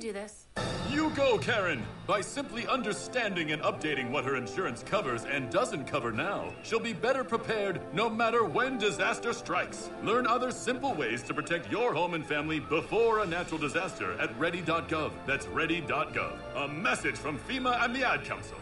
do this. You go, Karen! By simply understanding and updating what her insurance covers and doesn't cover now, she'll be better prepared no matter when disaster strikes. Learn other simple ways to protect your home and family before a natural disaster at ready.gov. That's ready.gov. A message from FEMA and the Ad Council.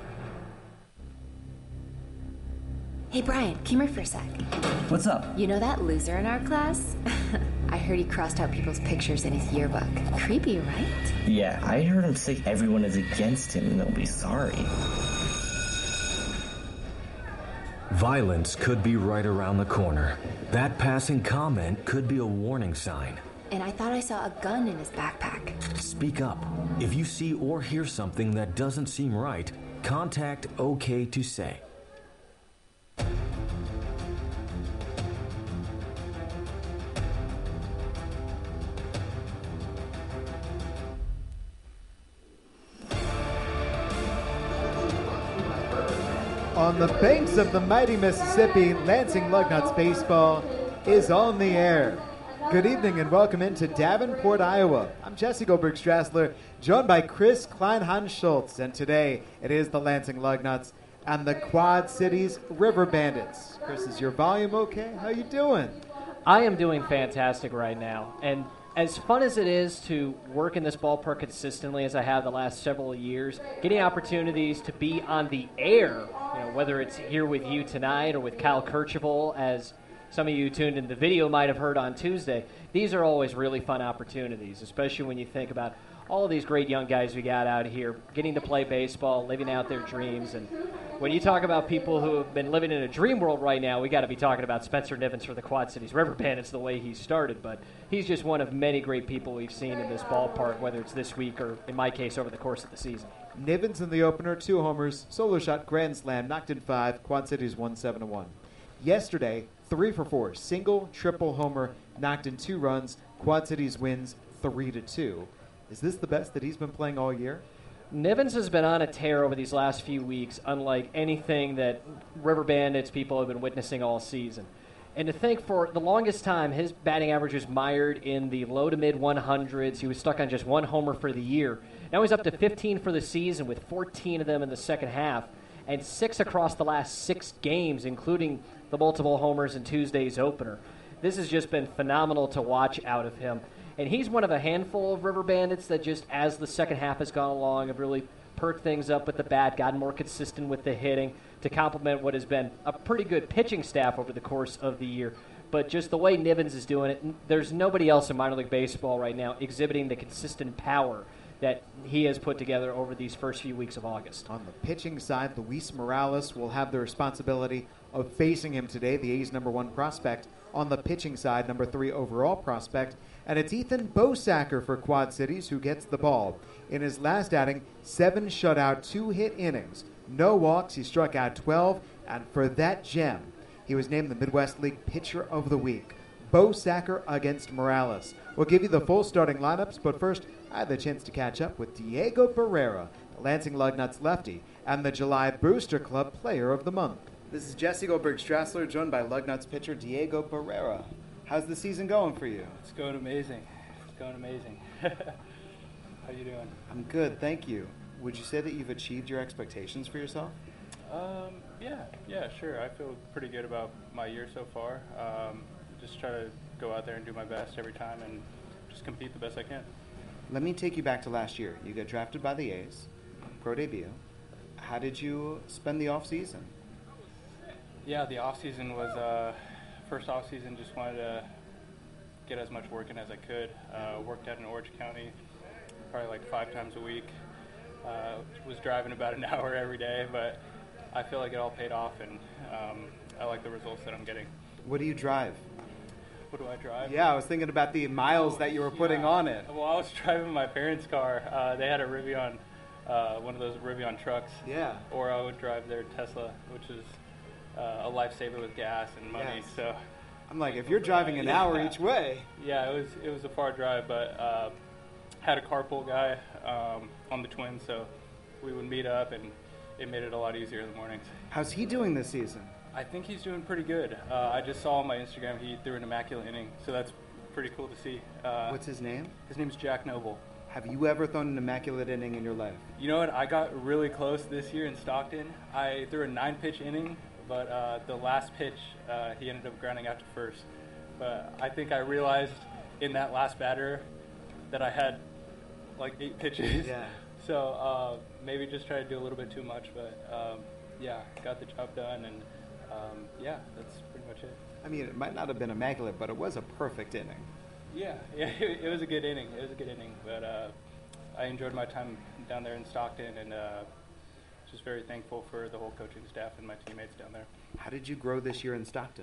Hey, Brian, come here for a sec. What's up? You know that loser in our class? I heard he crossed out people's pictures in his yearbook. Creepy, right? Yeah, I heard him say everyone is against him and they'll be sorry. Violence could be right around the corner. That passing comment could be a warning sign. And I thought I saw a gun in his backpack. Speak up. If you see or hear something that doesn't seem right, contact OK to Say. On the banks of the mighty Mississippi, Lansing Lugnuts baseball is on the air. Good evening and welcome into Davenport, Iowa. I'm Jesse Goldberg-Strassler, joined by Chris Kleinhans-Schultz, and today it is the Lansing Lugnuts and the Quad Cities River Bandits. Chris, is your volume okay? How you doing? I am doing fantastic right now, and as fun as it is to work in this ballpark consistently as I have the last several years, getting opportunities to be on the air, whether it's here with you tonight or with Kyle Kercheval, as some of you tuned in the video might have heard on Tuesday, these are always really fun opportunities, especially when you think about all of these great young guys we got out here getting to play baseball, living out their dreams. And when you talk about people who have been living in a dream world right now, we got to be talking about Spencer Nivens for the Quad Cities River Bandits, the way he started. But he's just one of many great people we've seen in this ballpark, whether it's this week or, in my case, over the course of the season. Nivens in the opener, 2 homers, solo shot, grand slam, knocked in 5, Quad Cities won 7-1. Yesterday, 3 for 4, single, triple homer, knocked in 2 runs, Quad Cities wins 3-2. Is this the best that he's been playing all year? Nivens has been on a tear over these last few weeks, unlike anything that River Bandits people have been witnessing all season. And to think for the longest time, his batting average was mired in the low to mid 100s. He was stuck on just 1 homer for the year. Now he's up to 15 for the season, with 14 of them in the second half, and 6 across the last 6 games, including the multiple homers in Tuesday's opener. This has just been phenomenal to watch out of him. And he's one of a handful of River Bandits that just, as the second half has gone along, have really perked things up with the bat, gotten more consistent with the hitting to complement what has been a pretty good pitching staff over the course of the year. But just the way Nivens is doing it, there's nobody else in minor league baseball right now exhibiting the consistent power that he has put together over these first few weeks of August. On the pitching side, Luis Morales will have the responsibility of facing him today, the A's number 1 prospect. On the pitching side, number 3 overall prospect. And it's Ethan Bosacker for Quad Cities who gets the ball. In his last outing, 7 shutout, 2-hit innings. No walks, he struck out 12, and for that gem, he was named the Midwest League Pitcher of the Week. Bosacker against Morales. We'll give you the full starting lineups, but first, I had the chance to catch up with Diego Barrera, the Lansing Lugnuts lefty, and the July Booster Club Player of the Month. This is Jesse Goldberg-Strassler, joined by Lugnuts pitcher Diego Barrera. How's the season going for you? It's going amazing. How you doing? I'm good, thank you. Would you say that you've achieved your expectations for yourself? Yeah, sure. I feel pretty good about my year so far. Just try to go out there and do my best every time and just compete the best I can. Let me take you back to last year. You got drafted by the A's, pro debut. How did you spend the off season? Yeah, the off season was first off season. Just wanted to get as much work in as I could. Worked out in Orange County probably like 5 times a week. Was driving about an hour every day, but I feel like it all paid off, and I like the results that I'm getting. What do you drive? What do I drive? Yeah, I was thinking about the miles that you were putting on it. Well, I was driving my parents' car. They had a Rivian, one of those Rivian trucks. Yeah. Or I would drive their Tesla, which is a lifesaver with gas and money. Yes. So I'm like, if you're driving an hour each way. Yeah, it was a far drive, but had a carpool guy on the Twins, so we would meet up, and it made it a lot easier in the mornings. How's he doing this season? I think he's doing pretty good. I just saw on my Instagram he threw an immaculate inning, so that's pretty cool to see. What's his name? His name's Jack Noble. Have you ever thrown an immaculate inning in your life? You know what? I got really close this year in Stockton. I threw a 9-pitch inning, but the last pitch, he ended up grounding out to first. But I think I realized in that last batter that I had like 8 pitches. Yeah. So maybe just try to do a little bit too much, but yeah, got the job done, and yeah, that's pretty much it. I mean, it might not have been immaculate, but it was a perfect inning. Yeah, it was a good inning. It was a good inning, but I enjoyed my time down there in Stockton, and just very thankful for the whole coaching staff and my teammates down there. How did you grow this year in Stockton?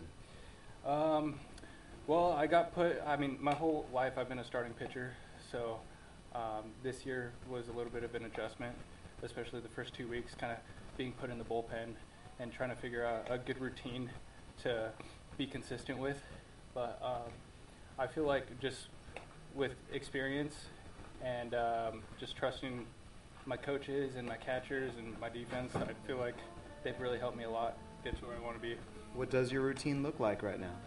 Well, my whole life I've been a starting pitcher, so this year was a little bit of an adjustment, especially the first 2 weeks, kind of being put in the bullpen and trying to figure out a good routine to be consistent with. But I feel like just with experience and just trusting my coaches and my catchers and my defense, I feel like they've really helped me a lot get to where I want to be. What does your routine look like right now?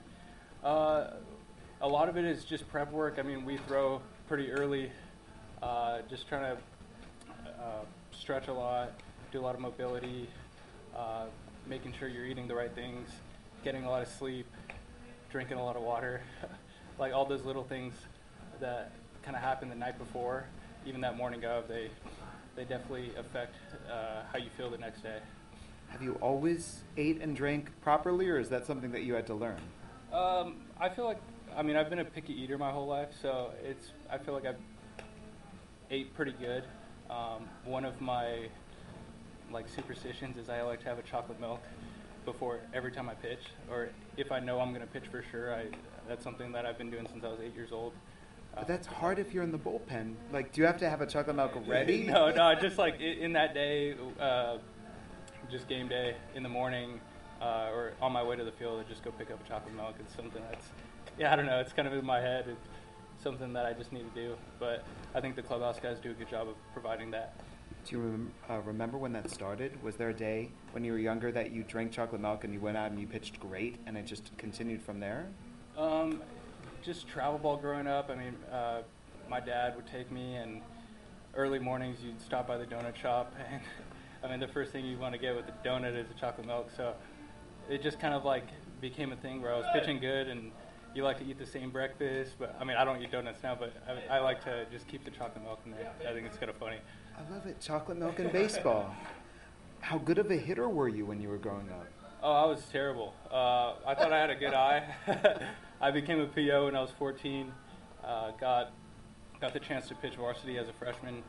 A lot of it is just prep work. I mean, we throw pretty early, just trying to stretch a lot, do a lot of mobility, making sure you're eating the right things, getting a lot of sleep, drinking a lot of water, like all those little things that kind of happen the night before, even that morning of, they definitely affect how you feel the next day. Have you always ate and drank properly, or is that something that you had to learn? I feel like, I've been a picky eater my whole life, so I feel like I've ate pretty good. One of my superstitions is I like to have a chocolate milk before every time I pitch, or if I know I'm going to pitch for sure. That's something that I've been doing since I was 8 years old. But that's hard if you're in the bullpen. Like, do you have to have a chocolate milk ready? No, just like in that day, just game day in the morning, or on my way to the field, I just go pick up a chocolate milk. It's something I don't know, it's kind of in my head. It's something that I just need to do. But I think the clubhouse guys do a good job of providing that. Do you remember when that started? Was there a day when you were younger that you drank chocolate milk and you went out and you pitched great and it just continued from there? Just travel ball growing up. My dad would take me, and early mornings you'd stop by the donut shop, and the first thing you want to get with the donut is a chocolate milk. So it just kind of became a thing where I was pitching good, and you like to eat the same breakfast. But I don't eat donuts now, but I like to just keep the chocolate milk in there. I think it's kind of funny. I love it. Chocolate milk and baseball. How good of a hitter were you when you were growing up? Oh, I was terrible. I thought I had a good eye. I became a PO when I was 14. Got the chance to pitch varsity as a freshman.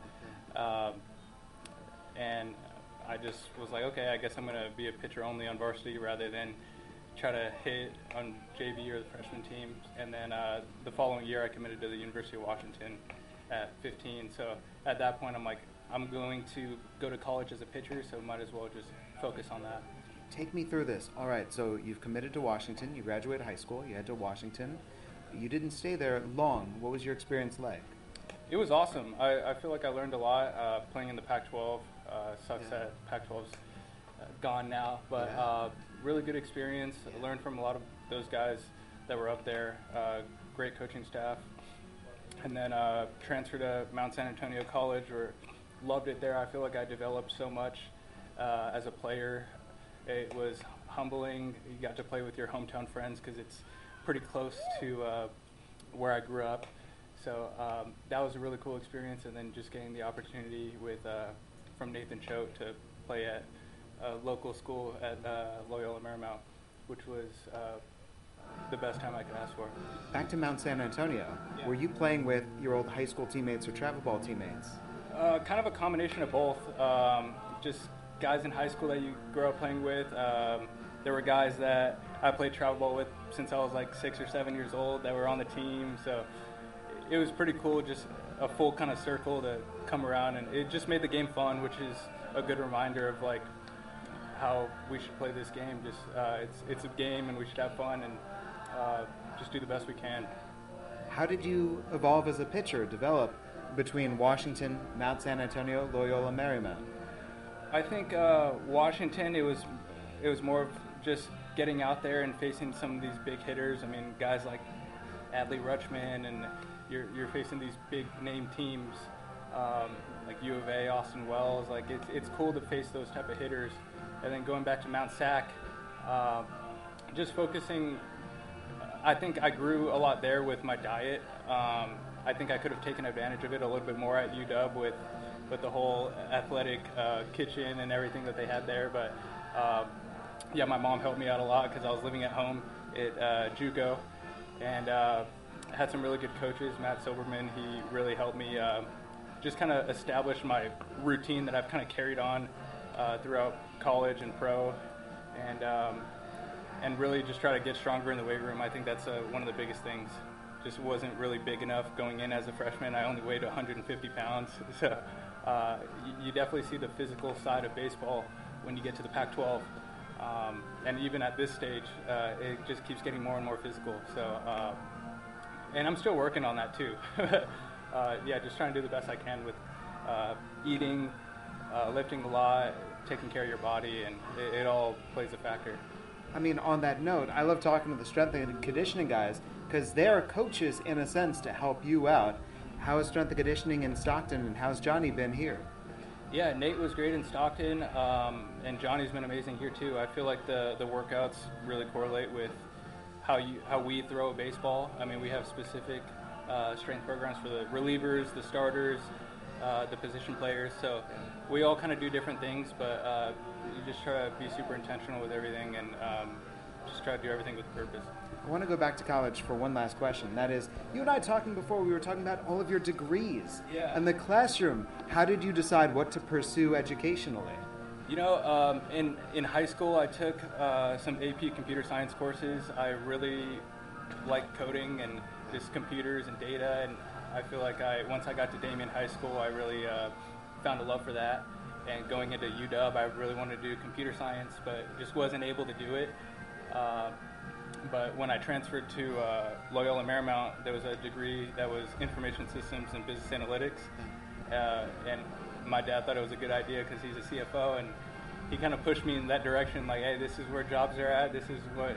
And I just was like, okay, I guess I'm going to be a pitcher only on varsity rather than try to hit on JV or the freshman team. And then the following year I committed to the University of Washington at 15. So at that point I'm like, I'm going to go to college as a pitcher, so might as well just focus on that. Take me through this. All right, so you've committed to Washington. You graduated high school. You head to Washington. You didn't stay there long. What was your experience like? It was awesome. I feel like I learned a lot playing in the Pac-12. Sucks that Pac-12's gone now, but really good experience. I learned from a lot of those guys that were up there. Great coaching staff. And then transferred to Mount San Antonio College, where loved it there. I feel like I developed so much as a player. It was humbling. You got to play with your hometown friends because it's pretty close to where I grew up. So that was a really cool experience. And then just getting the opportunity from Nathan Choate to play at a local school at Loyola Marymount, which was the best time I could ask for. Back to Mount San Antonio. Yeah. Were you playing with your old high school teammates or travel ball teammates? Kind of a combination of both. Just guys in high school that you grow up playing with. There were guys that I played travel ball with since I was like 6 or 7 years old that were on the team. So it was pretty cool, just a full kind of circle to come around, and it just made the game fun, which is a good reminder of like how we should play this game. Just it's a game, and we should have fun and just do the best we can. How did you evolve as a pitcher, develop between Washington, Mount San Antonio, Loyola Marymount? I think Washington, it was more of just getting out there and facing some of these big hitters. I mean, guys like Adley Rutschman, and you're facing these big name teams like U of A, Austin Wells. Like it's cool to face those type of hitters. And then going back to Mount Sac, just focusing. I think I grew a lot there with my diet. I think I could have taken advantage of it a little bit more at UW with the whole athletic kitchen and everything that they had there. But yeah, my mom helped me out a lot because I was living at home at JUCO, and had some really good coaches. Matt Silberman, he really helped me just kind of establish my routine that I've kind of carried on throughout college and pro, and really just try to get stronger in the weight room. I think that's one of the biggest things. Just wasn't really big enough going in as a freshman. I only weighed 150 pounds. So you definitely see the physical side of baseball when you get to the Pac-12. And even at this stage, it just keeps getting more and more physical. So, and I'm still working on that too. Yeah, just trying to do the best I can with eating, lifting a lot, taking care of your body, and it all plays a factor. I mean, on that note, I love talking to the strength and conditioning guys because they're coaches in a sense to help you out. How is strength and conditioning in Stockton, and how's Johnny been here? Yeah, Nate was great in Stockton, and Johnny's been amazing here too. I feel like the workouts really correlate with how we throw a baseball. I mean, we have specific strength programs for the relievers, the starters, the position players. So we all kind of do different things, but you just try to be super intentional with everything and just try to do everything with purpose. I want to go back to college for one last question. That is, you and I talking before, we were talking about all of your degrees. Yeah. And the classroom. How did you decide what to pursue educationally? You know, in high school, I took some AP computer science courses. I really like coding and just computers and data, and I feel like once I got to Damien High School, I really found a love for that. And going into UW, I really wanted to do computer science, but just wasn't able to do it. But when I transferred to Loyola Marymount, there was a degree that was Information Systems and Business Analytics. And my dad thought it was a good idea because he's a CFO, and he kind of pushed me in that direction, like, hey, this is where jobs are at. This is what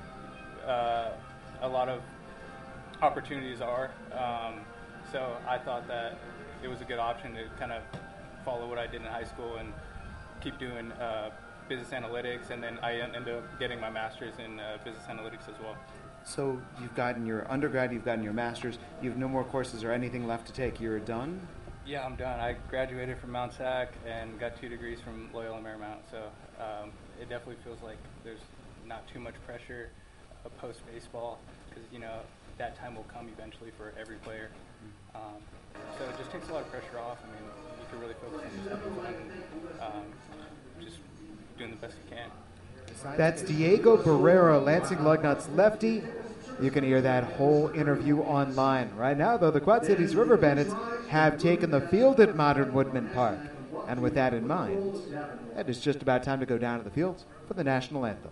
a lot of opportunities are. So I thought that it was a good option to kind of follow what I did in high school and keep doing business analytics, and then I ended up getting my master's in business analytics as well. So you've gotten your undergrad, you've gotten your master's, you have no more courses or anything left to take. You're done? Yeah, I'm done. I graduated from Mount Sac and got 2 degrees from Loyola Marymount, so it definitely feels like there's not too much pressure post-baseball, because, you know, that time will come eventually for every player. So it just takes a lot of pressure off. I mean, you can really focus on just having fun and just doing the best you can. That's Diego Barrera, Lansing Lugnuts lefty. You can hear that whole interview online. Right now, though, the Quad Cities River Bandits have taken the field at Modern Woodman Park. And with that in mind, it is just about time to go down to the field for the national anthem.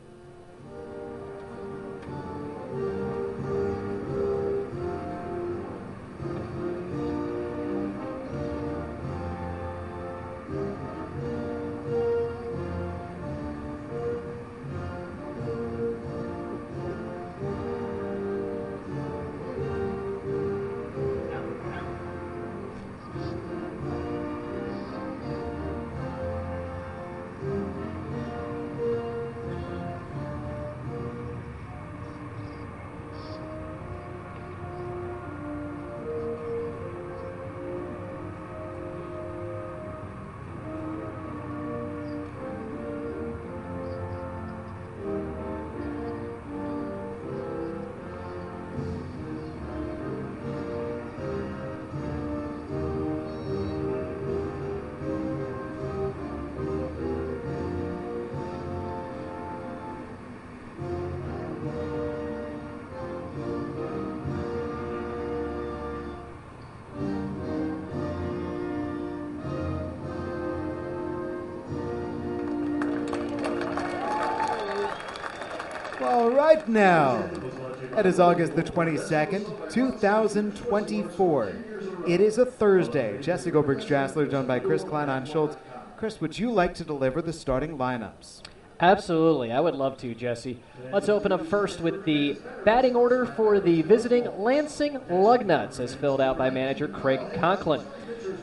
All right now, it is August the 22nd, 2024. It is a Thursday. Jesse Goldberg-Strassler, joined by Chris Klein-Schultz. Chris, would you like to deliver the starting lineups? Absolutely. I would love to, Jesse. Let's open up first with the batting order for the visiting Lansing Lugnuts, as filled out by manager Craig Conklin.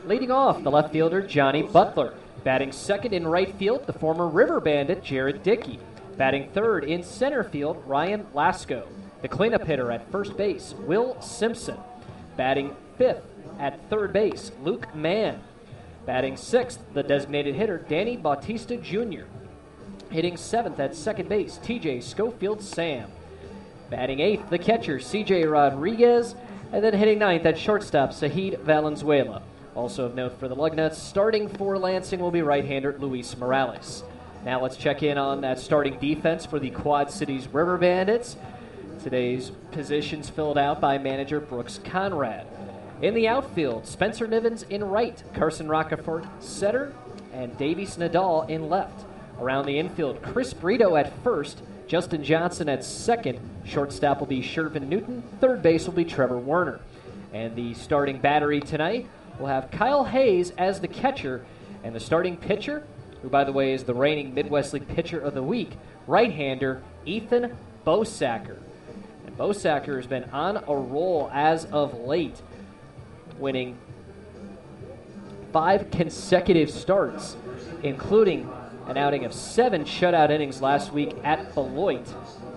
Leading off, the left fielder, Johnny Butler. Batting second in right field, the former River Bandit, Jared Dickey. Batting third in center field, Ryan Lasko. The cleanup hitter at first base, Will Simpson. Batting fifth at third base, Luke Mann. Batting sixth, the designated hitter, Danny Bautista Jr. Hitting seventh at second base, TJ Schofield Sam. Batting eighth, the catcher, CJ Rodriguez. And then hitting ninth at shortstop, Sahid Valenzuela. Also of note for the Lugnuts, starting for Lansing will be right-hander Luis Morales. Now let's check in on that starting defense for the Quad Cities River Bandits. Today's positions filled out by manager Brooks Conrad. In the outfield, Spencer Nivens in right, Carson Rockefeller center, and Davies Nadal in left. Around the infield, Chris Brito at first, Justin Johnson at second, shortstop will be Shervin Newton, third base will be Trevor Werner. And the starting battery tonight will have Kyle Hayes as the catcher, and the starting pitcher, who by the way is the reigning Midwest League Pitcher of the Week, right-hander Ethan Bosacker. And Bosacker has been on a roll as of late, winning 5 consecutive starts, including an outing of 7 shutout innings last week at Beloit.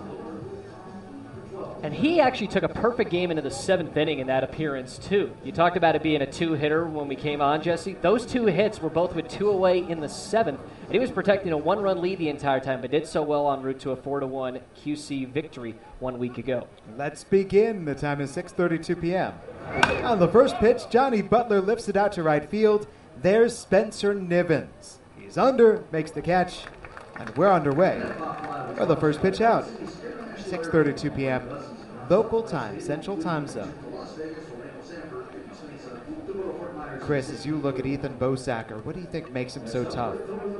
And he actually took a perfect game into the 7th inning in that appearance, too. You talked about it being a 2-hitter when we came on, Jesse. Those 2 hits were both with 2 away in the 7th, and he was protecting a 1-run lead the entire time, but did so well en route to a 4-1 QC victory 1 week ago. Let's begin. The time is 6:32 p.m. On the first pitch, Johnny Butler lifts it out to right field. There's Spencer Nivens. He's under, makes the catch, and we're underway for the first pitch out. 6:32 p.m. local time, Central Time Zone. Chris, as you look at Ethan Bosacker, what do you think makes him so tough?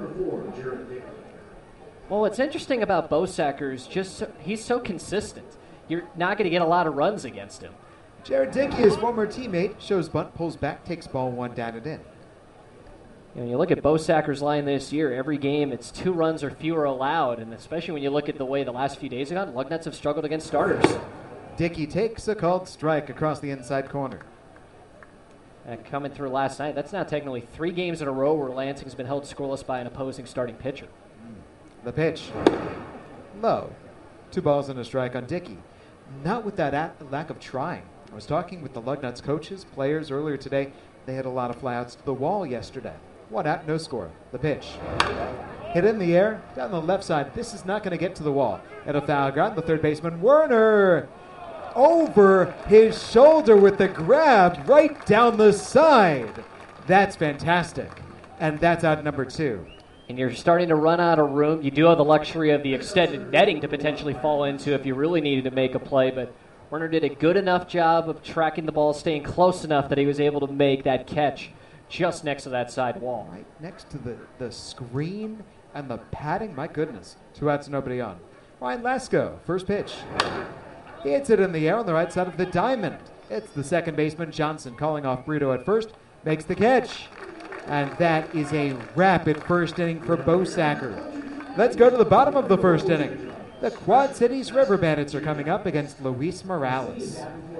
Well, what's interesting about Bosacker is he's so consistent. You're not going to get a lot of runs against him. Jared Dickey, his former teammate, shows bunt, pulls back, takes ball 1 down and in. You know, you look at Bosacker's line this year, every game it's 2 runs or fewer allowed, and especially when you look at the way the last few days have gone, Lugnuts have struggled against starters. Dickey takes a called strike across the inside corner. Coming through last night, that's now technically 3 games in a row where Lansing's been held scoreless by an opposing starting pitcher. The pitch. Low. 2 balls and a strike on Dickey. Not with that lack of trying. I was talking with the Lugnuts coaches, players earlier today. They had a lot of flyouts to the wall yesterday. 1 out, no score. The pitch. Hit in the air, down the left side. This is not going to get to the wall. At a foul ground, the third baseman, Werner, over his shoulder with the grab right down the side. That's fantastic. And that's out number 2. And you're starting to run out of room. You do have the luxury of the extended netting to potentially fall into if you really needed to make a play, but Werner did a good enough job of tracking the ball, staying close enough that he was able to make that catch just next to that side wall. Right next to the screen and the padding. My goodness. 2 outs, nobody on. Ryan Lasko, first pitch. He hits it in the air on the right side of the diamond. It's the second baseman, Johnson, calling off Brito at first. Makes the catch. And that is a rapid first inning for Bosacker. Let's go to the bottom of the first inning. The Quad Cities River Bandits are coming up against Luis Morales.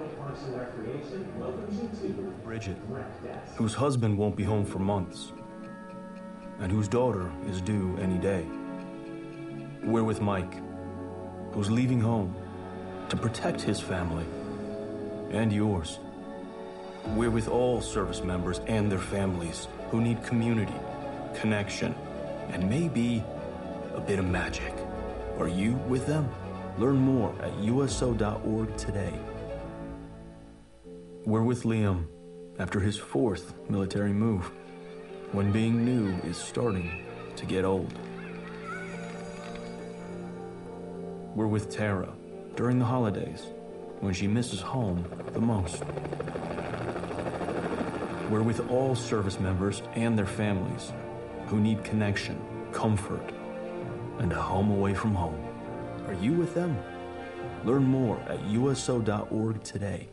Bridget, whose husband won't be home for months, and whose daughter is due any day. We're with Mike, who's leaving home to protect his family and yours. We're with all service members and their families who need community, connection, and maybe a bit of magic. Are you with them? Learn more at uso.org today. We're with Liam after his 4th military move, when being new is starting to get old. We're with Tara during the holidays, when she misses home the most. We're with all service members and their families who need connection, comfort, and a home away from home. Are you with them? Learn more at uso.org today.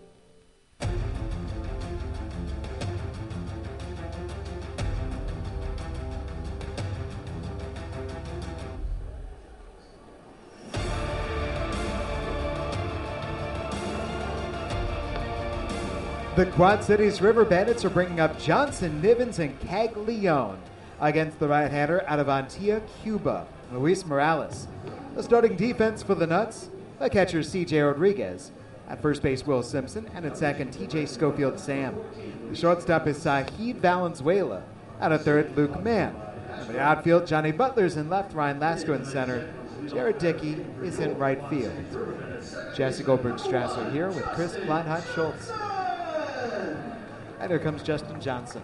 The Quad Cities River Bandits are bringing up Johnson, Nivens, and Caglione against the right-hander out of Antilla, Cuba, Luis Morales. The starting defense for the Nuts, the catcher C.J. Rodriguez. At first base, Will Simpson, and at second, T.J. Schofield Sam. The shortstop is Sahid Valenzuela. At a third, Luke Mann. In the outfield, Johnny Butler's in left, Ryan Lasco in center. Jared Dickey is in right field. Jesse Goldberg-Strasser here with Chris Kleinheit-Schultz. And here comes Justin Johnson.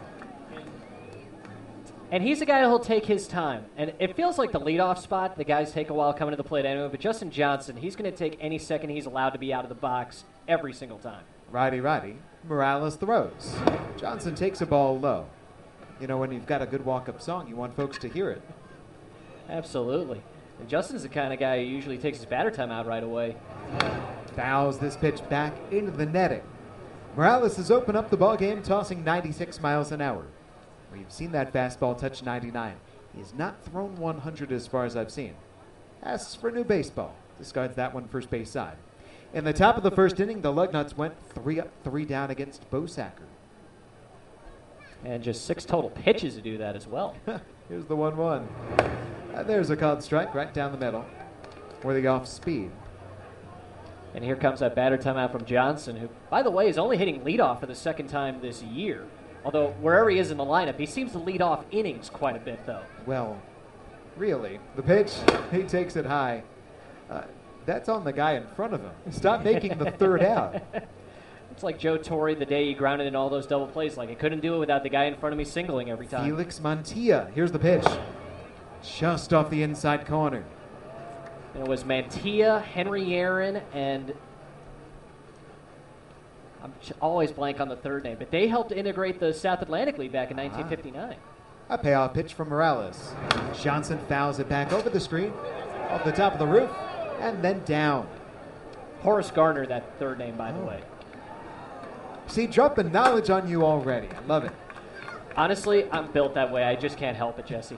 And he's a guy who'll take his time. And it feels like the leadoff spot, the guys take a while coming to the plate anyway, but Justin Johnson, he's going to take any second he's allowed to be out of the box every single time. Righty. Morales throws. Johnson takes a ball low. You know, when you've got a good walk-up song, you want folks to hear it. Absolutely. And Justin's the kind of guy who usually takes his batter time out right away. Fouls this pitch back into the netting. Morales has opened up the ball game, tossing 96 miles an hour. We've seen that fastball touch 99. He has not thrown 100 as far as I've seen. Asks for a new baseball. Discards that one first base side. In the top of the first inning, the Lugnuts went 3 up, 3 down against Bosacker. And just 6 total pitches to do that as well. Here's the 1-1. There's a called strike right down the middle for the off speed. And here comes that batter timeout from Johnson, who, by the way, is only hitting leadoff for the second time this year. Although, wherever he is in the lineup, he seems to lead off innings quite a bit, though. Well, really. The pitch, he takes it high. That's on the guy in front of him. Stop making the third out. It's like Joe Torre the day he grounded in all those double plays. Like, I couldn't do it without the guy in front of me singling every time. Felix Mantilla. Here's the pitch. Just off the inside corner. And it was Mantilla, Henry Aaron, and I'm always blank on the third name, but they helped integrate the South Atlantic League back in 1959. A payoff pitch from Morales. Johnson fouls it back over the screen, off the top of the roof, and then down. Horace Garner, that third name, by the way. See, dropping knowledge on you already. I love it. Honestly, I'm built that way. I just can't help it, Jesse.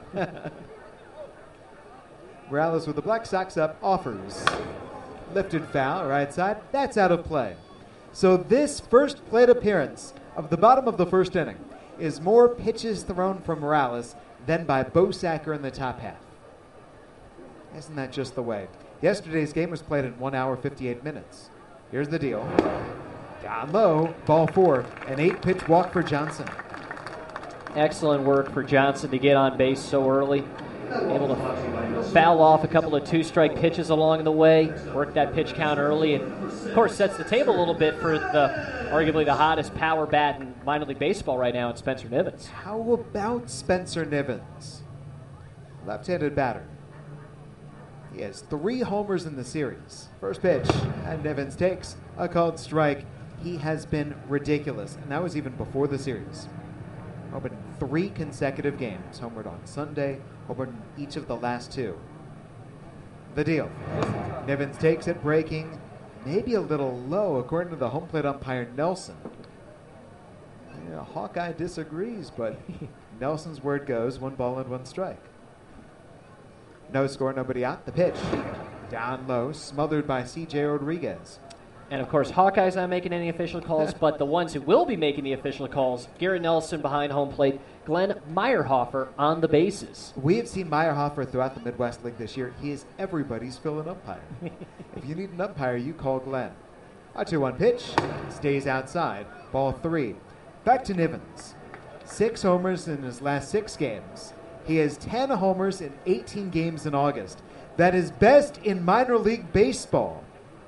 Morales with the Black Sox up, offers. Lifted foul, right side. That's out of play. So this first plate appearance of the bottom of the first inning is more pitches thrown from Morales than by Bosacker in the top half. Isn't that just the way? Yesterday's game was played in 1 hour, 58 minutes. Here's the deal. Down low, ball 4, an 8-pitch walk for Johnson. Excellent work for Johnson to get on base so early. Able to foul off a couple of 2-strike pitches along the way, work that pitch count early, and of course sets the table a little bit for the arguably the hottest power bat in minor league baseball right now in Spencer Nivens. How about Spencer Nivens? Left-handed batter. He has 3 homers in the series. First pitch, and Nivens takes a called strike. He has been ridiculous, and that was even before the series. Homered in 3 consecutive games. Homered on Sunday, homered in each of the last 2. The deal. Nivens takes it, breaking maybe a little low, according to the home plate umpire Nelson. Yeah, Hawkeye disagrees, but Nelson's word goes 1 ball and 1 strike. No score, nobody out. The pitch. Down low, smothered by C.J. Rodriguez. And, of course, Hawkeye's not making any official calls, but the ones who will be making the official calls, Garrett Nelson behind home plate, Glenn Meyerhofer on the bases. We have seen Meyerhofer throughout the Midwest League this year. He is everybody's fill-in umpire. If you need an umpire, you call Glenn. A 2-1 pitch. Stays outside. Ball 3. Back to Nivens. 6 homers in his last 6 games. He has 10 homers in 18 games in August. That is best in minor league baseball.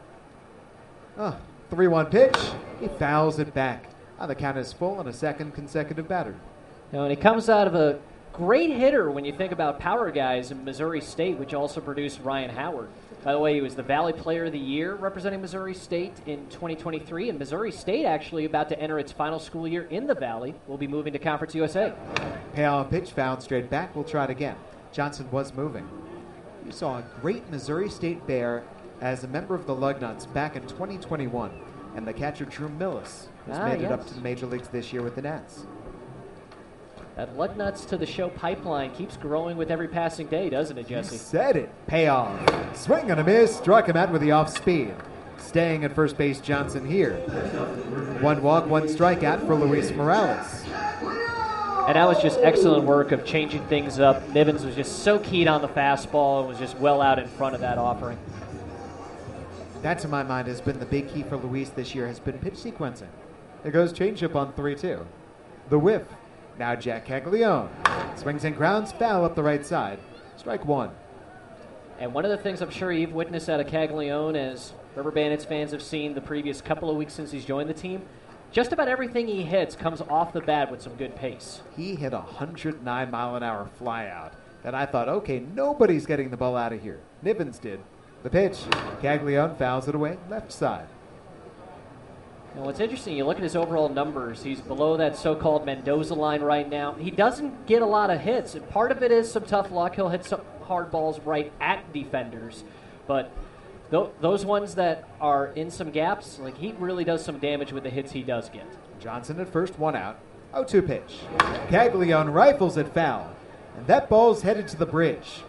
3-1 pitch. He fouls it back. The count is full on a second consecutive batter. Now, and he comes out of a great hitter when you think about power guys in Missouri State, which also produced Ryan Howard. By the way, he was the Valley Player of the Year representing Missouri State in 2023, and Missouri State actually about to enter its final school year in the Valley. Will be moving to Conference USA. Payoff pitch, fouled straight back. We'll try it again. Johnson was moving. You saw a great Missouri State Bear as a member of the Lugnuts back in 2021, and the catcher Drew Millis has made it up to the major leagues this year with the Nats. That Lugnuts to the show pipeline keeps growing with every passing day, doesn't it, Jesse? You said it. Payoff. Swing and a miss. Struck him out with the off speed. Staying at first base, Johnson here. 1 walk, 1 strikeout for Luis Morales. And that was just excellent work of changing things up. Nivens was just so keyed on the fastball and was just well out in front of that offering. That, to my mind, has been the big key for Luis this year, has been pitch sequencing. There goes changeup on 3-2. The whiff. Now Jack Caglione. Swings and grounds, foul up the right side. Strike 1. And one of the things I'm sure you've witnessed out of Caglione, as River Bandits fans have seen the previous couple of weeks since he's joined the team, just about everything he hits comes off the bat with some good pace. He hit a 109-mile-an-hour flyout that I thought, okay, nobody's getting the ball out of here. Nivens did. The pitch. Caglione fouls it away, left side. And what's interesting, you look at his overall numbers, he's below that so-called Mendoza line right now. He doesn't get a lot of hits. And part of it is some tough luck. He'll hit some hard balls right at defenders. But those ones that are in some gaps, like he really does some damage with the hits he does get. Johnson at first, 1 out. 0-2 pitch. Caglione rifles it foul. And that ball's headed to the bridge.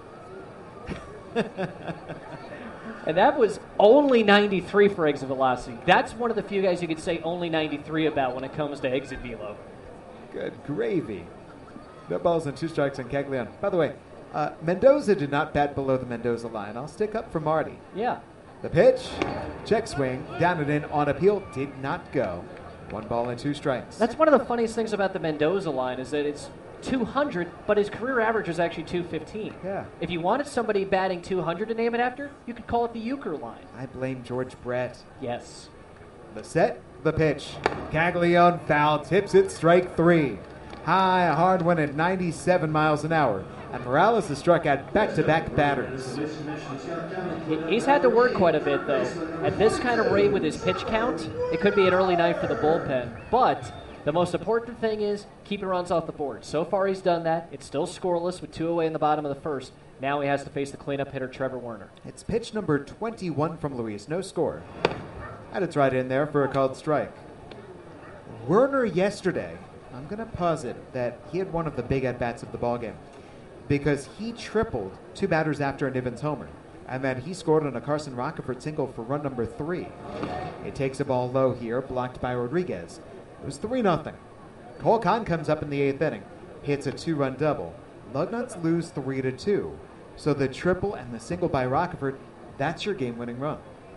And that was only 93 for exit velocity. That's one of the few guys you could say only 93 about when it comes to exit velo. Good gravy. No balls and 2 strikes on Caglione. By the way, Mendoza did not bat below the Mendoza line. I'll stick up for Marty. Yeah. The pitch, check swing, down and in on appeal, did not go. 1 ball and 2 strikes. That's one of the funniest things about the Mendoza line is that it's 200, but his career average is actually 215. Yeah. If you wanted somebody batting 200 to name it after, you could call it the Euchre line. I blame George Brett. Yes. The set, the pitch. Caglione foul, tips it, strike 3. High, hard one at 97 miles an hour. And Morales has struck out back-to-back batters. He's had to work quite a bit, though. At this kind of rate with his pitch count, it could be an early night for the bullpen. But the most important thing is keeping runs off the board. So far he's done that. It's still scoreless with 2 away in the bottom of the first. Now he has to face the cleanup hitter, Trevor Werner. It's pitch number 21 from Luis. No score. And it's right in there for a called strike. Werner yesterday, I'm going to posit that he had one of the big at-bats of the ballgame because he tripled 2 batters after a Nivens homer. And then he scored on a Carson Rockefeller single for run number 3. It takes a ball low here, blocked by Rodriguez. It was 3-0. Cole Kahn comes up in the 8th inning, hits a 2-run double. Lugnuts lose 3-2. So the triple and the single by Rockefeller, that's your game-winning run.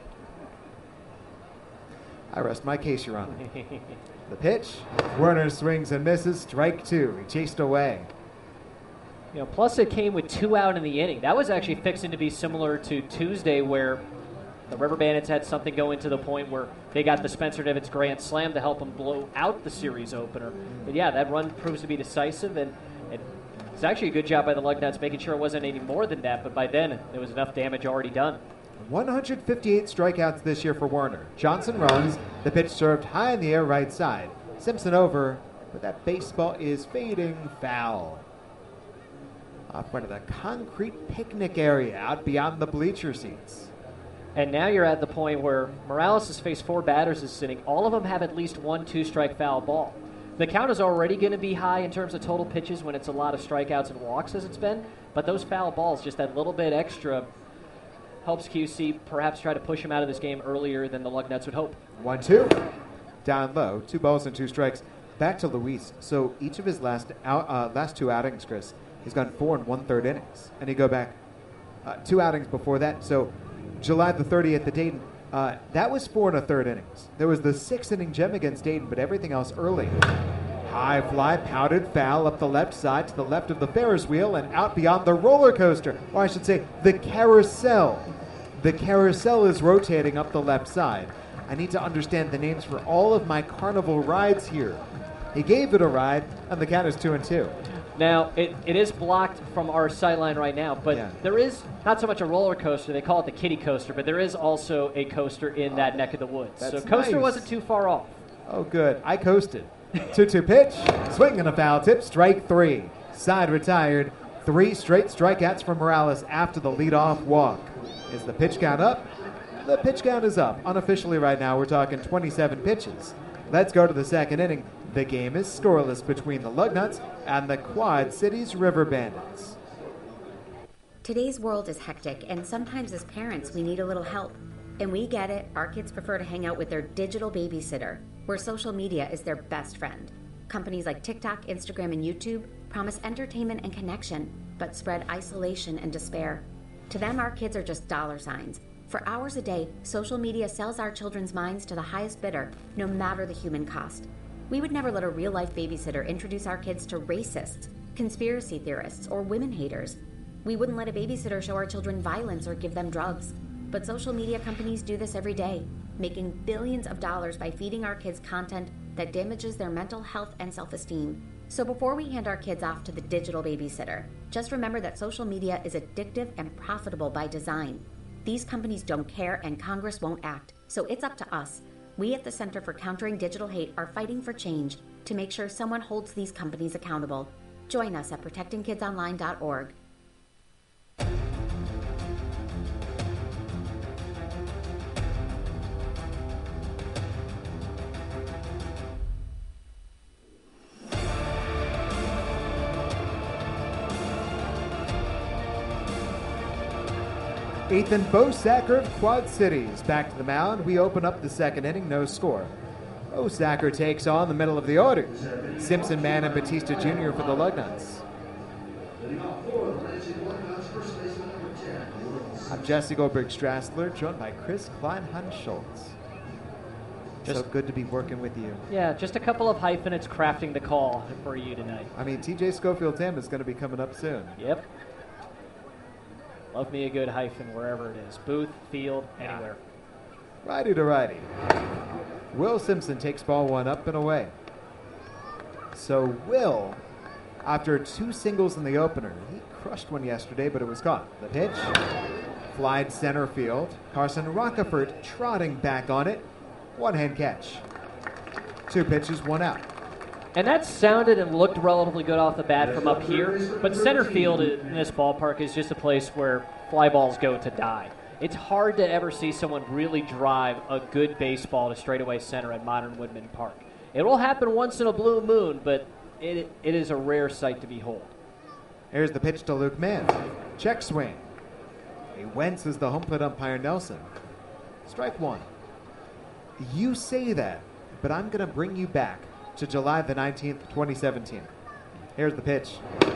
I rest my case, Your Honor. The pitch, Werner swings and misses, strike 2. He chased away. You know, plus it came with 2 out in the inning. That was actually fixing to be similar to Tuesday where the River Bandits had something going to the point where they got the Spencer Nivens grand slam to help them blow out the series opener. But yeah, that run proves to be decisive, and it's actually a good job by the Lugnuts making sure it wasn't any more than that, but by then there was enough damage already done. 158 strikeouts this year for Werner. Johnson runs, the pitch served high in the air right side. Simpson over, but that baseball is fading foul. Off front of the concrete picnic area out beyond the bleacher seats. And now you're at the point where Morales has faced 4 batters this inning. All of them have at least 1 2-strike foul ball. The count is already going to be high in terms of total pitches when it's a lot of strikeouts and walks as it's been, but those foul balls, just that little bit extra, helps QC perhaps try to push him out of this game earlier than the Lugnuts would hope. 1-2. Down low, 2 balls and 2 strikes. Back to Luis. So each of his last 2 outings, Chris, he's gone 4 1/3 innings. And you go back 2 outings before that. So July the 30th at Dayton, that was 4 1/3 innings. There was the 6th inning gem against Dayton, but everything else early. High fly, pounded foul up the left side to the left of the Ferris wheel and out beyond the roller coaster. Or I should say, the carousel. The carousel is rotating up the left side. I need to understand the names for all of my carnival rides here. He gave it a ride, and the count is 2-2. Now, it is blocked from our sideline right now, but there is not so much a roller coaster. They call it the kiddie coaster, but there is also a coaster in that neck of the woods. That's so coaster nice. Wasn't too far off. Oh, good. I coasted. 2-2 pitch. Swing and a foul tip. Strike 3. Side retired. 3 straight strikeouts for Morales after the leadoff walk. Is the pitch count up? The pitch count is up. Unofficially right now, we're talking 27 pitches. Let's go to the 2nd inning. The game is scoreless between the Lugnuts and the Quad Cities River Bandits. Today's world is hectic, and sometimes as parents, we need a little help. And we get it, our kids prefer to hang out with their digital babysitter, where social media is their best friend. Companies like TikTok, Instagram, and YouTube promise entertainment and connection, but spread isolation and despair. To them, our kids are just dollar signs. For hours a day, social media sells our children's minds to the highest bidder, no matter the human cost. We would never let a real-life babysitter introduce our kids to racists, conspiracy theorists, or women haters. We wouldn't let a babysitter show our children violence or give them drugs. But social media companies do this every day, making billions of dollars by feeding our kids content that damages their mental health and self-esteem. So before we hand our kids off to the digital babysitter, just remember that social media is addictive and profitable by design. These companies don't care and Congress won't act, so it's up to us. We at the Center for Countering Digital Hate are fighting for change to make sure someone holds these companies accountable. Join us at protectingkidsonline.org. Ethan Bosacker of Quad Cities back to the mound. We open up the second inning, no score. Bosacker takes on the middle of the order. Simpson, Mann, and Batista Jr. for the Lugnuts. I'm Jesse Goldberg-Strassler, joined by Chris Klein-Schultz. So good to be working with you. Yeah, just a couple of hyphenates crafting the call for you tonight. I mean, TJ Schofield-Tim is going to be coming up soon. Yep. Love me a good hyphen wherever it is. Booth, field, anywhere. Righty to righty. Will Simpson takes ball one up and away. So Will, after 2 singles in the opener, he crushed one yesterday, but it was gone. The pitch, flied center field. Carson Rockefort trotting back on it. One-hand catch. 2 pitches, 1 out. And that sounded and looked relatively good off the bat from up here, but center field in this ballpark is just a place where fly balls go to die. It's hard to ever see someone really drive a good baseball to straightaway center at Modern Woodman Park. It will happen once in a blue moon, but it is a rare sight to behold. Here's the pitch to Luke Mann. Check swing. He Wentz is the home plate umpire Nelson. Strike 1. You say that, but I'm going to bring you back to July the 19th, 2017. Here's the pitch.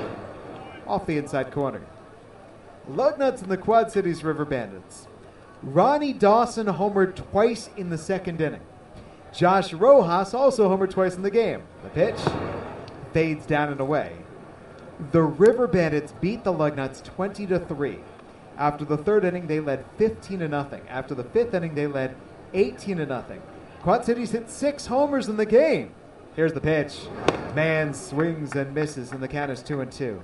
Off the inside corner. Lugnuts and the Quad Cities River Bandits. Ronnie Dawson homered twice in the second inning. Josh Rojas also homered twice in the game. The pitch fades down and away. The River Bandits beat the Lugnuts 20-3. After the third inning, they led 15-0. After the fifth inning, they led 18-0. Quad Cities hit 6 homers in the game. Here's the pitch. Mann swings and misses, and the count is 2-2.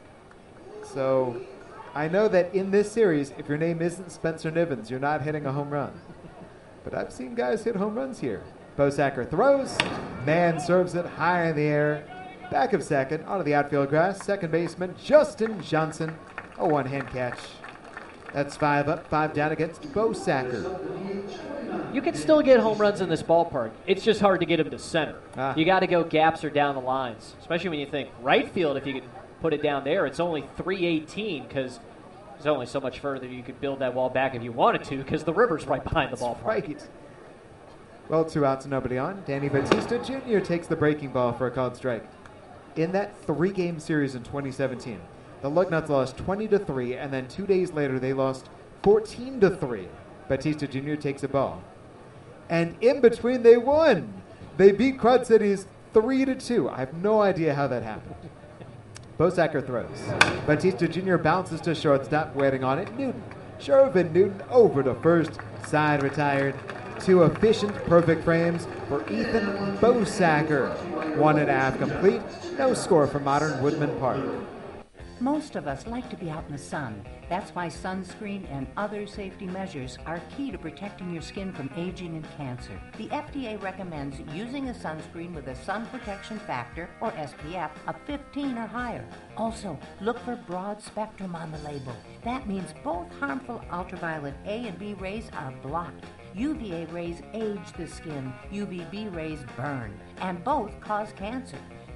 So, I know that in this series, if your name isn't Spencer Nivens, you're not hitting a home run. But I've seen guys hit home runs here. Bosacker throws. Mann serves it high in the air. Back of second, onto the outfield grass. Second baseman, Justin Johnson. A one-hand catch. That's 5 up, 5 down against Bosacker. You can still get home runs in this ballpark. It's just hard to get them to center. You got to go gaps or down the lines, especially when you think right field, if you could put it down there, it's only 318 because there's only so much further you could build that wall back if you wanted to because the river's right behind the ballpark. Right. Well, 2 outs and nobody on. Danny Batista Jr. takes the breaking ball for a called strike. In that 3-game series in 2017, the Lugnuts lost 20-3, and then 2 days later they lost 14-3. Batista Jr. takes a ball. And in between, they won. They beat Quad Cities 3-2. I have no idea how that happened. Bosacker throws. Batista Jr. bounces to shortstop, waiting on it. Newton. Shervin Newton over to first. Side retired. 2 efficient, perfect frames for Ethan Bosacker. 1.5 complete. No score for Modern Woodman Park. Most of us like to be out in the sun. That's why sunscreen and other safety measures are key to protecting your skin from aging and cancer. The FDA recommends using a sunscreen with a sun protection factor, or SPF, of 15 or higher. Also, look for broad spectrum on the label. That means both harmful ultraviolet A and B rays are blocked. UVA rays age the skin, UVB rays burn, and both cause cancer.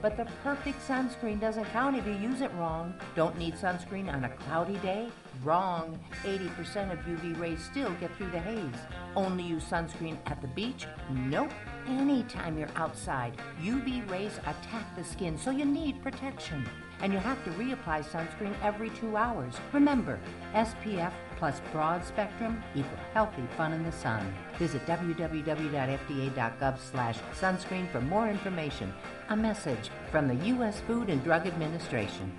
But the perfect sunscreen doesn't count if you use it wrong. Don't need sunscreen on a cloudy day? Wrong. 80% of UV rays still get through the haze. Only use sunscreen at the beach? Nope. Anytime you're outside, UV rays attack the skin, so you need protection. And you have to reapply sunscreen every 2 hours. Remember, SPF plus broad spectrum equal healthy fun in the sun. Visit www.fda.gov/sunscreen for more information. A message from the U.S. Food and Drug Administration.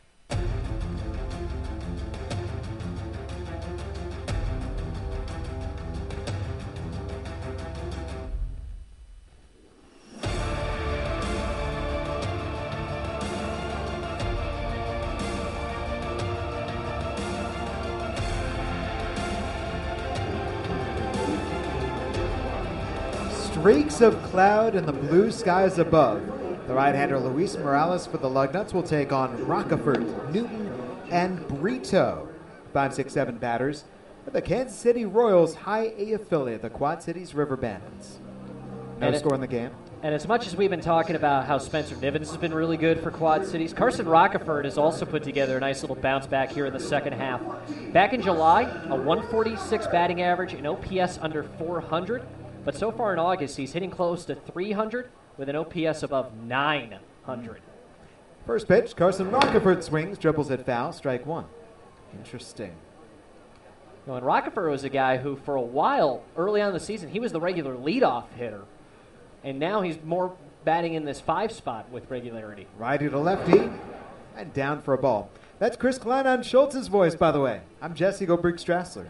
Streaks of cloud in the blue skies above. The right-hander Luis Morales for the Lugnuts will take on Rockefort, Newton, and Brito. 5-6-7 batters for the Kansas City Royals High A affiliate, the Quad Cities River Bandits. No score in the game. And as much as we've been talking about how Spencer Nivens has been really good for Quad Cities, Carson Rockefort has also put together a nice little bounce back here in the second half. Back in July, a 146 batting average, an OPS under 400. But so far in August, he's hitting close to 300 with an OPS above 900. First pitch, Carson Rockefort swings, dribbles it foul, strike one. Interesting. And Rockefort was a guy who, for a while, early on in the season, he was the regular leadoff hitter. And now he's more batting in this 5 spot with regularity. Righty to lefty, and down for a ball. That's Chris Klein on Schultz's voice, by the way. I'm Jesse Goldberg-Strassler.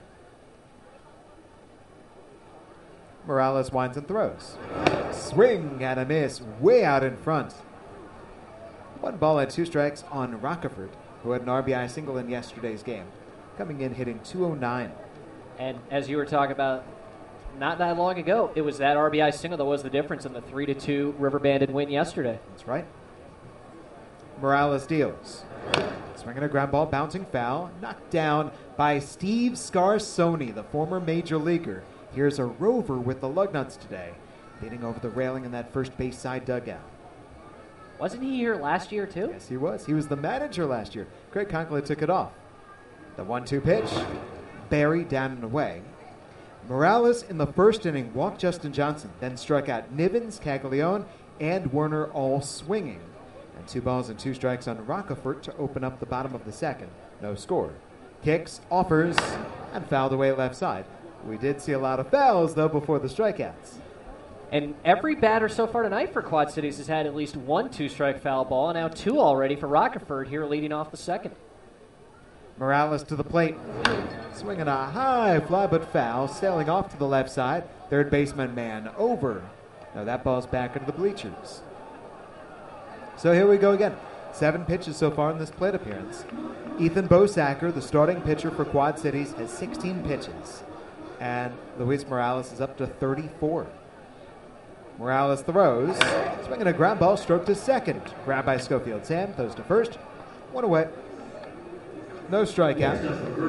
Morales winds and throws. Swing and a miss, way out in front. 1 ball and 2 strikes on Rockefort, who had an RBI single in yesterday's game, coming in hitting .209. And as you were talking about not that long ago, it was that RBI single that was the difference in the 3-2 River Bandit win yesterday. That's right. Morales deals. Swinging a ground ball, bouncing foul, knocked down by Steve Scarsoni, the former major leaguer. Here's a rover with the Lugnuts today, leaning over the railing in that first base side dugout. Wasn't he here last year, too? Yes, he was. He was the manager last year. Craig Conklin took it off. The 1-2 pitch, buried down and away. Morales in the first inning walked Justin Johnson, then struck out Nivens, Caglione, and Werner all swinging. And 2 balls and 2 strikes on Rockefort to open up the bottom of the second. No score. Kicks, offers, and fouled away left side. We did see a lot of fouls, though, before the strikeouts. And every batter so far tonight for Quad Cities has had at least 1 2-strike foul ball, and now 2 already for Rockefort here leading off the second. Morales to the plate. Swinging a high fly but foul, sailing off to the left side. Third baseman man over. Now that ball's back into the bleachers. So here we go again. 7 pitches so far in this plate appearance. Ethan Bosacker, the starting pitcher for Quad Cities, has 16 pitches. And Luis Morales is up to 34. Morales throws, swinging a ground ball, stroke to second. Grabbed by Schofield. Sam throws to first. 1 away. No strikeout.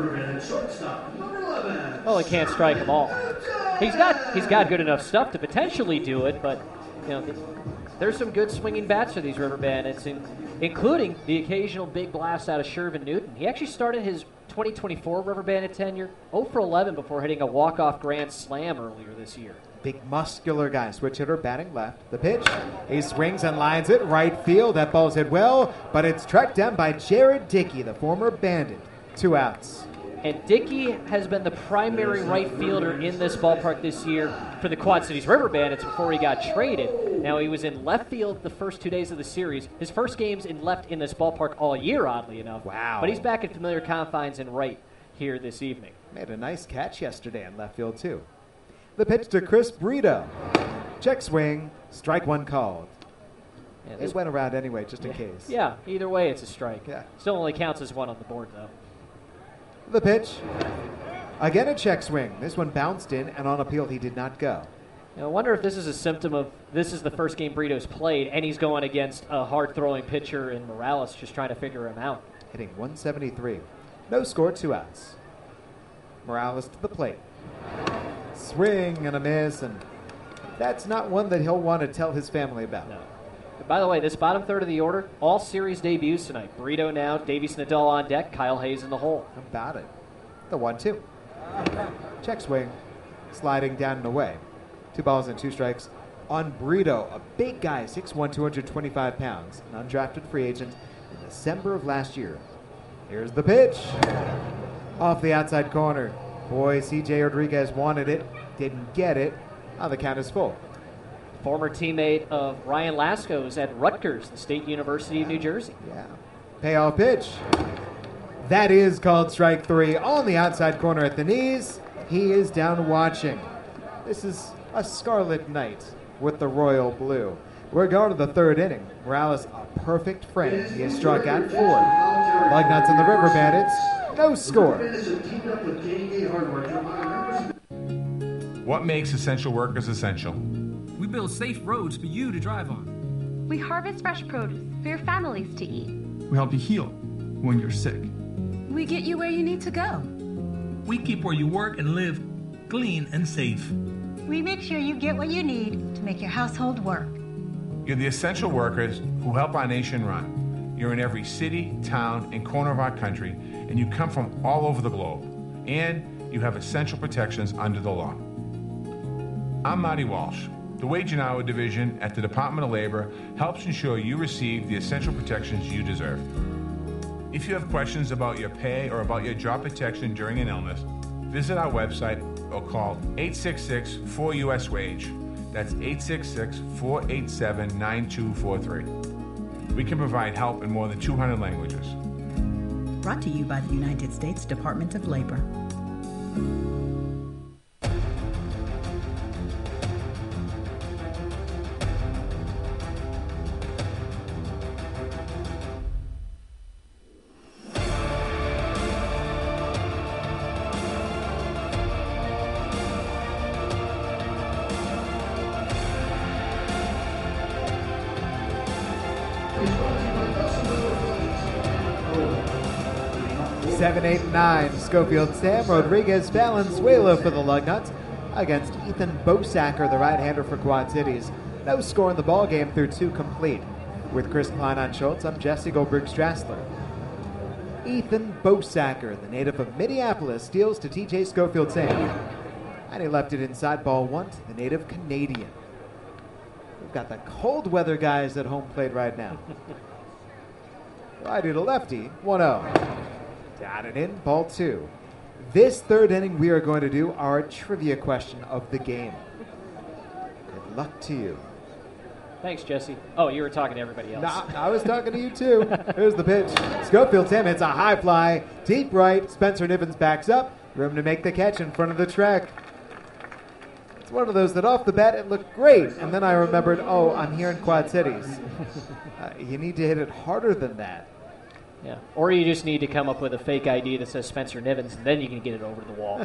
Well, he can't strike them all. He's got good enough stuff to potentially do it, but there's some good swinging bats for these River Bandits, including the occasional big blast out of Shervin Newton. He actually started his 2024 River Bandit tenure 0 for 11 before hitting a walk-off grand slam earlier this year. Big muscular guy, switch hitter, batting left. The pitch, he swings and lines it right field. That ball's hit well, but it's tracked down by Jared Dickey, the former Bandit. 2 outs. And Dickey has been the primary right fielder in this ballpark this year for the Quad Cities River Bandits before he got traded. Now, he was in left field the first 2 days of the series. His first game's in left in this ballpark all year, oddly enough. Wow. But he's back in familiar confines in right here this evening. Made a nice catch yesterday in left field, too. The pitch to Chris Brito. Check swing, strike 1 called. Yeah, it went around anyway, just in case. Yeah, either way, it's a strike. Yeah. Still only counts as 1 on the board, though. The pitch. Again a check swing. This one bounced in, and on appeal he did not go. I wonder if this is a symptom of this is the first game Brito's played, and he's going against a hard-throwing pitcher in Morales, just trying to figure him out. Hitting 173. No score, 2 outs. Morales to the plate. Swing and a miss, and that's not one that he'll want to tell his family about. No. By the way, this bottom third of the order, all series debuts tonight. Brito now, Davies Nadal on deck, Kyle Hayes in the hole. How about it? The 1-2. Check swing. Sliding down and away. 2 balls and 2 strikes on Brito, a big guy, 6'1", 225 pounds, an undrafted free agent in December of last year. Here's the pitch. Off the outside corner. Boy, C.J. Rodriguez wanted it, didn't get it. Now the count is full. Former teammate of Ryan Lasco's at Rutgers, the State University of New Jersey. Yeah. Payoff pitch. That is called strike 3 on the outside corner at the knees. He is down watching. This is a scarlet night with the royal blue. We're going to the third inning. Morales, a perfect frame. He has struck out 4. Lugnuts and the River Bandits, no score. What makes essential workers essential? We build safe roads for you to drive on. We harvest fresh produce for your families to eat. We help you heal when you're sick. We get you where you need to go. We keep where you work and live clean and safe. We make sure you get what you need to make your household work. You're the essential workers who help our nation run. You're in every city, town, and corner of our country, and you come from all over the globe. And you have essential protections under the law. I'm Marty Walsh. The Wage and Hour Division at the Department of Labor helps ensure you receive the essential protections you deserve. If you have questions about your pay or about your job protection during an illness, visit our website or call 866-4US-WAGE. That's 866-487-9243. We can provide help in more than 200 languages. Brought to you by the United States Department of Labor. Seven, 8, and 9. Schofield Sam, Rodriguez, Valenzuela for the Lugnuts against Ethan Bosacker, the right-hander for Quad Cities. No score in the ball game through 2 complete. With Chris Klein on Schultz, I'm Jesse Goldberg-Strassler. Ethan Bosacker, the native of Minneapolis, steals to TJ Schofield Sam. And he left it inside ball 1 to the native Canadian. We've got the cold weather guys at home plate right now. Righty to lefty, 1-0. Down and in, ball 2. This third inning, we are going to do our trivia question of the game. Good luck to you. Thanks, Jesse. Oh, you were talking to everybody else. Nah, I was talking to you, too. Here's the pitch. Schofield Sam hits a high fly. Deep right. Spencer Nivens backs up. Room to make the catch in front of the track. It's one of those that off the bat, it looked great. And then I remembered, oh, I'm here in Quad Cities. You need to hit it harder than that. Yeah, or you just need to come up with a fake ID that says Spencer Nivens, and then you can get it over the wall.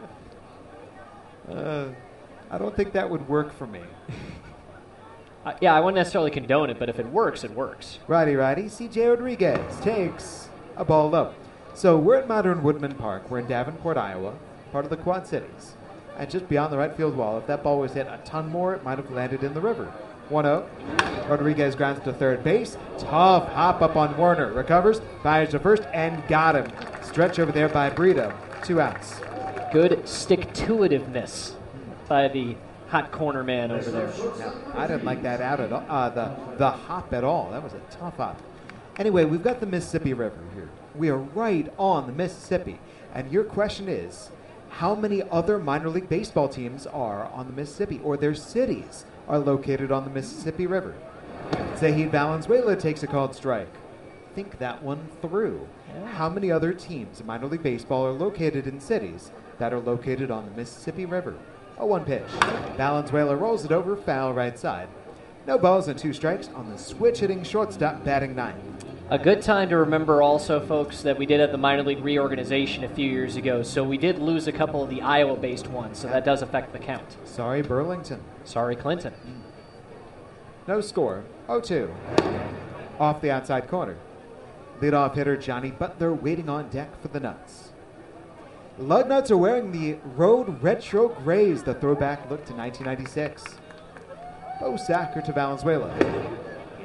I don't think that would work for me. Yeah, I wouldn't necessarily condone it, but if it works, it works. Righty. C.J. Rodriguez takes a ball low. So we're at Modern Woodman Park. We're in Davenport, Iowa, part of the Quad Cities. And just beyond the right field wall, if that ball was hit a ton more, it might have landed in the river. 1-0. Rodriguez grounds to third base. Tough hop up on Werner. Recovers, fires to first, and got him. Stretch over there by Brito. 2 outs. Good stick-to-itiveness by the hot corner man over there. No, I didn't like that out at all. The hop at all. That was a tough hop. Anyway, we've got the Mississippi River here. We are right on the Mississippi. And your question is, how many other minor league baseball teams are on the Mississippi, or their cities are located on the Mississippi River? Zahid Valenzuela takes a called strike. Think that one through. Yeah. How many other teams in minor league baseball are located in cities that are located on the Mississippi River? A 1 pitch. Valenzuela rolls it over, foul right side. No balls and 2 strikes on the switch-hitting shortstop, batting 9. A good time to remember also, folks, that we did have the minor league reorganization a few years ago, so we did lose a couple of the Iowa-based ones, so that does affect the count. Sorry, Burlington. Sorry, Clinton. No score. 0-2. Off the outside corner. Leadoff hitter Johnny Butler waiting on deck for the Nuts. The Lugnuts are wearing the Road Retro Grays, the throwback look to 1996. Bosacker to Valenzuela.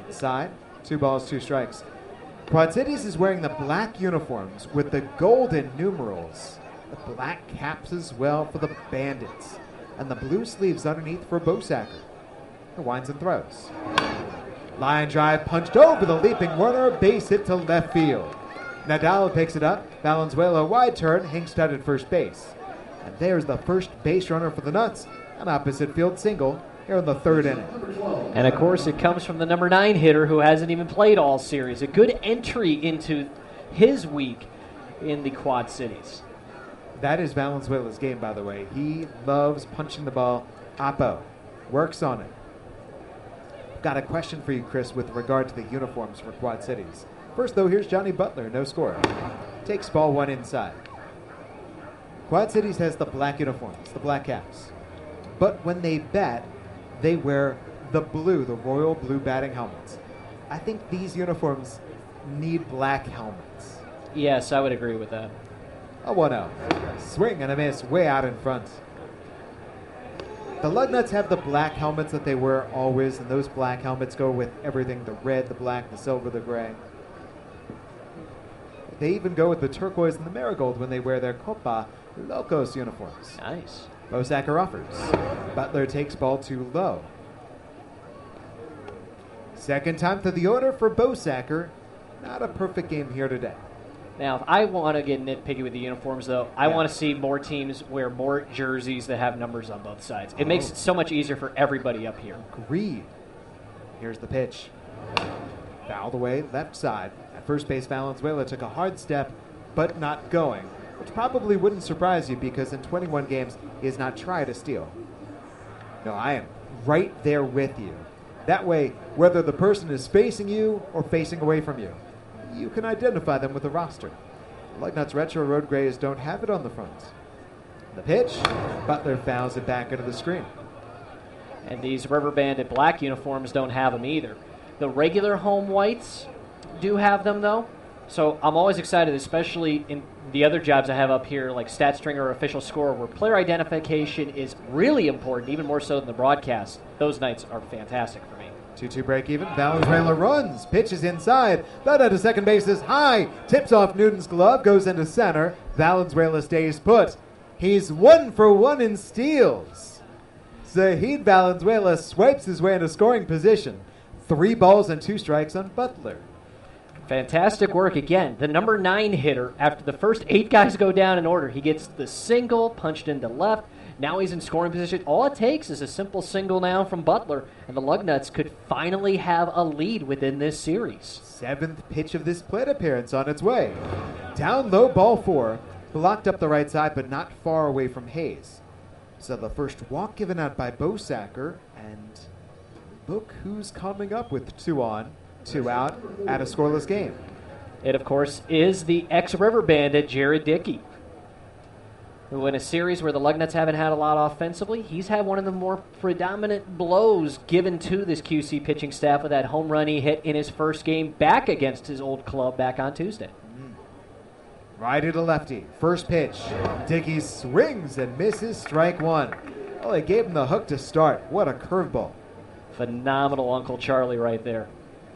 side. 2 balls, 2 strikes. Quad Cities is wearing the black uniforms with the golden numerals. The black caps as well for the Bandits. And the blue sleeves underneath for Bosacker. He winds and throws. Line drive punched over the leaping runner, base hit to left field. Nadal picks it up. Valenzuela wide turn, Hinkstad at first base. And there's the first base runner for the Nuts, an opposite field single here in the 3rd inning. And of course, it comes from the number 9 hitter who hasn't even played all series. A good entry into his week in the Quad Cities. That is Valenzuela's game, by the way. He loves punching the ball. Oppo works on it. Got a question for you, Chris, with regard to the uniforms for Quad Cities. First, though, here's Johnny Butler, no score. Takes ball 1 inside. Quad Cities has the black uniforms, the black caps. But when they bat, they wear the royal blue batting helmets. I think these uniforms need black helmets. Yes, I would agree with that. A 1-0. Swing and a miss way out in front. The Lugnuts have the black helmets that they wear always, and those black helmets go with everything, the red, the black, the silver, the gray. They even go with the turquoise and the marigold when they wear their Copa Locos uniforms. Nice. Bosacker offers. Butler takes ball 2 low. Second time to the order for Bosacker. Not a perfect game here today. Now, if I want to get nitpicky with the uniforms, though, I want to see more teams wear more jerseys that have numbers on both sides. It makes it so much easier for everybody up here. Agreed. Here's the pitch. Fouled away, left side. At first base, Valenzuela took a hard step, but not going, which probably wouldn't surprise you because in 21 games, he has not tried a steal. No, I am right there with you. That way, whether the person is facing you or facing away from you, you can identify them with the roster. Lugnuts Retro Road Grays don't have it on the front. The pitch, Butler fouls it back into the screen. And these River Bandit black uniforms don't have them either. The regular home whites do have them, though. So I'm always excited, especially in the other jobs I have up here, like StatStringer or Official Score, where player identification is really important, even more so than the broadcast. Those nights are fantastic for me. 2-2 break even. Valenzuela runs. Pitches inside. That at a second base is high. Tips off Newton's glove. Goes into center. Valenzuela stays put. He's 1 for 1 in steals. Zahid Valenzuela swipes his way into scoring position. 3 balls and 2 strikes on Butler. Fantastic work again. The number 9 hitter, after the first 8 guys go down in order, he gets the single punched into left. Now he's in scoring position. All it takes is a simple single now from Butler, and the Lugnuts could finally have a lead within this series. 7th pitch of this plate appearance on its way. Down low, ball 4. Blocked up the right side, but not far away from Hayes. So the first walk given out by Bosacker, and look who's coming up with 2 on, 2 out at a scoreless game. It, of course, is the ex-River Bandit, Jared Dickey, who in a series where the Lugnuts haven't had a lot offensively, he's had one of the more predominant blows given to this QC pitching staff with that home run he hit in his first game back against his old club back on Tuesday. Righty to lefty. First pitch. Dickey swings and misses strike 1. Well, they gave him the hook to start. What a curveball. Phenomenal Uncle Charlie right there.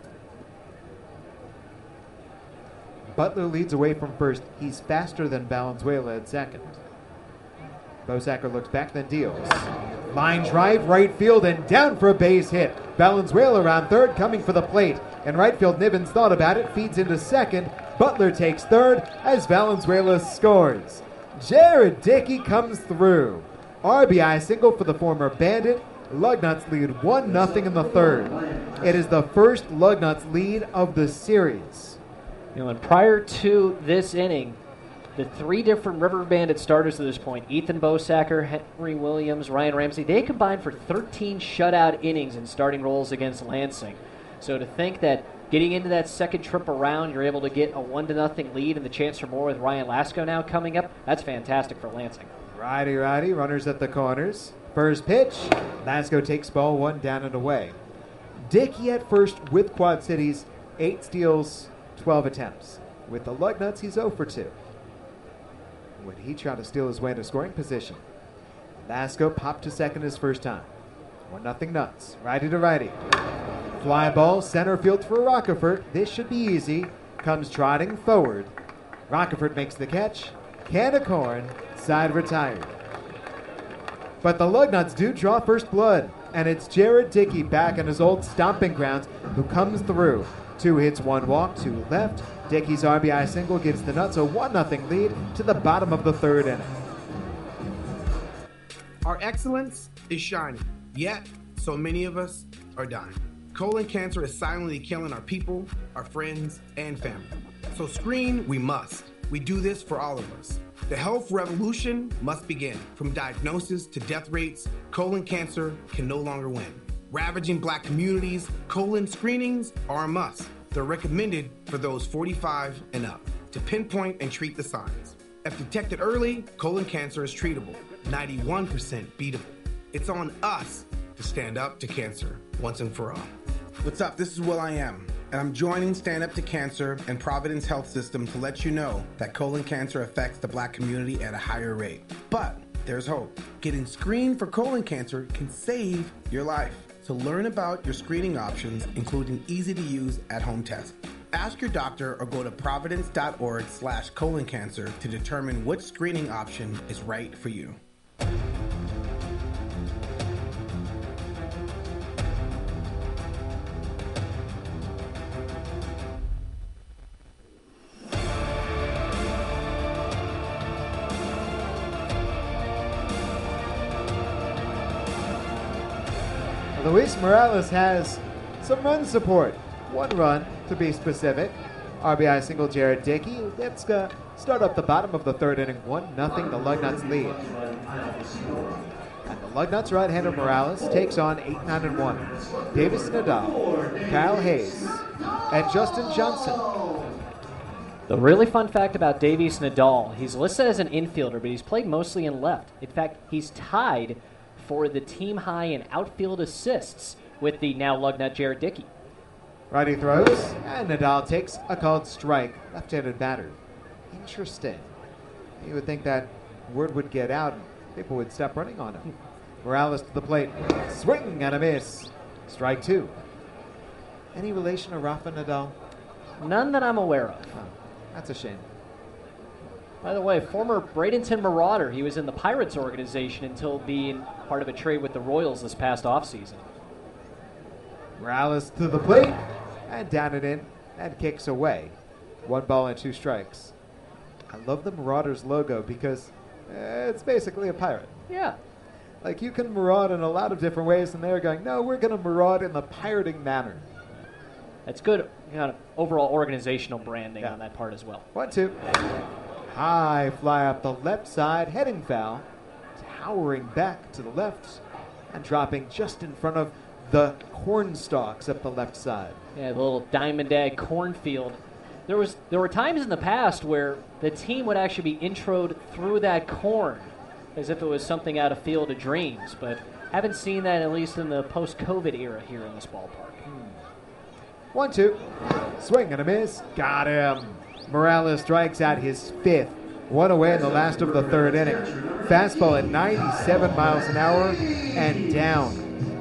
Butler leads away from first. He's faster than Valenzuela at second. Bosacker looks back, then deals. Line drive, right field, and down for a base hit. Valenzuela around third, coming for the plate. In right field, Nivens thought about it, feeds into second. Butler takes third as Valenzuela scores. Jared Dickey comes through. RBI single for the former Bandit. Lugnuts lead 1-0 in the third. It is the first Lugnuts lead of the series. You know, and prior to this inning, the 3 different River Bandit starters at this point, Ethan Bosacker, Henry Williams, Ryan Ramsey, they combined for 13 shutout innings in starting roles against Lansing. So to think that getting into that second trip around, you're able to get a 1-0 lead and the chance for more with Ryan Lasko now coming up, that's fantastic for Lansing. Righty, runners at the corners. First pitch, Lasko takes ball 1 down and away. Dickey at first with Quad Cities, 8 steals, 12 attempts. With the Lugnuts, he's 0 for 2. When he tried to steal his way into scoring position, Lasko popped to second his first time. 1-0 Nuts. Righty to righty. Fly ball center field for Rockefort. This should be easy. Comes trotting forward. Rockefort makes the catch. Can of corn. Side retired. But the Lugnuts do draw first blood, and it's Jared Dickey back in his old stomping grounds who comes through. 2 hits, 1 walk, 2 left. Dickey's RBI single gives the Nuts a 1-0 lead to the bottom of the 3rd inning. Our excellence is shining, yet so many of us are dying. Colon cancer is silently killing our people, our friends, and family. So screen we must. We do this for all of us. The health revolution must begin. From diagnosis to death rates, colon cancer can no longer win. Ravaging Black communities, colon screenings are a must. They're recommended for those 45 and up to pinpoint and treat the signs. If detected early, colon cancer is treatable, 91% beatable. It's on us to stand up to cancer once and for all. What's up? This is Will I Am, and I'm joining Stand Up to Cancer and Providence Health System to let you know that colon cancer affects the Black community at a higher rate. But there's hope. Getting screened for colon cancer can save your life. So learn about your screening options, including easy-to-use at-home tests. Ask your doctor or go to providence.org/colon cancer to determine which screening option is right for you. Luis Morales has some run support. 1 run, to be specific. RBI single Jared Dickey. Let's start up the bottom of the 3rd inning. 1-0, the Lugnuts lead. And the Lugnuts right-hander Morales takes on 8-9-1. Davis Nadal, Kyle Hayes, and Justin Johnson. The really fun fact about Davis Nadal, he's listed as an infielder, but he's played mostly in left. In fact, he's tied for the team high in outfield assists with the now Lugnut Jared Dickey. Righty throws, and Nadal takes a called strike. Left-handed batter. Interesting. You would think that word would get out and people would stop running on him. Morales to the plate. Swing and a miss. Strike 2. Any relation to Rafa Nadal? None that I'm aware of. Oh, that's a shame. By the way, former Bradenton Marauder. He was in the Pirates organization until being part of a trade with the Royals this past offseason. Morales to the plate, and down and in, and kicks away. 1 ball and 2 strikes. I love the Marauders logo because it's basically a pirate. Yeah. Like, you can maraud in a lot of different ways, and they're going, no, we're going to maraud in the pirating manner. That's good overall organizational branding on that part as well. 1-2. High fly up the left side, heading foul, towering back to the left, and dropping just in front of the corn stalks up the left side. Yeah, the little Diamond Egg cornfield. There were times in the past where the team would actually be introed through that corn as if it was something out of Field of Dreams, but haven't seen that at least in the post-COVID era here in this ballpark. 1-2. Swing and a miss. Got him. Morales strikes out his 5th. 1 away in the last of the 3rd inning. Fastball at 97 miles an hour and down.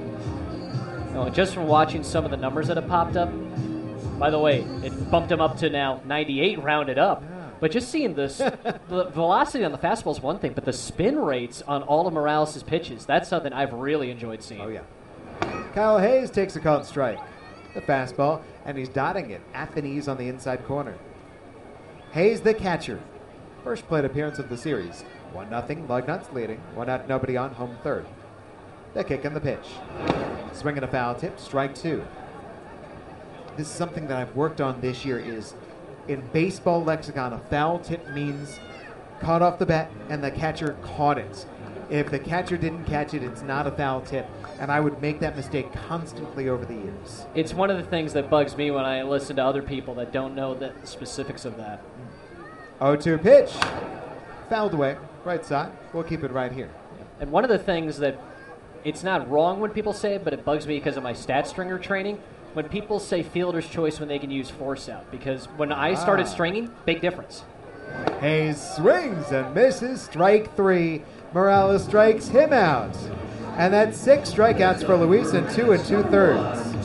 No, just from watching some of the numbers that have popped up, by the way, it bumped him up to now 98 rounded up. But just seeing this, the velocity on the fastball is one thing, but the spin rates on all of Morales' pitches, that's something I've really enjoyed seeing. Oh, yeah. Kyle Hayes takes a called strike. The fastball, and he's dotting it at the knees on the inside corner. Hayes, the catcher. First plate appearance of the series. 1-0, Lugnuts leading. 1-0, nobody on, home 3rd. The kick and the pitch. Swing and a foul tip, strike 2. This is something that I've worked on this year is, in baseball lexicon, a foul tip means caught off the bat and the catcher caught it. If the catcher didn't catch it, it's not a foul tip. And I would make that mistake constantly over the years. It's one of the things that bugs me when I listen to other people that don't know the specifics of that. 0-2 pitch. Fouled away. Right side. We'll keep it right here. And one of the things that it's not wrong when people say it, but it bugs me because of my stat stringer training, when people say fielder's choice when they can use force out. Because when I started stringing, big difference. Hayes swings and misses. Strike 3. Morales strikes him out. And that's 6 strikeouts for Luis in 2 2/3.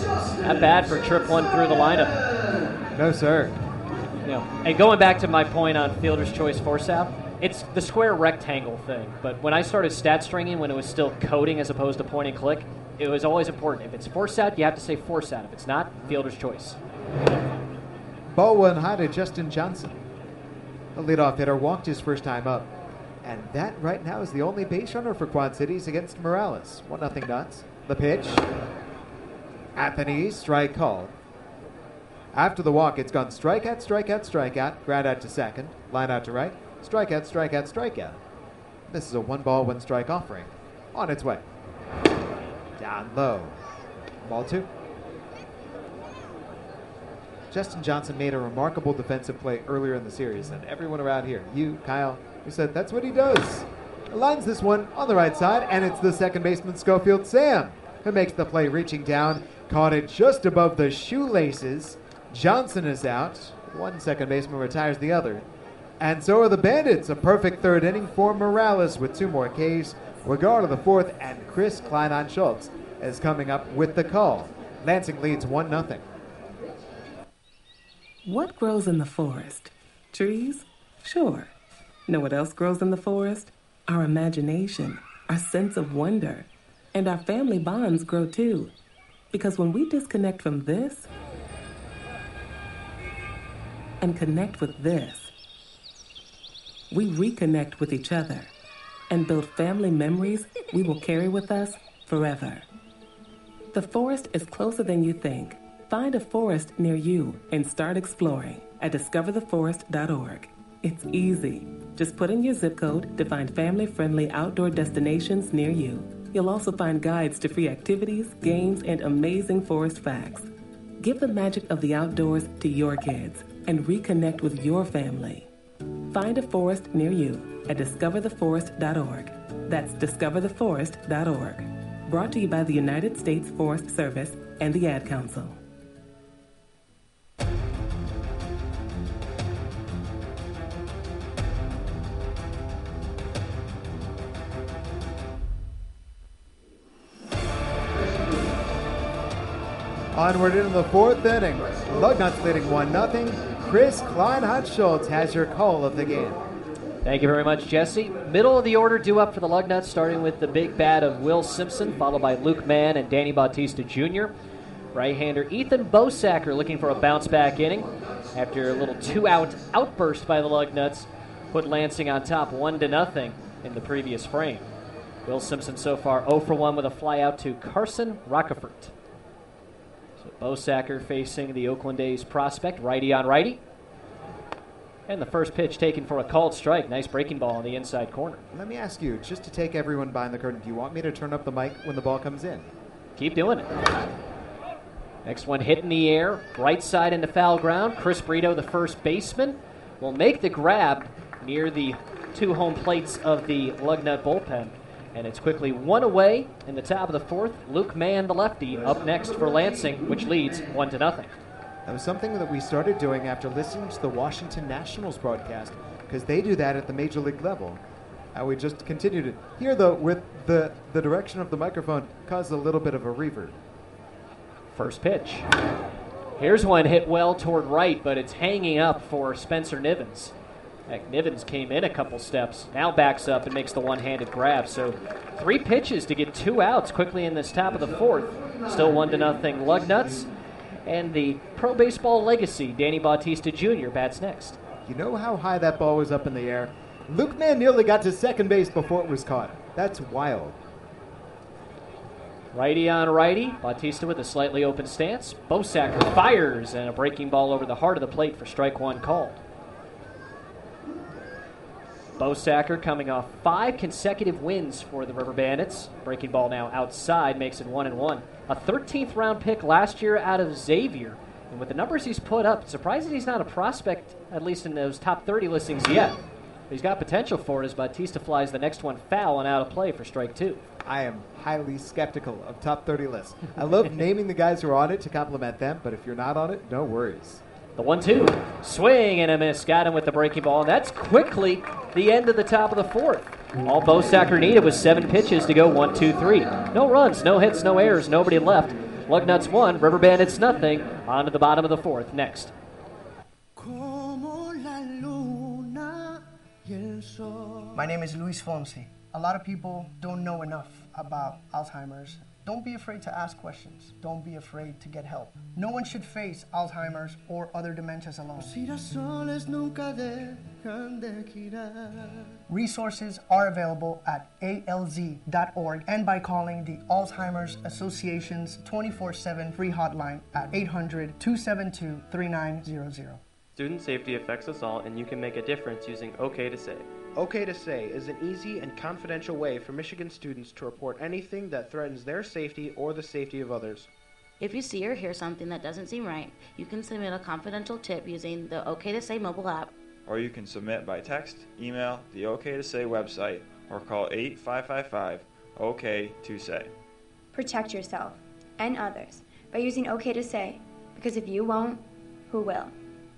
Not bad for trip one through the lineup. No, sir. And going back to my point on fielder's choice force out, it's the square rectangle thing. But when I started stat stringing, when it was still coding as opposed to point and click, it was always important. If it's force out, you have to say force out. If it's not, fielder's choice. Ball one high to Justin Johnson. The leadoff hitter walked his first time up. And that right now is the only base runner for Quad Cities against Morales. 1-0 Nuts. The pitch. At the knees, strike called. After the walk, it's gone strikeout, strikeout, strikeout, ground out to second, line out to right, strikeout, strikeout, strikeout. This is a 1-ball, 1-strike offering. On its way. Down low. Ball 2. Justin Johnson made a remarkable defensive play earlier in the series, and everyone around here, you, Kyle, you said that's what he does. Lines this one on the right side, and it's the second baseman, Schofield Sam, who makes the play reaching down, caught it just above the shoelaces. Johnson is out. One second baseman retires the other. And so are the Bandits. A perfect third inning for Morales with 2 more Ks. Regard of the fourth, and Chris Kleinhahn-Schultz is coming up with the call. Lansing leads 1-0. What grows in the forest? Trees? Sure. Know what else grows in the forest? Our imagination, our sense of wonder, and our family bonds grow too. Because when we disconnect from this and connect with this, we reconnect with each other and build family memories we will carry with us forever. The forest is closer than you think. Find a forest near you and start exploring at discovertheforest.org. It's easy. Just put in your zip code to find family-friendly outdoor destinations near you. You'll also find guides to free activities, games, and amazing forest facts. Give the magic of the outdoors to your kids and reconnect with your family. Find a forest near you at discovertheforest.org. That's discovertheforest.org. Brought to you by the United States Forest Service and the Ad Council. Onward into the fourth inning. Lugnuts leading 1-0. Chris Kleinhahn-Schultz has your call of the game. Thank you very much, Jesse. Middle of the order due up for the Lugnuts, starting with the big bat of Will Simpson, followed by Luke Mann and Danny Bautista Jr. Right-hander Ethan Bosacker looking for a bounce-back inning after a little 2-out outburst by the Lugnuts put Lansing on top 1-0 in the previous frame. Will Simpson so far 0 for 1 with a fly-out to Carson Rockefort. Bosacker facing the Oakland A's prospect, righty on righty. And the first pitch taken for a called strike. Nice breaking ball on the inside corner. Let me ask you, just to take everyone behind the curtain, do you want me to turn up the mic when the ball comes in? Keep doing it. Next one hit in the air, right side into foul ground. Chris Brito, the first baseman, will make the grab near the 2 home plates of the Lugnut bullpen. And it's quickly 1 away in the top of the fourth. Luke Mann, the lefty, up next for Lansing, which leads 1-0. That was something that we started doing after listening to the Washington Nationals broadcast, because they do that at the major league level. And we just continued it. Here, though, with the direction of the microphone, caused a little bit of a reverb. First pitch. Here's one hit well toward right, but it's hanging up for Spencer Nivens. Heck, Nivens came in a couple steps, now backs up and makes the one-handed grab. So 3 pitches to get 2 outs quickly in this top of the fourth. Still 1-0 Lugnuts. And the pro baseball legacy, Danny Bautista Jr., bats next. You know how high that ball was up in the air? Luke Mann nearly got to second base before it was caught. That's wild. Righty on righty. Bautista with a slightly open stance. Bosacker fires, and a breaking ball over the heart of the plate for strike 1 called. Bosacker coming off 5 consecutive wins for the River Bandits. Breaking ball now outside makes it 1-1. A 13th round pick last year out of Xavier. And with the numbers he's put up, surprising he's not a prospect, at least in those top 30 listings yet. But he's got potential for it as Bautista flies the next one foul and out of play for strike 2. I am highly skeptical of top 30 lists. I love naming the guys who are on it to compliment them, but if you're not on it, no worries. The 1-2. Swing and a miss. Got him with the breaking ball. And that's quickly the end of the top of the fourth. All Bosacker needed was 7 pitches to go 1-2-3. No runs, no hits, no errors, nobody left. Lugnuts 1, River Bandits nothing. On to the bottom of the fourth. Next. My name is Luis Fonsi. A lot of people don't know enough about Alzheimer's. Don't be afraid to ask questions. Don't be afraid to get help. No one should face Alzheimer's or other dementias alone. Resources are available at alz.org and by calling the Alzheimer's Association's 24/7 free hotline at 800-272-3900. Student safety affects us all, and you can make a difference using OK to Say. OK to Say is an easy and confidential way for Michigan students to report anything that threatens their safety or the safety of others. If you see or hear something that doesn't seem right, you can submit a confidential tip using the OK to Say mobile app. Or you can submit by text, email, the OK to Say website, or call 855-OK-to-SAY. Protect yourself and others by using OK to Say, because if you won't, who will?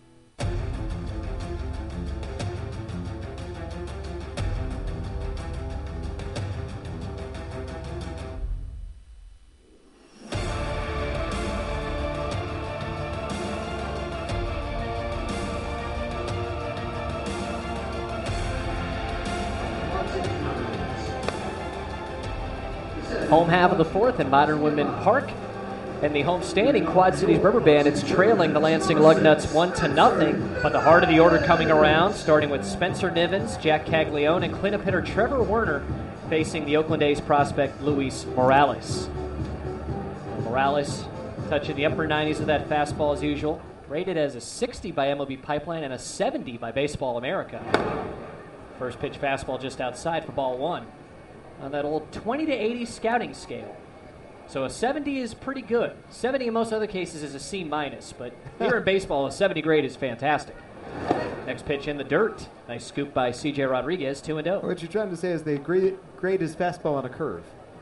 Home half of the fourth in Modern Woodmen Park. And the home-standing Quad Cities River Bandits trailing the Lansing Lugnuts 1-0. But the heart of the order coming around, starting with Spencer Nivens, Jack Caglione, and cleanup hitter Trevor Werner facing the Oakland A's prospect Luis Morales. Morales touching the upper 90s of that fastball as usual. Rated as a 60 by MLB Pipeline and a 70 by Baseball America. First pitch fastball just outside for ball one. On that old 20 to 80 scouting scale. So a 70 is pretty good. 70 in most other cases is a C minus, but here in baseball, a 70 grade is fantastic. Next pitch in the dirt. Nice scoop by C.J. Rodriguez, 2-0. What you're trying to say is they grade his fastball on a curve.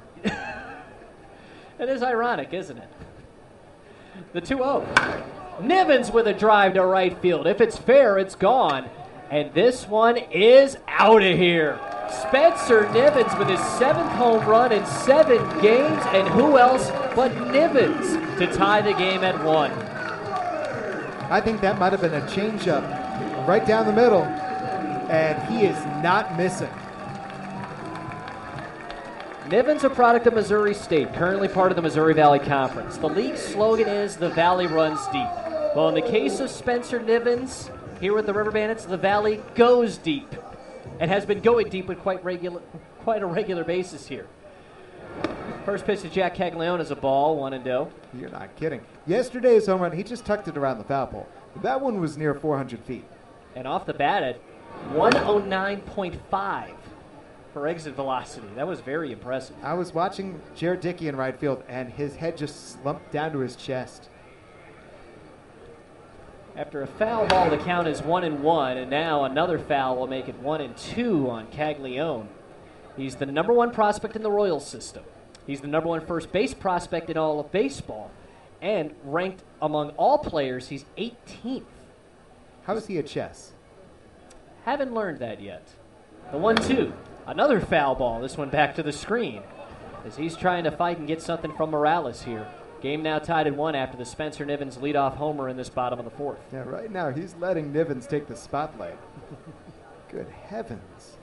It is ironic, isn't it? The 2-0. Nivens with a drive to right field. If it's fair, it's gone. And this one is out of here. Spencer Nivens with his 7th home run in 7 games, and who else but Nivens to tie the game at 1. I think that might have been a changeup right down the middle, and he is not missing. Nivens, a product of Missouri State, currently part of the Missouri Valley Conference. The league's slogan is, "The Valley runs deep." Well, in the case of Spencer Nivens, here with the River Bandits, the Valley goes deep. And has been going deep with quite a regular basis here. First pitch to Jack Caglione is a ball, 1-0. You're not kidding. Yesterday's home run, he just tucked it around the foul pole. That one was near 400 feet. And off the bat at 109.5 for exit velocity. That was very impressive. I was watching Jared Dickey in right field, and his head just slumped down to his chest. After a foul ball, the count is 1-1, and now another foul will make it 1-2 on Caglione. He's the number 1 prospect in the Royals system. He's the number 1 first base prospect in all of baseball, and ranked among all players, he's 18th. How is he at chess? Haven't learned that yet. The 1-2, another foul ball, this one back to the screen, as he's trying to fight and get something from Morales here. Game now tied at 1 after the Spencer Nivens leadoff homer in this bottom of the fourth. Yeah, right now he's letting Nivens take the spotlight. Good heavens.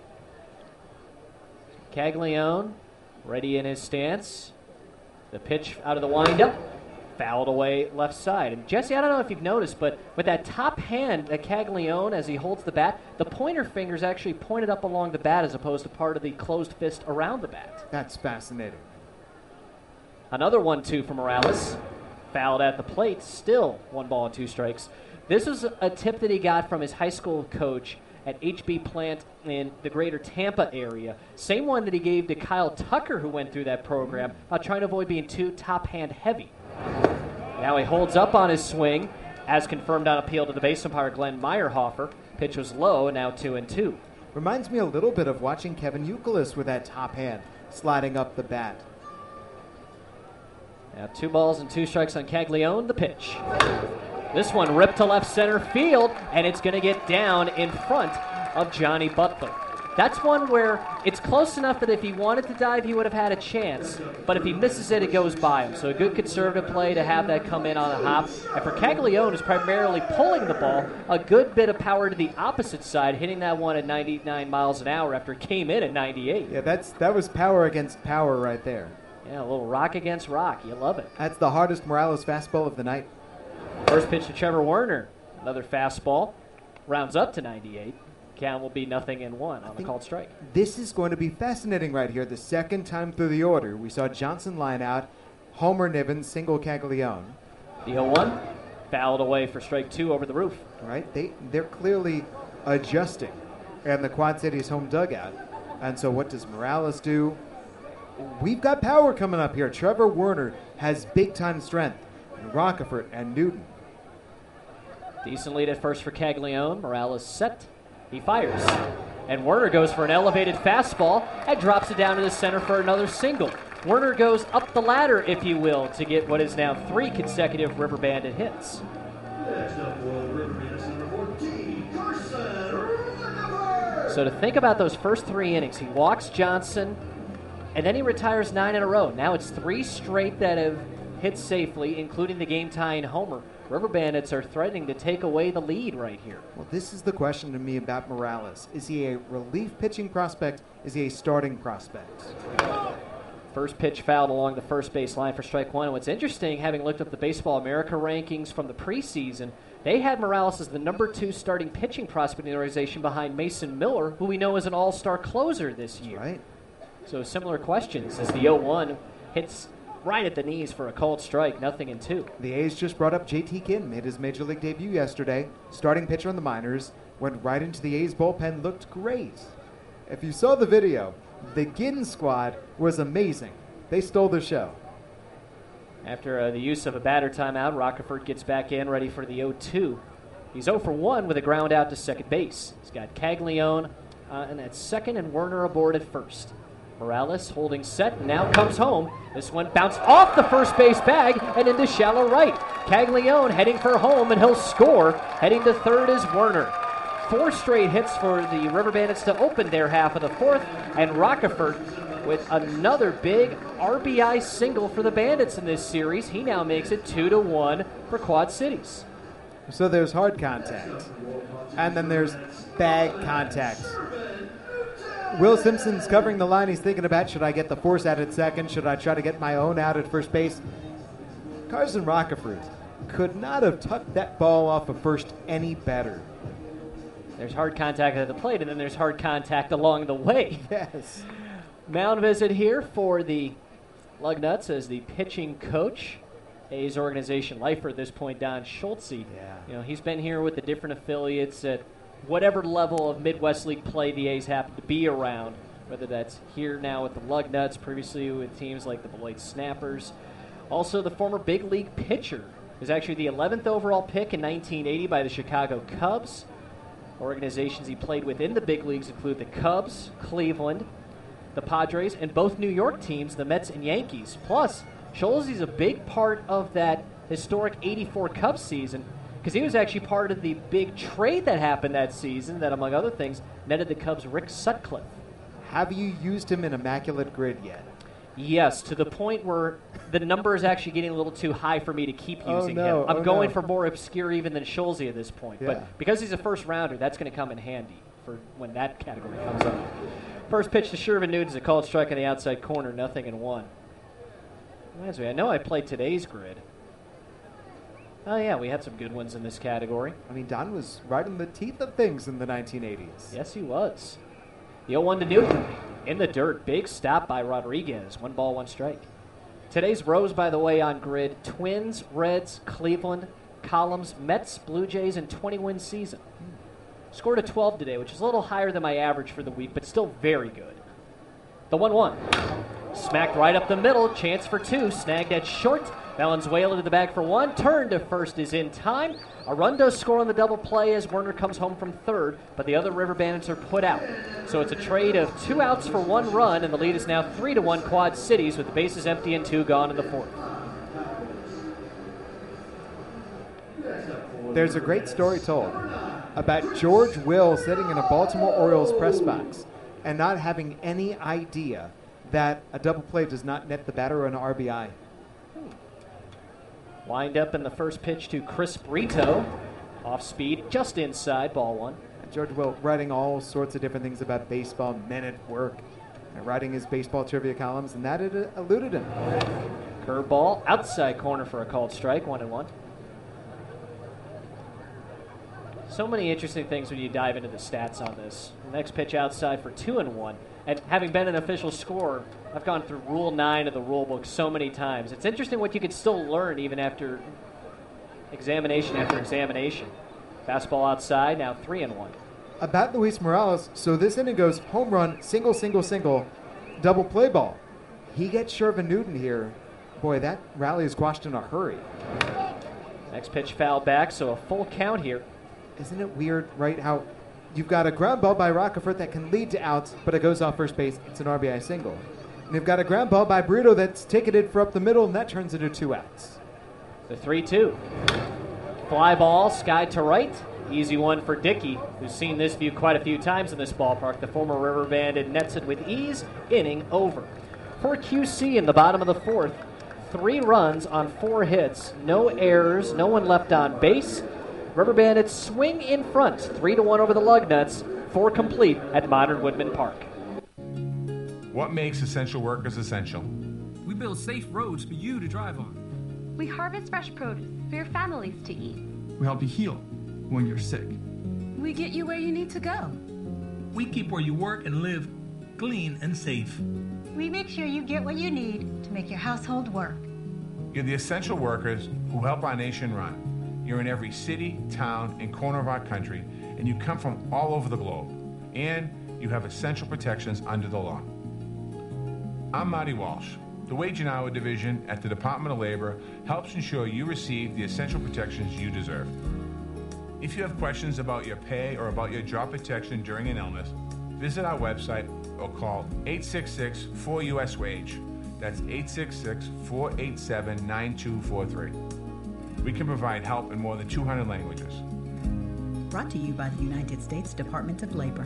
Caglione ready in his stance. The pitch out of the windup. Fouled away left side. And Jesse, I don't know if you've noticed, but with that top hand that Caglione, as he holds the bat, the pointer finger's actually pointed up along the bat as opposed to part of the closed fist around the bat. That's fascinating. Another 1-2 for Morales. Fouled at the plate. Still 1 ball and 2 strikes. This is a tip that he got from his high school coach at HB Plant in the greater Tampa area. Same one that he gave to Kyle Tucker, who went through that program, about trying to avoid being too top hand heavy. Now he holds up on his swing, as confirmed on appeal to the base umpire Glenn Meyerhofer. Pitch was low, and now 2-2. Reminds me a little bit of watching Kevin Youkilis with that top hand, sliding up the bat. Now 2 balls and 2 strikes on Caglione, the pitch. This one ripped to left center field, and it's going to get down in front of Johnny Butler. That's one where it's close enough that if he wanted to dive, he would have had a chance. But if he misses it, it goes by him. So a good conservative play to have that come in on a hop. And for Caglione, who's primarily pulling the ball, a good bit of power to the opposite side, hitting that one at 99 miles an hour after it came in at 98. Yeah, that was power against power right there. Yeah, a little rock against rock. You love it. That's the hardest Morales fastball of the night. First pitch to Trevor Werner. Another fastball. Rounds up to 98. Count will be 0-1 on the called strike. This is going to be fascinating right here. The second time through the order, we saw Johnson line out, homer Nivens, single Caglione. The 0-1, fouled away for strike 2 over the roof. Right? They're clearly adjusting in the Quad Cities home dugout. And so what does Morales do? We've got power coming up here. Trevor Werner has big-time strength. And Rockefeller and Newton. Decent lead at first for Caglione. Morales set. He fires. And Werner goes for an elevated fastball and drops it down to the center for another single. Werner goes up the ladder, if you will, to get what is now 3 consecutive River Bandit hits. So to think about those first 3 innings, he walks Johnson, and then he retires 9 in a row. Now it's 3 straight that have hit safely, including the game-tying homer. River Bandits are threatening to take away the lead right here. Well, this is the question to me about Morales. Is he a relief pitching prospect? Is he a starting prospect? First pitch fouled along the first base line for strike 1. And what's interesting, having looked up the Baseball America rankings from the preseason, they had Morales as the number 2 starting pitching prospect in the organization behind Mason Miller, who we know is an all-star closer this year. Right. So similar questions as the 0-1 hits right at the knees for a called strike, 0-2. The A's just brought up J.T. Ginn, made his major league debut yesterday. Starting pitcher in the minors, went right into the A's bullpen, looked great. If you saw the video, the Ginn squad was amazing. They stole the show. After the use of a batter timeout, Rockefeller gets back in, ready for the 0-2. He's 0 for 1 with a ground out to second base. He's got Caglione and at second and Werner aboard at first. Morales holding set and now comes home. This one bounced off the first base bag and into shallow right. Caglione heading for home and he'll score. Heading to third is Werner. 4 straight hits for the River Bandits to open their half of the 4th, and Rockefeller with another big RBI single for the Bandits in this series. He now makes it 2-1 for Quad Cities. So there's hard contact, and then there's bag contact. Will Simpson's covering the line. He's thinking about, should I get the force out at second? Should I try to get my own out at first base? Carson Rockefeller could not have tucked that ball off of first any better. There's hard contact at the plate, and then there's hard contact along the way. Yes. Mound visit here for the Lugnuts as the pitching coach. A's organization lifer at this point, Don Schultze. Yeah. You know, he's been here with the different affiliates at whatever level of Midwest League play the A's happen to be around, whether that's here now with the Lugnuts, previously with teams like the Beloit Snappers. Also, the former big league pitcher is actually the 11th overall pick in 1980 by the Chicago Cubs. Organizations he played with in the big leagues include the Cubs, Cleveland, the Padres, and both New York teams, the Mets and Yankees. Plus, Schulze's a big part of that historic 84 Cubs season, because he was actually part of the big trade that happened that season that, among other things, netted the Cubs Rick Sutcliffe. Have you used him in Immaculate Grid yet? Yes, to the point where the number is actually getting a little too high for me to keep using him. I'm going for more obscure even than Schulze at this point. Yeah. But because he's a first rounder, that's going to come in handy for when that category comes up. First pitch to Shervin Newton is a called strike on the outside corner, 0-1. Reminds me, I know I played today's grid. Oh, yeah, we had some good ones in this category. I mean, Don was right in the teeth of things in the 1980s. Yes, he was. The 0-1 to Newton. In the dirt. Big stop by Rodriguez. 1 ball, 1 strike. Today's rows, by the way, on grid. Twins, Reds, Cleveland, Columns, Mets, Blue Jays, and 20-win season. Scored a 12 today, which is a little higher than my average for the week, but still very good. The 1-1. Smacked right up the middle. Chance for 2. Snagged at short. Valenzuela to the bag for 1. Turn to first is in time. A run does score on the double play as Werner comes home from third, but the other River Bandits are put out. So it's a trade of 2 outs for 1 run, and the lead is now 3-1 Quad Cities with the bases empty and 2 gone in the 4th. There's a great story told about George Will sitting in a Baltimore Orioles press box. and not having any idea that a double play does not net the batter an RBI. Wind up in the first pitch to Chris Brito. Off speed, just inside, ball one. And George Will writing all sorts of different things about baseball, men at work, and writing his baseball trivia columns, and that had eluded him. Curveball, outside corner for a called strike, 1-1. So many interesting things when you dive into the stats on this. Next pitch outside for 2-1. And having been an official scorer, I've gone through Rule 9 of the rule book so many times. It's interesting what you could still learn even after examination after examination. Fastball outside, now 3-1. About Luis Morales, so this inning goes home run, single, single, single, double play ball. He gets Shervin Newton here. Boy, that rally is squashed in a hurry. Next pitch foul back, so a full count here. Isn't it weird, right, how you've got a ground ball by Rockefeller that can lead to outs, but it goes off first base. It's an RBI single. And you've got a ground ball by Brito that's ticketed for up the middle, and that turns into 2 outs. The 3-2. Fly ball, sky to right. Easy one for Dickey, who's seen this view quite a few times in this ballpark. The former River Bandit nets it with ease, inning over. For QC in the bottom of the 4th, 3 runs on 4 hits, no errors, no one left on base. River Bandits swing in front, 3-1 over the Lugnuts, 4 complete at Modern Woodman Park. What makes essential workers essential? We build safe roads for you to drive on. We harvest fresh produce for your families to eat. We help you heal when you're sick. We get you where you need to go. We keep where you work and live clean and safe. We make sure you get what you need to make your household work. You're the essential workers who help our nation run. You're in every city, town, and corner of our country, and you come from all over the globe. And you have essential protections under the law. I'm Marty Walsh. The Wage and Hour Division at the Department of Labor helps ensure you receive the essential protections you deserve. If you have questions about your pay or about your job protection during an illness, visit our website or call 866-4US-WAGE. That's 866-487-9243. We can provide help in more than 200 languages. Brought to you by the United States Department of Labor.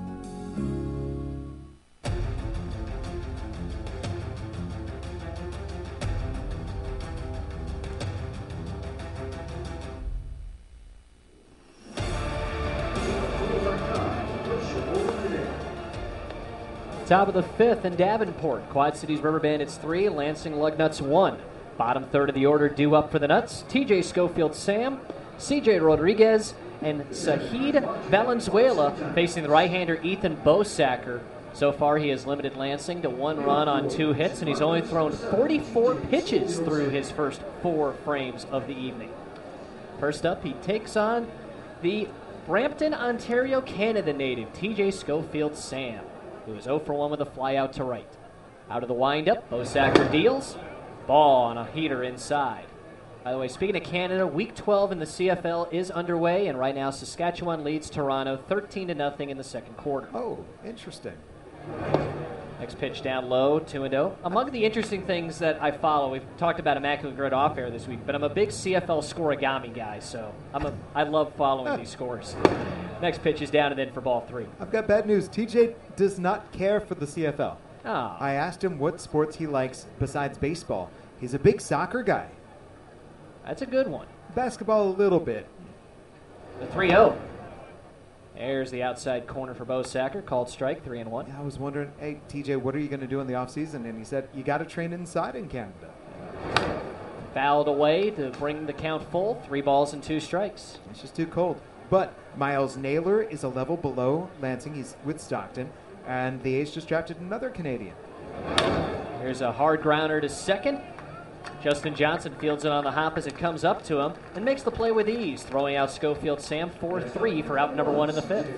Top of the 5th in Davenport. Quad Cities River Bandits 3, Lansing Lugnuts 1. Bottom third of the order due up for the Nuts. TJ Schofield Sam, CJ Rodriguez, and Sahid Valenzuela facing the right-hander Ethan Bosacker. So far he has limited Lansing to 1 run on 2 hits, and he's only thrown 44 pitches through his first 4 frames of the evening. First up, he takes on the Brampton, Ontario, Canada native, TJ Schofield Sam, who is 0 for 1 with a fly out to right. Out of the windup, Bosacker deals. Ball on a heater inside. By the way, speaking of Canada, Week 12 in the CFL is underway, and right now Saskatchewan leads Toronto 13-0 in the second quarter. Oh, interesting. Next pitch down low, 2-0. Among the interesting things that I follow, we've talked about Immaculate Grid off air this week, but I'm a big CFL scoregami guy, so I love following these scores. Next pitch is down and in for ball 3. I've got bad news. TJ does not care for the CFL. Oh. I asked him what sports he likes besides baseball. He's a big soccer guy. That's a good one. Basketball a little bit. The 3-0. There's the outside corner for Bosacker. Called strike, 3-1. Yeah, I was wondering, hey, TJ, what are you going to do in the offseason? And he said, you got to train inside in Canada. Fouled away to bring the count full. 3 balls and 2 strikes. It's just too cold. But Miles Naylor is a level below Lansing. He's with Stockton. And the A's just drafted another Canadian. Here's a hard grounder to second. Justin Johnson fields it on the hop as it comes up to him and makes the play with ease, throwing out Schofield Sam 4-3 for out number 1 in the 5th.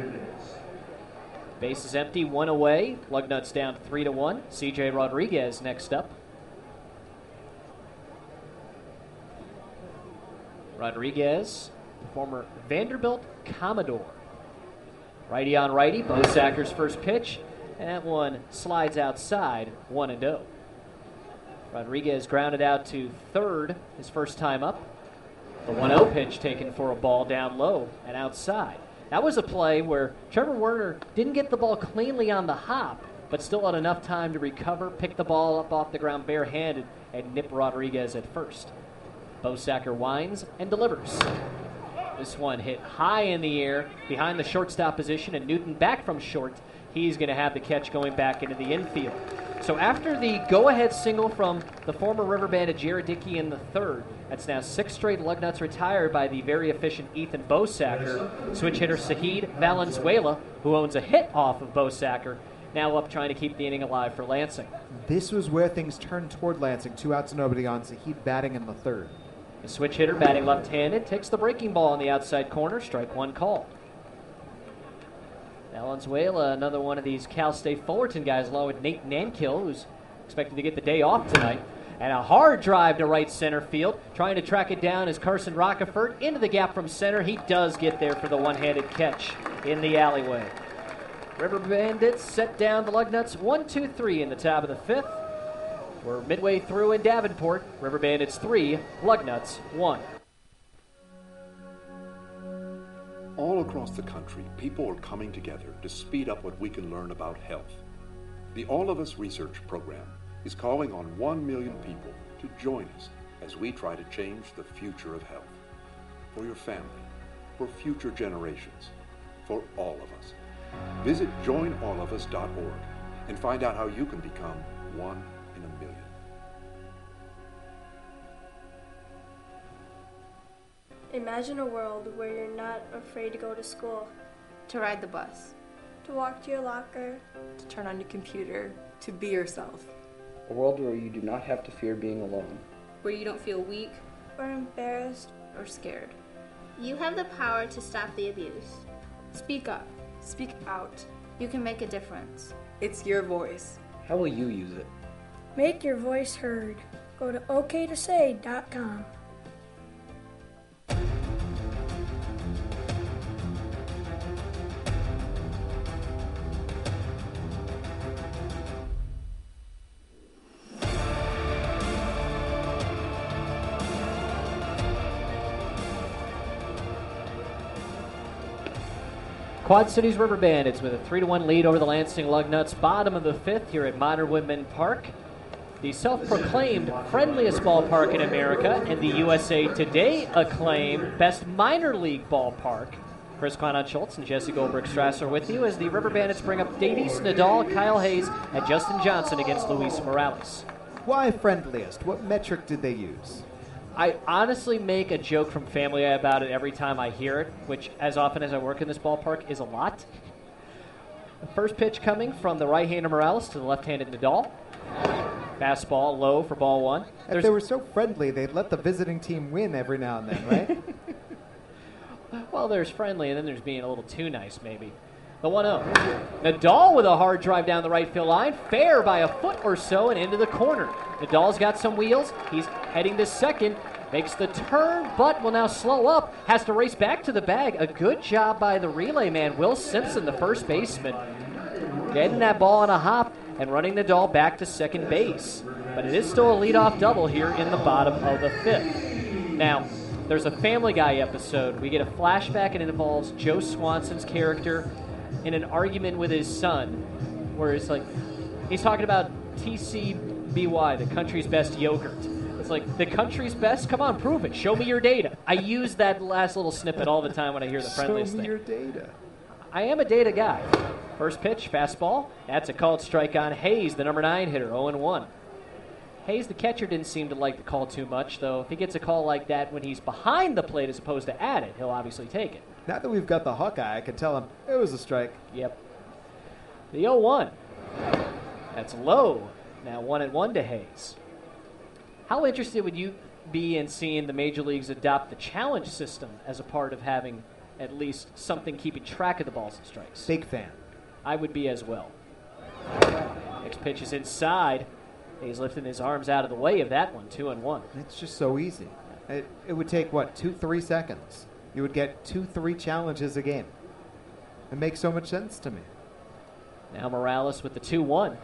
Base is empty, 1 away. Lugnuts down 3-1. CJ Rodriguez next up. Rodriguez, the former Vanderbilt Commodore. Righty on righty, Bosacker's first pitch, and that one slides outside, 1-0. Rodriguez grounded out to third, his first time up. The 1-0 pitch taken for a ball down low and outside. That was a play where Trevor Werner didn't get the ball cleanly on the hop, but still had enough time to recover, pick the ball up off the ground barehanded, and nip Rodriguez at first. Bosacker winds and delivers. This one hit high in the air behind the shortstop position, and Newton back from short. He's going to have the catch going back into the infield. So after the go-ahead single from the former River Bandit Jared Dickey in the third, that's now 6 straight Lugnuts retired by the very efficient Ethan Bosacker. Switch hitter Sahid Valenzuela, who owns a hit off of Bosacker, now up trying to keep the inning alive for Lansing. This was where things turned toward Lansing. 2 outs, nobody on. Sahid batting in the third. The switch hitter, batting left-handed, takes the breaking ball in the outside corner. Strike one called. Valenzuela, another one of these Cal State Fullerton guys, along with Nate Nankill, who's expected to get the day off tonight. And a hard drive to right center field. Trying to track it down is Carson Rockefort into the gap from center. He does get there for the one-handed catch in the alleyway. River Bandits set down the Lugnuts 1-2-3 in the top of the fifth. We're midway through in Davenport. River Bandits 3, Lugnuts 1. All across the country, people are coming together to speed up what we can learn about health. The All of Us Research Program is calling on 1 million people to join us as we try to change the future of health. For your family, for future generations, for all of us. Visit joinallofus.org and find out how you can become 1 in a million. Imagine a world where you're not afraid to go to school, to ride the bus, to walk to your locker, to turn on your computer, to be yourself. A world where you do not have to fear being alone, where you don't feel weak or embarrassed or scared. You have the power to stop the abuse. Speak up. Speak out. You can make a difference. It's your voice. How will you use it? Make your voice heard. Go to okaytosay.com. Quad Cities River Bandits with a 3-1 lead over the Lansing Lugnuts, bottom of the fifth here at Modern Woodmen Park. The self-proclaimed friendliest ballpark in America and the USA Today acclaimed best minor league ballpark. Chris Quanon-Schultz and Jesse Goldberg-Strasser with you as the River Bandits bring up Davies, Nadal, Kyle Hayes, and Justin Johnson against Luis Morales. Why friendliest? What metric did they use? I honestly make a joke from Family Guy about it every time I hear it, which, as often as I work in this ballpark, is a lot. The first pitch coming from the right-hander Morales to the left-handed Nadal. Fastball low for ball one. If they were so friendly, they'd let the visiting team win every now and then, right? Well, there's friendly, and then there's being a little too nice, maybe. The 1-0. Nadal with a hard drive down the right field line. Fair by a foot or so and into the corner. Nadal's got some wheels. He's heading to second. Makes the turn, but will now slow up. Has to race back to the bag. A good job by the relay man, Will Simpson, the first baseman. Getting that ball on a hop and running Nadal back to second base. But it is still a leadoff double here in the bottom of the fifth. Now, there's a Family Guy episode. We get a flashback, and it involves Joe Swanson's character in an argument with his son, where it's like, he's talking about TCBY, the country's best yogurt. It's like, the country's best? Come on, prove it. Show me your data. I use that last little snippet all the time when I hear the friendliest thing. Show me your data. I am a data guy. First pitch, fastball. That's a called strike on Hayes, the number 9 hitter, 0-1. Hayes, the catcher, didn't seem to like the call too much, though if he gets a call like that when he's behind the plate as opposed to at it, he'll obviously take it. Now that we've got the Hawkeye, I can tell him it was a strike. Yep. The 0-1. That's low. Now 1-1 to Hayes. How interested would you be in seeing the major leagues adopt the challenge system as a part of having at least something keeping track of the balls and strikes? Big fan. I would be as well. Next pitch is inside. He's lifting his arms out of the way of that one, 2-1. It's just so easy. It would take, 2-3 seconds. You would get 2-3 challenges a game. It makes so much sense to me. Now Morales with the 2-1.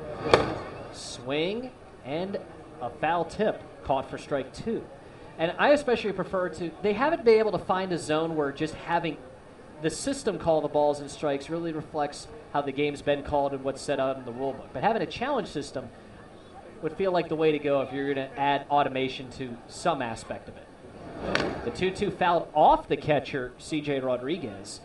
Swing and a foul tip caught for strike 2. And I especially prefer they haven't been able to find a zone where just having the system call the balls and strikes really reflects how the game's been called and what's set out in the rule book. But having a challenge system would feel like the way to go if you're going to add automation to some aspect of it. The 2-2 fouled off the catcher, C.J. Rodriguez.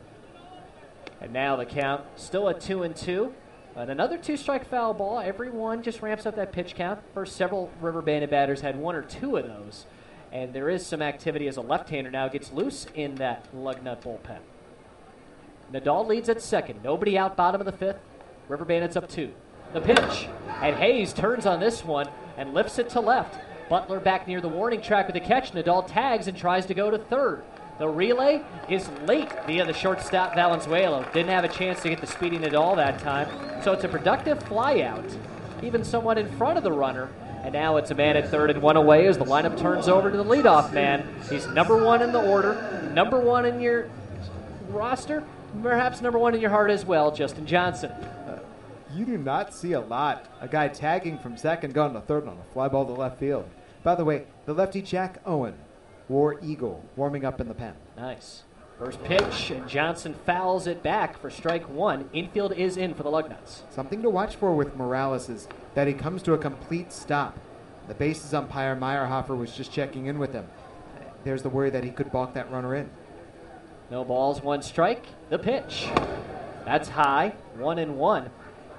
And now the count still at 2-2. And another 2-strike foul ball. Everyone just ramps up that pitch count. First, several River Bandit batters had 1 or 2 of those. And there is some activity as a left-hander now gets loose in that Lugnut bullpen. Nadal leads at second. Nobody out, bottom of the 5th. River Bandits up 2. The pitch. And Hayes turns on this one and lifts it to left. Butler back near the warning track with the catch. Nadal tags and tries to go to third. The relay is late via the shortstop Valenzuela. Didn't have a chance to get the speedy Nadal that time. So it's a productive flyout, even somewhat in front of the runner. And now it's a man at third and 1 away as the lineup turns over to the leadoff man. He's number 1 in the order, number 1 in your roster, perhaps number 1 in your heart as well, Justin Johnson. You do not see a lot. A guy tagging from second, going to third on a fly ball to left field. By the way, the lefty Jack Owen, War Eagle, warming up in the pen. Nice. First pitch, and Johnson fouls it back for strike 1. Infield is in for the Lugnuts. Something to watch for with Morales is that he comes to a complete stop. The bases umpire Meyerhofer was just checking in with him. There's the worry that he could balk that runner in. No balls, 1 strike. The pitch. That's high, 1-1.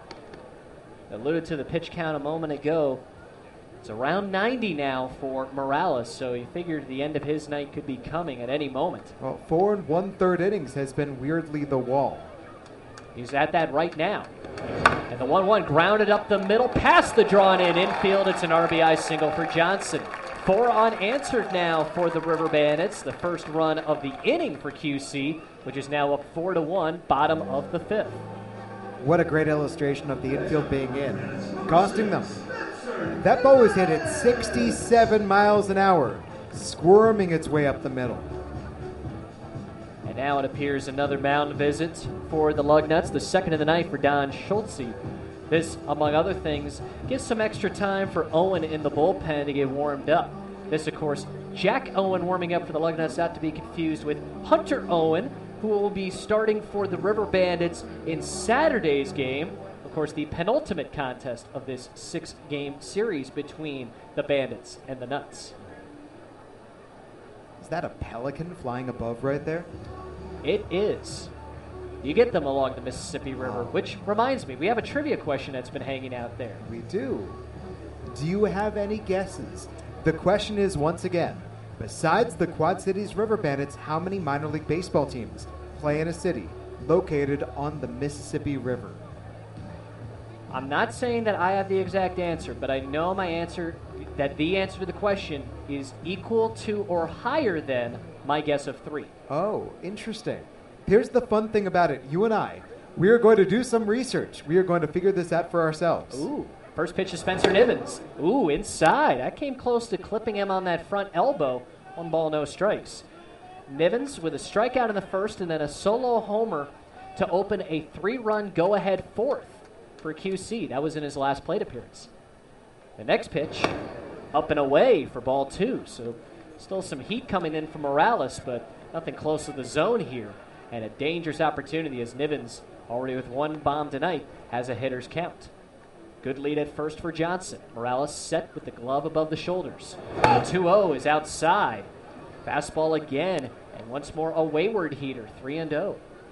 Alluded to the pitch count a moment ago. It's around 90 now for Morales, so you figured the end of his night could be coming at any moment. Well, 4 1/3 innings has been weirdly the wall. He's at that right now. And the 1-1 grounded up the middle, past the drawn in infield. It's an RBI single for Johnson. 4 unanswered now for the River Bandits. The first run of the inning for QC, which is now up 4-1, bottom of the 5th. What a great illustration of the infield being in, costing them. That ball was hit at 67 miles an hour, squirming its way up the middle. And now it appears another mound visit for the Lugnuts, the second of the night for Don Schultze. This, among other things, gives some extra time for Owen in the bullpen to get warmed up. This, of course, Jack Owen warming up for the Lugnuts, not to be confused with Hunter Owen, who will be starting for the River Bandits in Saturday's game. Of course, the penultimate contest of this 6-game series between the Bandits and the Nuts. Is that a pelican flying above right there? It is. You get them along the Mississippi River, which reminds me, we have a trivia question that's been hanging out there. We do. Do you have any guesses? The question is, once again, besides the Quad Cities River Bandits, how many minor league baseball teams play in a city located on the Mississippi River? I'm not saying that I have the exact answer, but I know my answer, that the answer to the question is equal to or higher than my guess of 3. Oh, interesting. Here's the fun thing about it. You and I, we are going to do some research. We are going to figure this out for ourselves. Ooh. First pitch to Spencer Nivens. Ooh, inside. That came close to clipping him on that front elbow. 1 ball, no strikes. Nivens with a strikeout in the first and then a solo homer to open a 3-run go-ahead 4th for QC. That was in his last plate appearance. The next pitch, up and away for ball 2. So still some heat coming in from Morales, but nothing close to the zone here. And a dangerous opportunity as Nivens, already with 1 bomb tonight, has a hitter's count. Good lead at first for Johnson. Morales set with the glove above the shoulders. The 2-0 is outside. Fastball again, and once more a wayward heater, 3-0.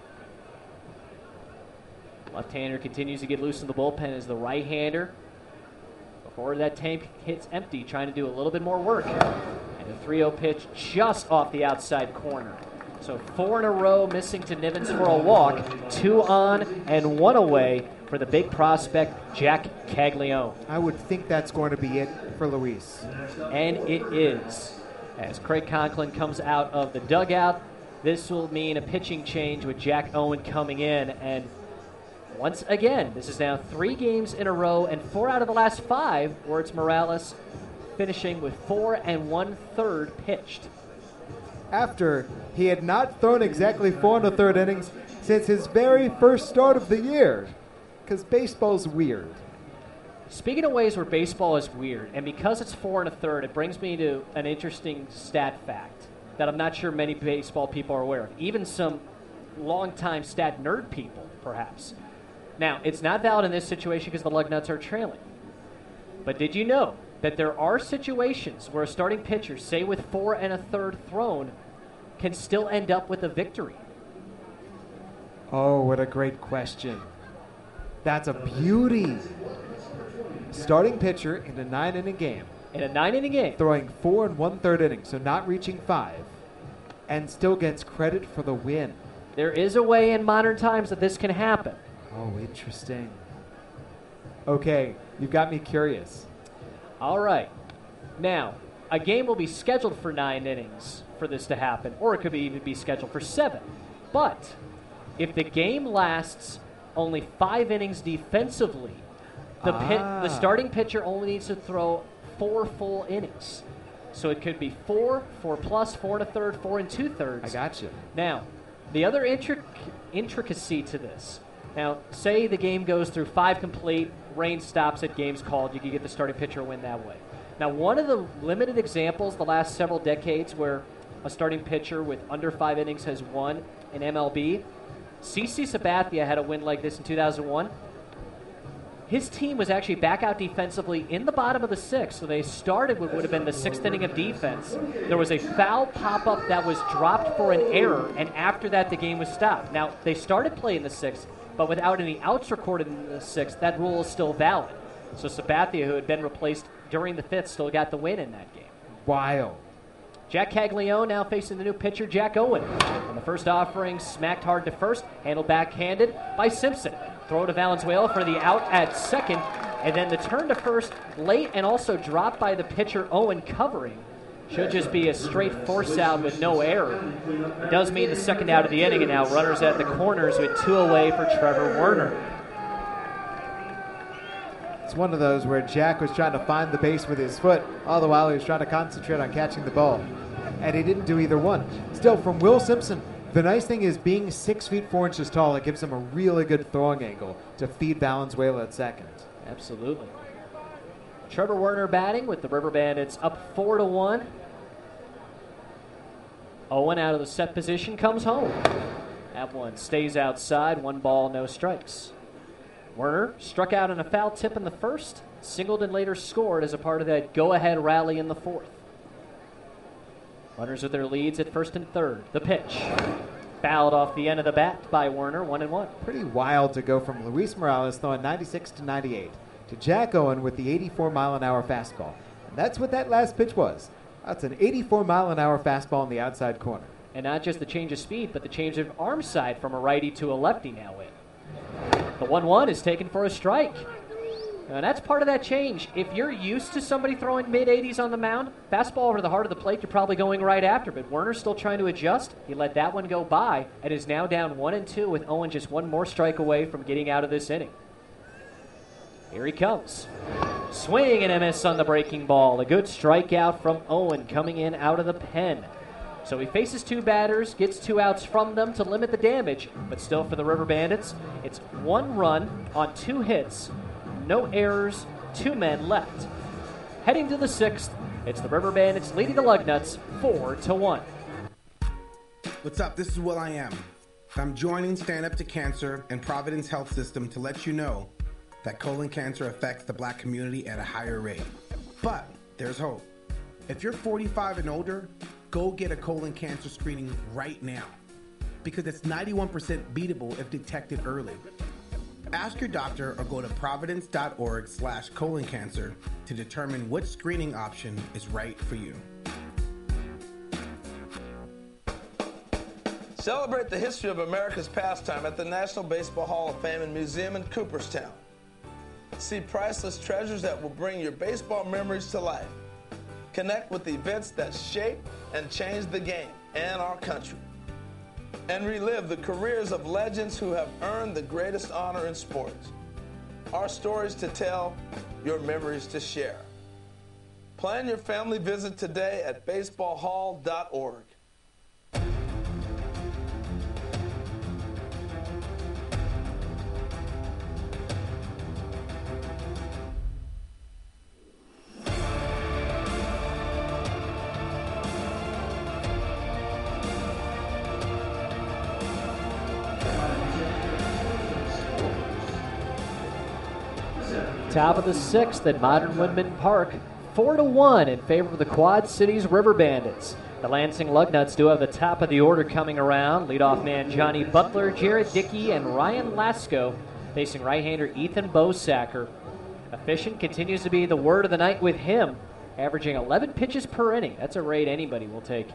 Left-hander continues to get loose in the bullpen as the right-hander, before that tank hits empty, trying to do a little bit more work. And a 3-0 pitch just off the outside corner. So 4 in a row missing to Nivens for a walk. 2 on and 1 away for the big prospect, Jack Caglione. I would think that's going to be it for Luis. And it is. As Craig Conklin comes out of the dugout, this will mean a pitching change with Jack Owen coming in. And once again, this is now 3 games in a row and 4 out of the last 5 where it's Morales finishing with 4 1/3 pitched. After he had not thrown exactly 4 1/3 innings since his very first start of the year. Because baseball's weird. Speaking of ways where baseball is weird, and because it's 4 1/3, it brings me to an interesting stat fact that I'm not sure many baseball people are aware of. Even some longtime stat nerd people, perhaps. Now, it's not valid in this situation because the Lugnuts are trailing. But did you know that there are situations where a starting pitcher, say with 4 1/3 thrown, can still end up with a victory? Oh, what a great question. That's a beauty. Starting pitcher in a 9-inning game. In a 9-inning game. Throwing 4 1/3 innings, so not reaching 5, and still gets credit for the win. There is a way in modern times that this can happen. Oh, interesting. Okay, you've got me curious. All right. Now, a game will be scheduled for 9 innings for this to happen, or it could even be scheduled for 7. But if the game lasts only 5 innings defensively, the starting pitcher only needs to throw 4 full innings. So it could be 4, 4 plus, 4 1/3, 4 2/3. I gotcha. Now, the other intricacy to this. Now, say the game goes through 5 complete, rain stops at game's called, you can get the starting pitcher win that way. Now, one of the limited examples the last several decades where a starting pitcher with under 5 innings has won in MLB, CC Sabathia had a win like this in 2001. His team was actually back out defensively in the bottom of the 6th, so they started what would have been the 6th inning of defense. There was a foul pop-up that was dropped for an error, and after that the game was stopped. Now, they started play in the 6th, but without any outs recorded in the 6th, that rule is still valid. So Sabathia, who had been replaced during the 5th, still got the win in that game. Wild. Jack Caglione now facing the new pitcher, Jack Owen. On the first offering, smacked hard to first, handled backhanded by Simpson. Throw to Valenzuela for the out at second, and then the turn to first late and also dropped by the pitcher Owen covering. Should just be a straight force out with no error. It does mean the second out of the inning, and now runners at the corners with 2 away for Trevor Werner. It's one of those where Jack was trying to find the base with his foot, all the while he was trying to concentrate on catching the ball. And he didn't do either one. Still, from Will Simpson, the nice thing is being 6 feet 4 inches tall, it gives him a really good throwing angle to feed Valenzuela at second. Absolutely. Trevor Werner batting with the River Bandits up 4-1. Owen out of the set position comes home. That one stays outside, 1 ball, no strikes. Werner struck out in a foul tip in the first, singled and later scored as a part of that go-ahead rally in the 4th. Runners with their leads at first and third. The pitch. Fouled off the end of the bat by Werner, 1-1. Pretty wild to go from Luis Morales throwing 96 to 98 to Jack Owen with the 84-mile-an-hour fastball. And that's what that last pitch was. That's an 84-mile-an-hour fastball in the outside corner. And not just the change of speed, but the change of arm side from a righty to a lefty now in. The 1-1 is taken for a strike. And that's part of that change. If you're used to somebody throwing mid-80s on the mound, fastball over the heart of the plate, you're probably going right after. But Werner's still trying to adjust. He let that one go by and is now down 1-2 with Owen just 1 more strike away from getting out of this inning. Here he comes. Swing and a miss on the breaking ball. A good strikeout from Owen coming in out of the pen. So he faces 2 batters, gets 2 outs from them to limit the damage. But still for the River Bandits, it's 1 run on 2 hits. No errors, 2 men left. Heading to the 6th, it's the River Bandits leading the Lugnuts 4-1. What's up? This is Will I Am. I'm joining Stand Up to Cancer and Providence Health System to let you know that colon cancer affects the Black community at a higher rate. But there's hope. If you're 45 and older, go get a colon cancer screening right now because it's 91% beatable if detected early. Ask your doctor or go to providence.org/colon cancer to determine which screening option is right for you. Celebrate the history of America's pastime at the National Baseball Hall of Fame and Museum in Cooperstown. See priceless treasures that will bring your baseball memories to life. Connect with the events that shape and change the game and our country. And relive the careers of legends who have earned the greatest honor in sports. Our stories to tell, your memories to share. Plan your family visit today at baseballhall.org. Top of the sixth at Modern Woodman Park, 4-1 in favor of the Quad Cities River Bandits. The Lansing Lugnuts do have the top of the order coming around. Leadoff man Johnny Butler, Jared Dickey, and Ryan Lasko facing right-hander Ethan Bosacker. Efficient continues to be the word of the night with him, averaging 11 pitches per inning. That's a rate anybody will take.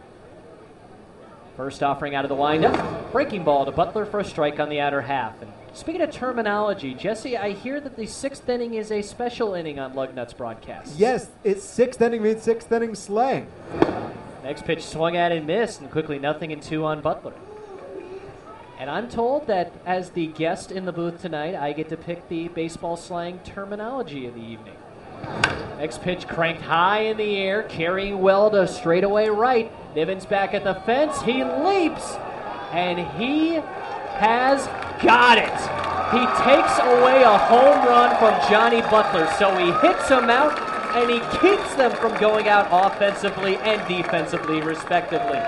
First offering out of the windup. Breaking ball to Butler for a strike on the outer half. And speaking of terminology, Jesse, I hear that the sixth inning is a special inning on Lugnuts broadcast. Yes, it's sixth inning means sixth inning slang. Next pitch swung at and missed, and quickly 0-2 on Butler. And I'm told that as the guest in the booth tonight, I get to pick the baseball slang terminology of the evening. Next pitch cranked high in the air, carrying well to straightaway right. Nivens back at the fence. He leaps, and he has got it. He takes away a home run from Johnny Butler, so he hits him out, and he keeps them from going out offensively and defensively, respectively.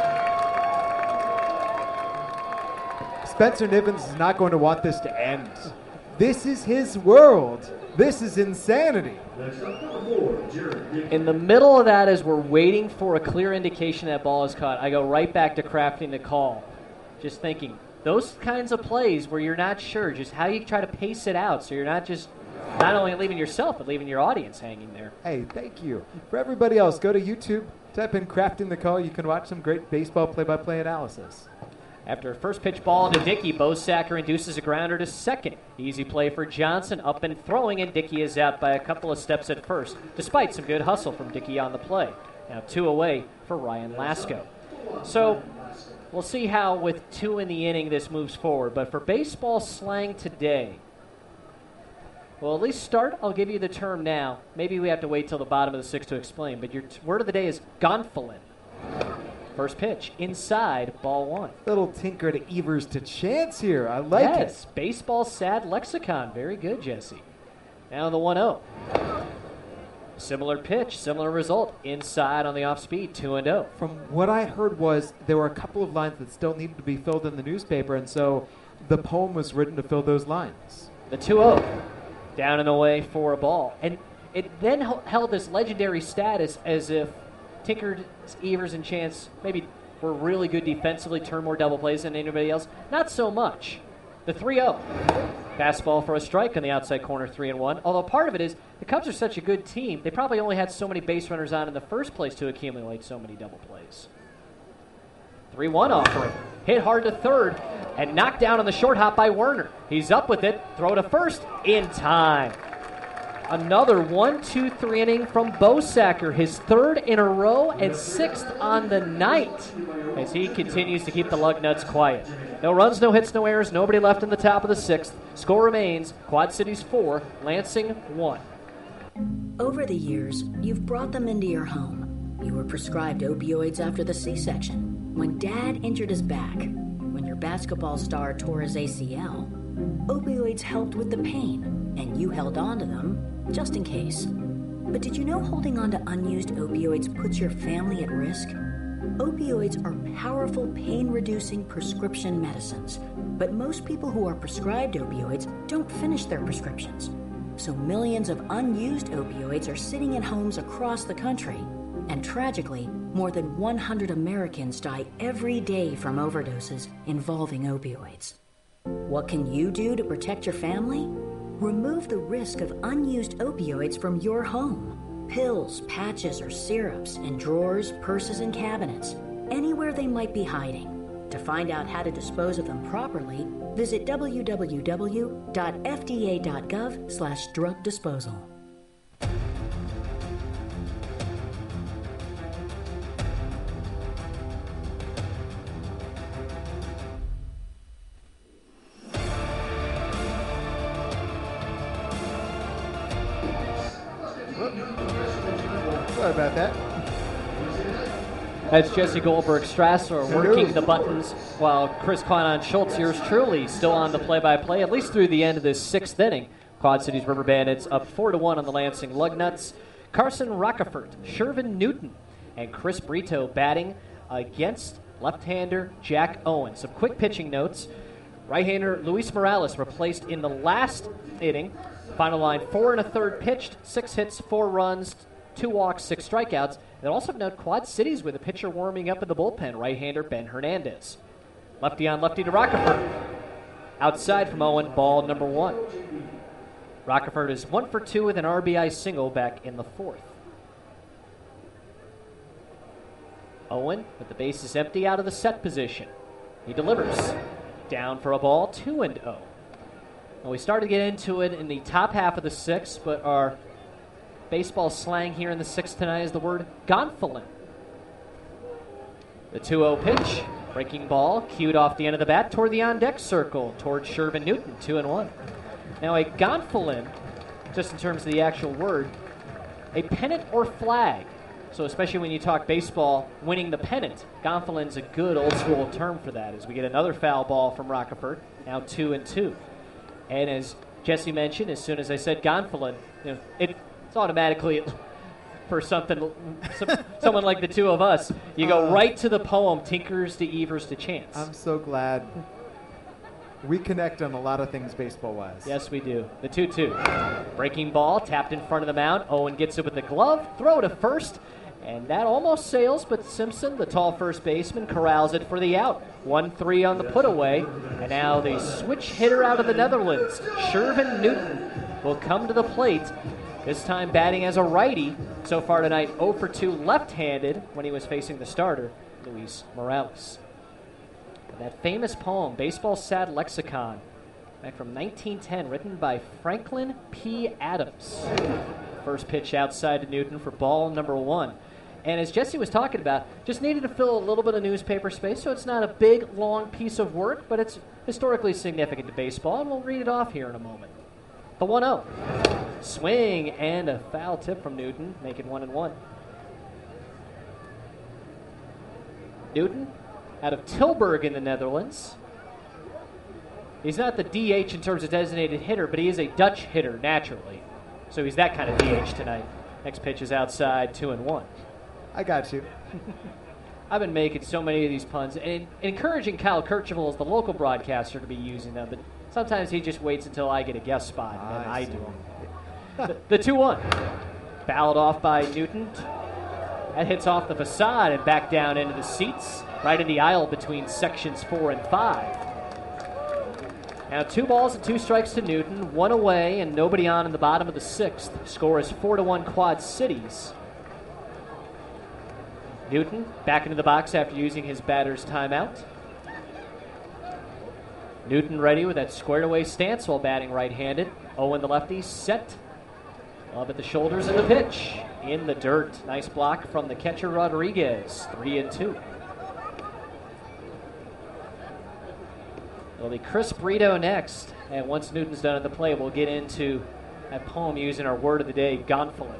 Spencer Nivens is not going to want this to end. This is his world. This is insanity. In the middle of that, as we're waiting for a clear indication that ball is caught, I go right back to crafting the call. Just thinking, those kinds of plays where you're not sure, just how you try to pace it out so you're not just not only leaving yourself, but leaving your audience hanging there. Hey, thank you. For everybody else, go to YouTube, type in Crafting the Call. You can watch some great baseball play-by-play analysis. After a first pitch ball to Dickey, Bosacker induces a grounder to second. Easy play for Johnson, up and throwing, and Dickey is out by a couple of steps at first, despite some good hustle from Dickey on the play. Now 2 away for Ryan Lasko. So we'll see how with 2 in the inning this moves forward. But for baseball slang today, well, at least start, I'll give you the term now. Maybe we have to wait till the bottom of the sixth to explain, but your word of the day is gonfalon. First pitch, inside, ball 1. Little tinker to Evers to Chance here. I like it. Yes, baseball sad lexicon. Very good, Jesse. Now the 1-0. Similar pitch, similar result. Inside on the off speed, 2-0. From what I heard was there were a couple of lines that still needed to be filled in the newspaper, and so the poem was written to fill those lines. The 2-0. Down and away for a ball. And it then held this legendary status as if Tinker, Evers, and Chance maybe were really good defensively, turned more double plays than anybody else. Not so much. The 3-0. Fastball for a strike on the outside corner, 3-1. Although part of it is the Cubs are such a good team, they probably only had so many base runners on in the first place to accumulate so many double plays. 3-1 offering. Hit hard to third and knocked down on the short hop by Werner. He's up with it. Throw to first in time. Another 1-2-3 inning from Bosacker, his third in a row and sixth on the night as he continues to keep the Lugnuts quiet. No runs, no hits, no errors, nobody left in the top of the sixth. Score remains Quad Cities 4, Lansing 1. Over the years, you've brought them into your home. You were prescribed opioids after the C-section, when Dad injured his back, when your basketball star tore his ACL. Opioids helped with the pain, and you held on to them just in case. But did you know holding on to unused opioids puts your family at risk? Opioids are powerful pain-reducing prescription medicines, but most people who are prescribed opioids don't finish their prescriptions. So millions of unused opioids are sitting in homes across the country. And tragically, more than 100 Americans die every day from overdoses involving opioids. What can you do to protect your family? Remove the risk of unused opioids from your home. Pills, patches, or syrups in drawers, purses, and cabinets, anywhere they might be hiding. To find out how to dispose of them properly, visit www.fda.gov/drug disposal. Sorry about that. That's Jesse Goldberg Strasser working the buttons while Chris Quanon Schultz, yours truly, still on the play-by-play, at least through the end of this sixth inning. Quad Cities River Bandits up 4-1 on the Lansing Lugnuts. Carson Rockefort, Shervin Newton, and Chris Brito batting against left-hander Jack Owen. Some quick pitching notes. Right-hander Luis Morales replaced in the last inning Final line, 4 1/3 pitched, 6 hits, 4 runs, 2 walks, 6 strikeouts. And also note Quad Cities with a pitcher warming up in the bullpen, right-hander Ben Hernandez. Lefty on lefty to Rockefeller. Outside from Owen, ball number 1. Rockefeller is 1 for 2 with an RBI single back in the 4th. Owen, with the bases empty, out of the set position. He delivers. Down for a ball, 2-0. Well, we started to get into it in the top half of the 6th, but our baseball slang here in the 6th tonight is the word gonfalin. The 2-0 pitch, breaking ball, cued off the end of the bat toward the on-deck circle, toward Shervin Newton, 2-1. Now, a gonfalin, just in terms of the actual word, a pennant or flag. So especially when you talk baseball, winning the pennant, gonfalin's a good old-school term for that, as we get another foul ball from Rockefeller, now 2-2. And as Jesse mentioned, as soon as I said gonfalin, it's automatically, for someone like the two of us, you go right to the poem, Tinkers to Evers to Chance. I'm so glad. We connect on a lot of things baseball-wise. Yes, we do. The 2-2. Breaking ball, tapped in front of the mound. Owen gets it with the glove. Throw to first. And that almost sails, but Simpson, the tall first baseman, corrals it for the out. 1-3 on the put away. And now the switch hitter out of the Netherlands, Shervin Newton, will come to the plate. This time batting as a righty. So far tonight, 0 for 2 left-handed when he was facing the starter, Luis Morales. That famous poem, Baseball's Sad Lexicon, back from 1910, written by Franklin P. Adams. First pitch outside to Newton for ball number 1. And as Jesse was talking about, just needed to fill a little bit of newspaper space, so it's not a big, long piece of work, but it's historically significant to baseball, and we'll read it off here in a moment. The 1-0. Swing and a foul tip from Newton, making 1-1. Newton, out of Tilburg in the Netherlands. He's not the DH in terms of designated hitter, but he is a Dutch hitter naturally. So he's that kind of DH tonight. Next pitch is outside, 2-1. I got you. I've been making so many of these puns and encouraging Kyle Kirchhoff as the local broadcaster to be using them, but sometimes he just waits until I get a guest spot, and then I do. The 2-1. Fouled off by Newton. That hits off the facade and back down into the seats, right in the aisle between sections 4 and 5. Now 2 balls and 2 strikes to Newton, 1 away and nobody on in the bottom of the 6th. Score is 4-1 Quad Cities. Newton back into the box after using his batter's timeout. Newton ready with that squared away stance while batting right-handed. Owen the lefty set. Up at the shoulders and the pitch. In the dirt. Nice block from the catcher Rodriguez. 3-2. It'll be Chris Brito next. And once Newton's done at the plate, we'll get into that poem using our word of the day, gonfalin.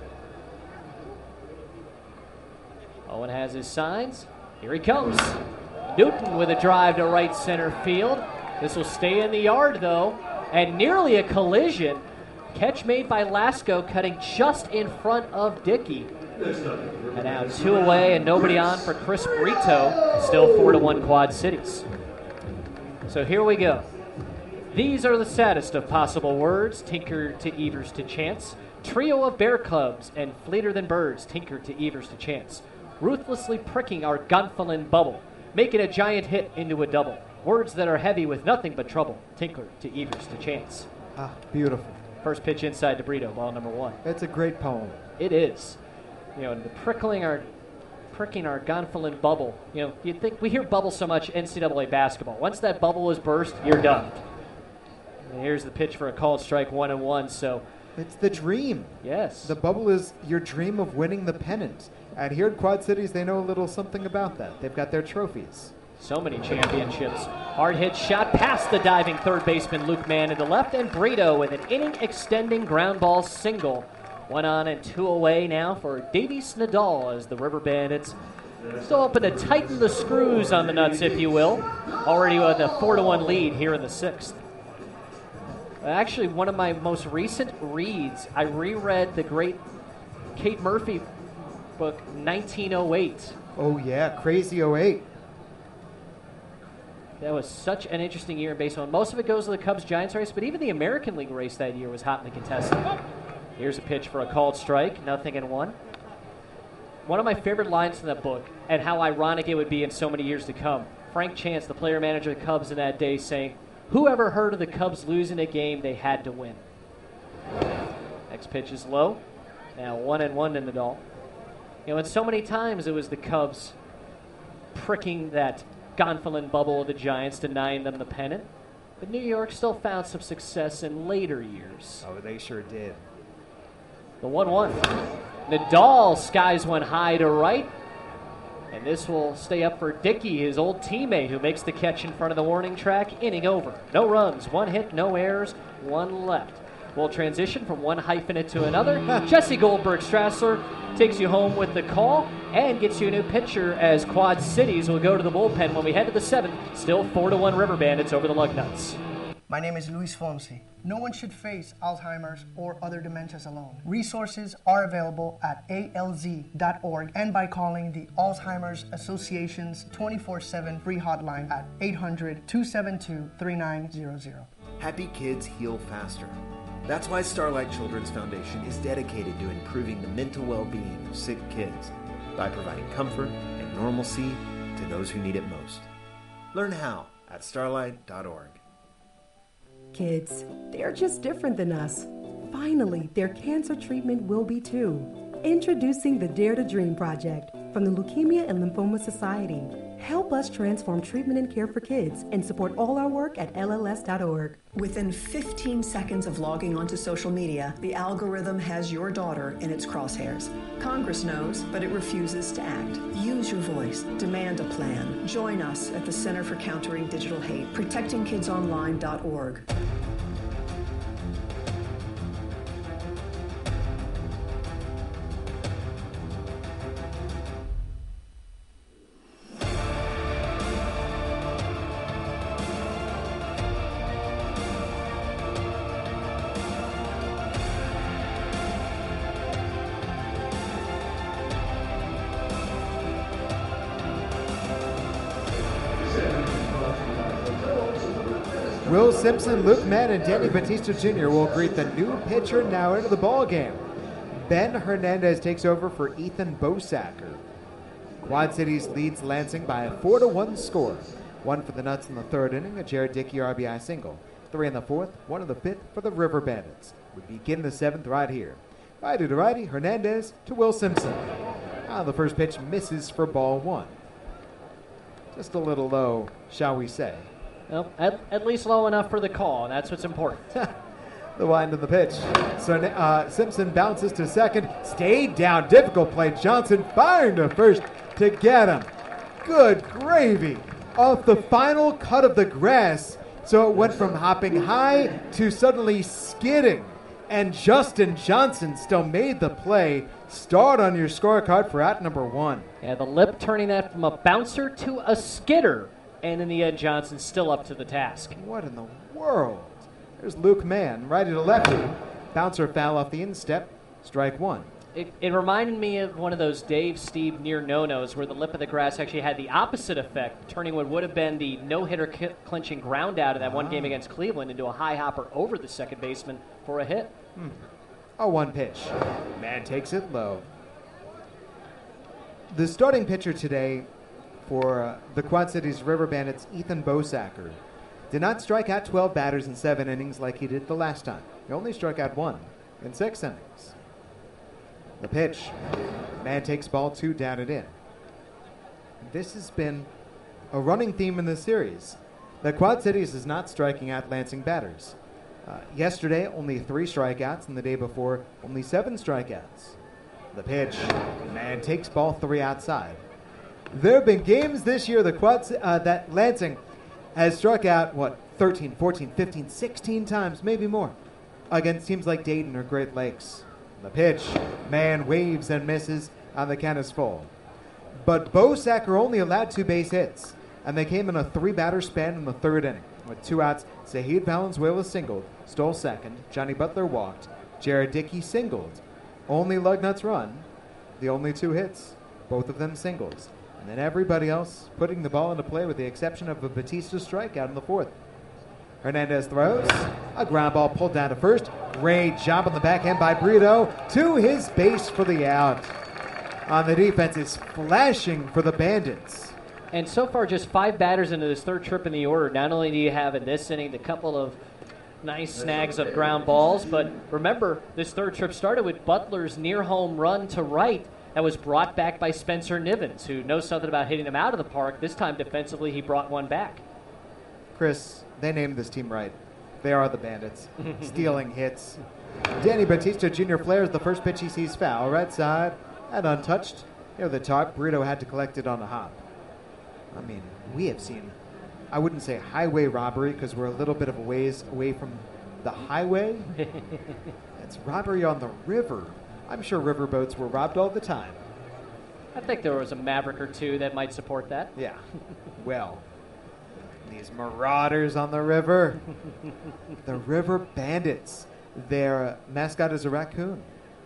Owen has his signs. Here he comes. Newton with a drive to right center field. This will stay in the yard, though. And nearly a collision. Catch made by Lasco, cutting just in front of Dickey. And now 2 away and nobody on for Chris Brito. Still 4-1 Quad Cities. So here we go. These are the saddest of possible words. Tinker to Evers to Chance. Trio of bear cubs and fleeter than birds. Tinker to Evers to Chance. Ruthlessly pricking our gonfalin bubble. Making a giant hit into a double. Words that are heavy with nothing but trouble. Tinker to Evers to Chance. Ah, beautiful. First pitch inside to Brito, ball number 1. It's a great poem. It is. The pricking our gonfalin bubble. You'd think we hear bubble so much NCAA basketball. Once that bubble is burst, you're done. And here's the pitch for a called strike, 1-1. So it's the dream. Yes. The bubble is your dream of winning the pennant. And here at Quad Cities, they know a little something about that. They've got their trophies. So many championships. Hard hit shot past the diving third baseman Luke Mann to the left, and Brito with an inning-extending ground ball single. 1 on and 2 away now for Davey Snedall as the River Bandits still hoping to tighten the screws on the nuts, if you will. Already with a 4-1 lead here in the 6th. Actually, one of my most recent reads, I reread the great Kate Murphy book, 1908. Oh, yeah, Crazy 08. That was such an interesting year in baseball. Most of it goes to the Cubs-Giants race, but even the American League race that year was hotly contested. Here's a pitch for a called strike, 0-1. One of my favorite lines in that book, and how ironic it would be in so many years to come. Frank Chance, the player-manager of the Cubs in that day, saying, "Whoever heard of the Cubs losing a game they had to win?" Next pitch is low. Now 1-1 in the doll. And so many times it was the Cubs pricking that Gonfalon bubble of the Giants, denying them the pennant. But New York still found some success in later years. Oh, they sure did. The 1-1. Nadal skies one high to right. And this will stay up for Dickey, his old teammate, who makes the catch in front of the warning track. Inning over. No runs, 1 hit, no errors, 1 left. We'll transition from one hyphenate to another. Jesse Goldberg-Strassler takes you home with the call and gets you a new pitcher as Quad Cities will go to the bullpen when we head to the 7th. Still 4-1 River Bandits over the Lugnuts. My name is Luis Fonsi. No one should face Alzheimer's or other dementias alone. Resources are available at alz.org and by calling the Alzheimer's Association's 24/7 free hotline at 800-272-3900. Happy kids heal faster. That's why Starlight Children's Foundation is dedicated to improving the mental well-being of sick kids by providing comfort and normalcy to those who need it most. Learn how at starlight.org. Kids, they're just different than us. Finally, their cancer treatment will be too. Introducing the Dare to Dream Project from the Leukemia and Lymphoma Society. Help us transform treatment and care for kids and support all our work at LLS.org. Within 15 seconds of logging onto social media, the algorithm has your daughter in its crosshairs. Congress knows, but it refuses to act. Use your voice. Demand a plan. Join us at the Center for Countering Digital Hate, protectingkidsonline.org. Will Simpson, Luke Mann, and Danny Batista Jr. will greet the new pitcher now into the ballgame. Ben Hernandez takes over for Ethan Bosacker. Quad Cities leads Lansing by a 4-1 score. 1 for the Nuts in the 3rd inning, a Jared Dickey RBI single. 3 in the 4th, 1 in the 5th for the River Bandits. We begin the 7th right here. Righty to righty, Hernandez to Will Simpson. The first pitch misses for ball 1. Just a little low, shall we say. Well, at least low enough for the call, and that's what's important. The wind of the pitch. So Simpson bounces to second. Stayed down. Difficult play. Johnson firing to first to get him. Good gravy. Off the final cut of the grass. So it went from hopping high to suddenly skidding. And Justin Johnson still made the play. Start on your scorecard for at number 1. Yeah, the lip turning that from a bouncer to a skidder. And in the end, Johnson's still up to the task. What in the world? There's Luke Mann, righty to lefty. Bouncer foul off the instep. Strike 1. It reminded me of one of those Dave Steve near no-nos where the lip of the grass actually had the opposite effect, turning what would have been the no-hitter clinching ground out of that one game against Cleveland into a high hopper over the second baseman for a hit. A 1 pitch. Mann takes it low. The starting pitcher today for the Quad Cities River Bandits, Ethan Bosacker, did not strike out 12 batters in 7 innings like he did the last time. He only struck out 1 in 6 innings. The pitch. Mann takes ball 2, down and in. This has been a running theme in this series. The Quad Cities is not striking out Lansing batters. Yesterday, only 3 strikeouts, and the day before, only 7 strikeouts. The pitch. Mann takes ball 3 outside. There have been games this year that Lansing has struck out, 13, 14, 15, 16 times, maybe more, against teams like Dayton or Great Lakes. The pitch, Mann waves and misses, and the count is full. But Bosacker only allowed 2 base hits, and they came in a 3-batter span in the 3rd inning. With 2 outs, Zahid Valenzuela singled, stole second, Johnny Butler walked, Jared Dickey singled. Only Lugnuts run, the only 2 hits, both of them singles. And then everybody else putting the ball into play with the exception of a Batista strikeout in the fourth. Hernandez throws. A ground ball pulled down to first. Great job on the backhand by Brito to his base for the out. On the defense is flashing for the Bandits. And so far, just 5 batters into this third trip in the order. Not only do you have in this inning a couple of nice snags of ground balls, but remember, this third trip started with Butler's near home run to right that was brought back by Spencer Nivens, who knows something about hitting them out of the park. This time, defensively, he brought one back. Chris, they named this team right. They are the Bandits. Stealing hits. Danny Batista Jr. flares the first pitch he sees foul. Right side and untouched. Near the top, Brito had to collect it on a hop. I mean, we have seen, I wouldn't say highway robbery because we're a little bit of a ways away from the highway. It's robbery on the river. I'm sure riverboats were robbed all the time. I think there was a Maverick or two that might support that. Yeah. Well, these marauders on the river. The River Bandits. Their mascot is a raccoon.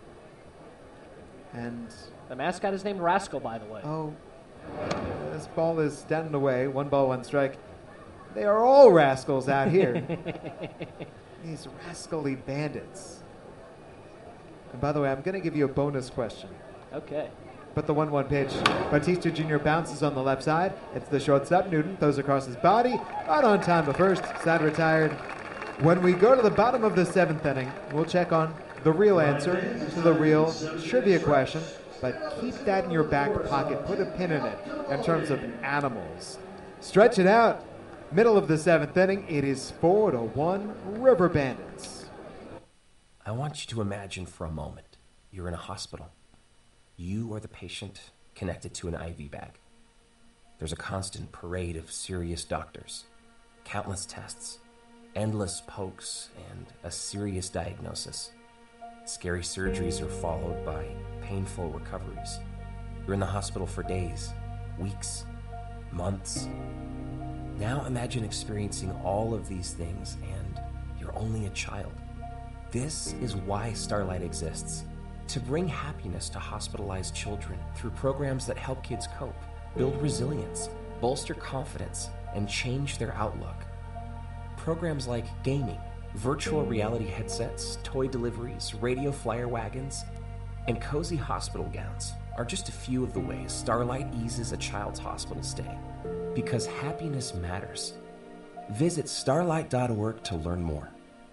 And the mascot is named Rascal, by the way. Oh, this ball is down and away. 1 ball, 1 strike. They are all rascals out here. These rascally bandits. And by the way, I'm going to give you a bonus question. Okay. But the 1-1 pitch. Batista Jr. bounces on the left side. It's the shortstop. Newton throws across his body. Right on time to first. Side retired. When we go to the bottom of the 7th inning, we'll check on the real answer to the real trivia question. But keep that in your back pocket. Put a pin in it in terms of animals. Stretch it out. Middle of the 7th inning. It is 4-1 River Bandits. I want you to imagine for a moment you're in a hospital. You are the patient connected to an IV bag. There's a constant parade of serious doctors, countless tests, endless pokes, and a serious diagnosis. Scary surgeries are followed by painful recoveries. You're in the hospital for days, weeks, months. Now imagine experiencing all of these things and you're only a child. This is why Starlight exists. To bring happiness to hospitalized children through programs that help kids cope, build resilience, bolster confidence, and change their outlook. Programs like gaming, virtual reality headsets, toy deliveries, radio flyer wagons, and cozy hospital gowns are just a few of the ways Starlight eases a child's hospital stay. Because happiness matters. Visit starlight.org to learn more.